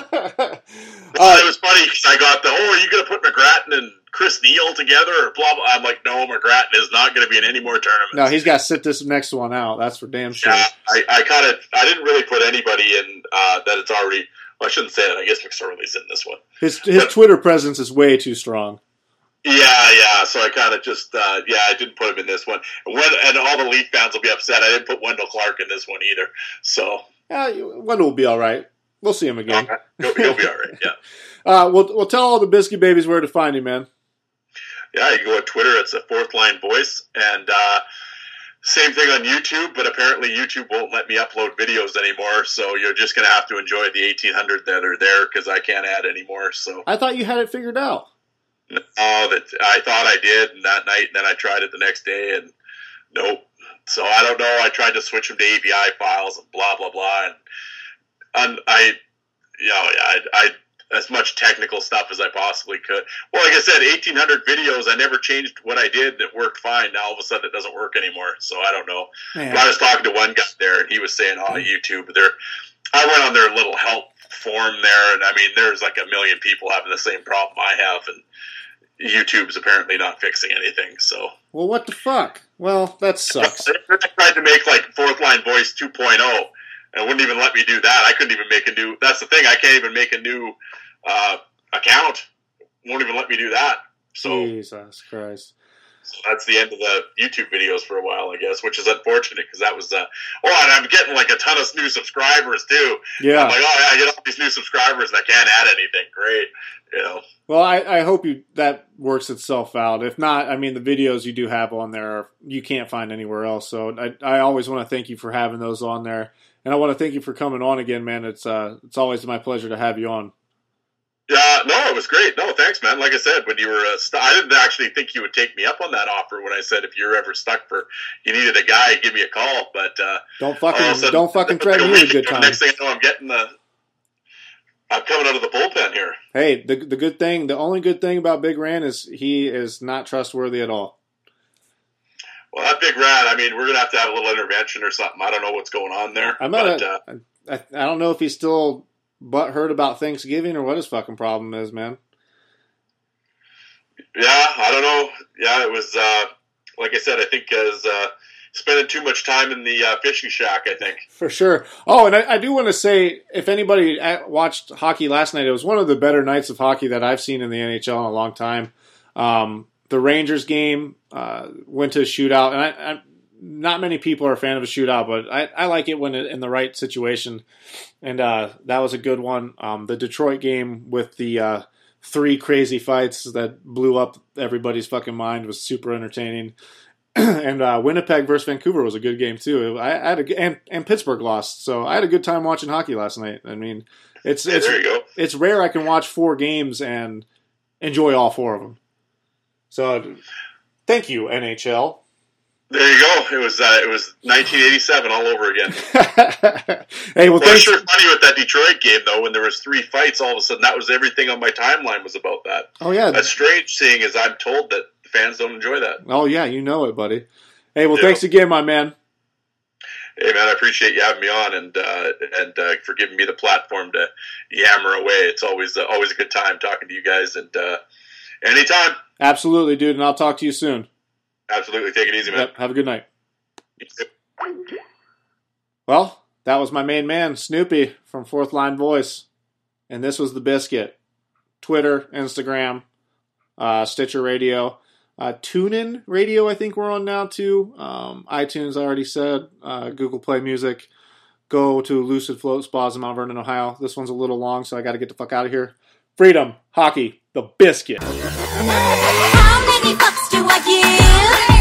it was funny because I got the, oh, are you going to put McGrattan and Chris Neal together or blah blah? I'm like, no, McGrattan is not going to be in any more tournaments. No, he's got to sit this next one out. That's for damn sure. Yeah, I, I kind of I didn't really put anybody in uh, that it's already. Well, I shouldn't say that. I guess McSorley's in this one. His his but, Twitter presence is way too strong. Yeah, yeah. So I kind of just, uh, yeah, I didn't put him in this one. And, when, and all the Leaf fans will be upset. I didn't put Wendell Clark in this one either. So yeah, Wendell will be all right. We'll see him again. Okay. He'll, he'll be all right. Yeah. uh, we'll we'll tell all the Biscuit Babies where to find him, man. Yeah, you can go on Twitter. It's a Fourth Line Voice, and uh, same thing on YouTube, but apparently YouTube won't let me upload videos anymore, so you're just going to have to enjoy the eighteen hundred that are there because I can't add anymore. So I thought you had it figured out. No, that I thought I did and that night, and then I tried it the next day, and nope. So I don't know. I tried to switch them to A V I files and blah, blah, blah, and, and I, you know, I, I as much technical stuff as I possibly could. Well, like I said, eighteen hundred videos, I never changed what I did, and it worked fine. Now, all of a sudden, it doesn't work anymore, so I don't know. But I was talking to one guy there, and he was saying, oh, YouTube, they're, I went on their little help form there, and I mean, there's like a million people having the same problem I have, and YouTube's apparently not fixing anything, so. Well, what the fuck? Well, that sucks. I tried to make, like, Fourth Line Voice two point oh, and it wouldn't even let me do that. I couldn't even make a new, that's the thing, I can't even make a new uh, account. Won't even let me do that. So Jesus Christ. So that's the end of the YouTube videos for a while, I guess, which is unfortunate because that was, uh, oh, and I'm getting like a ton of new subscribers too. Yeah. I'm like, oh, yeah, I get all these new subscribers and I can't add anything. Great. You know. Well, I, I hope you that works itself out. If not, I mean, the videos you do have on there, you can't find anywhere else. So I, I always want to thank you for having those on there. And I want to thank you for coming on again, man. It's, uh, it's always my pleasure to have you on. Yeah, no, it was great. No, thanks, man. Like I said, when you were, uh, st- I didn't actually think you would take me up on that offer when I said if you're ever stuck for, you needed a guy, give me a call. But uh, don't fucking, sudden, don't fucking threaten me with a good time. Next thing I know, I'm getting the, I'm coming out of the bullpen here. Hey, the the good thing, the only good thing about Big Ran is he is not trustworthy at all. Well, that Big Ran, I mean, we're gonna have to have a little intervention or something. I don't know what's going on there. I'm not. But, a, uh, I, I don't know if he's still. But heard about Thanksgiving or what his fucking problem is, man. Yeah, I don't know. Yeah, it was, uh, like I said, I think as uh, spending too much time in the uh, fishing shack, I think. For sure. Oh, and I, I do want to say, if anybody watched hockey last night, it was one of the better nights of hockey that I've seen in the N H L in a long time. Um, the Rangers game uh, went to a shootout, and I, I, not many people are a fan of a shootout, but I, I like it when it, in the right situation, and uh, that was a good one. Um, the Detroit game with the uh, three crazy fights that blew up everybody's fucking mind was super entertaining. And uh, Winnipeg versus Vancouver was a good game too. I, I had a, and, and Pittsburgh lost, so I had a good time watching hockey last night. I mean, it's yeah, it's there you go. It's rare I can watch four games and enjoy all four of them. So, thank you, N H L. There you go. It was uh, it was nineteen eighty-seven all over again. Hey, well, well it's sure funny with that Detroit game though. When there was three fights, all of a sudden that was everything on my timeline was about that. Oh yeah, that's strange. Seeing as I'm told that fans don't enjoy that. Oh yeah, you know it, buddy. Hey, well, yeah. thanks again, my man. Hey man, I appreciate you having me on and uh, and uh, for giving me the platform to yammer away. It's always uh, always a good time talking to you guys, and uh, anytime. Absolutely, dude, and I'll talk to you soon. Absolutely, take it easy, man. Yep, have a good night. Well, that was my main man, Snoopy from Fourth Line Voice, and this was the Biscuit. Twitter, Instagram, uh, Stitcher Radio. Uh, TuneIn Radio, I think we're on now too. Um, iTunes, I already said. Uh, Google Play Music. Go to Lucid Float Spas in Mount Vernon, Ohio. This one's a little long, so I got to get the fuck out of here. Freedom, hockey, the Biscuit. How many bucks do I give?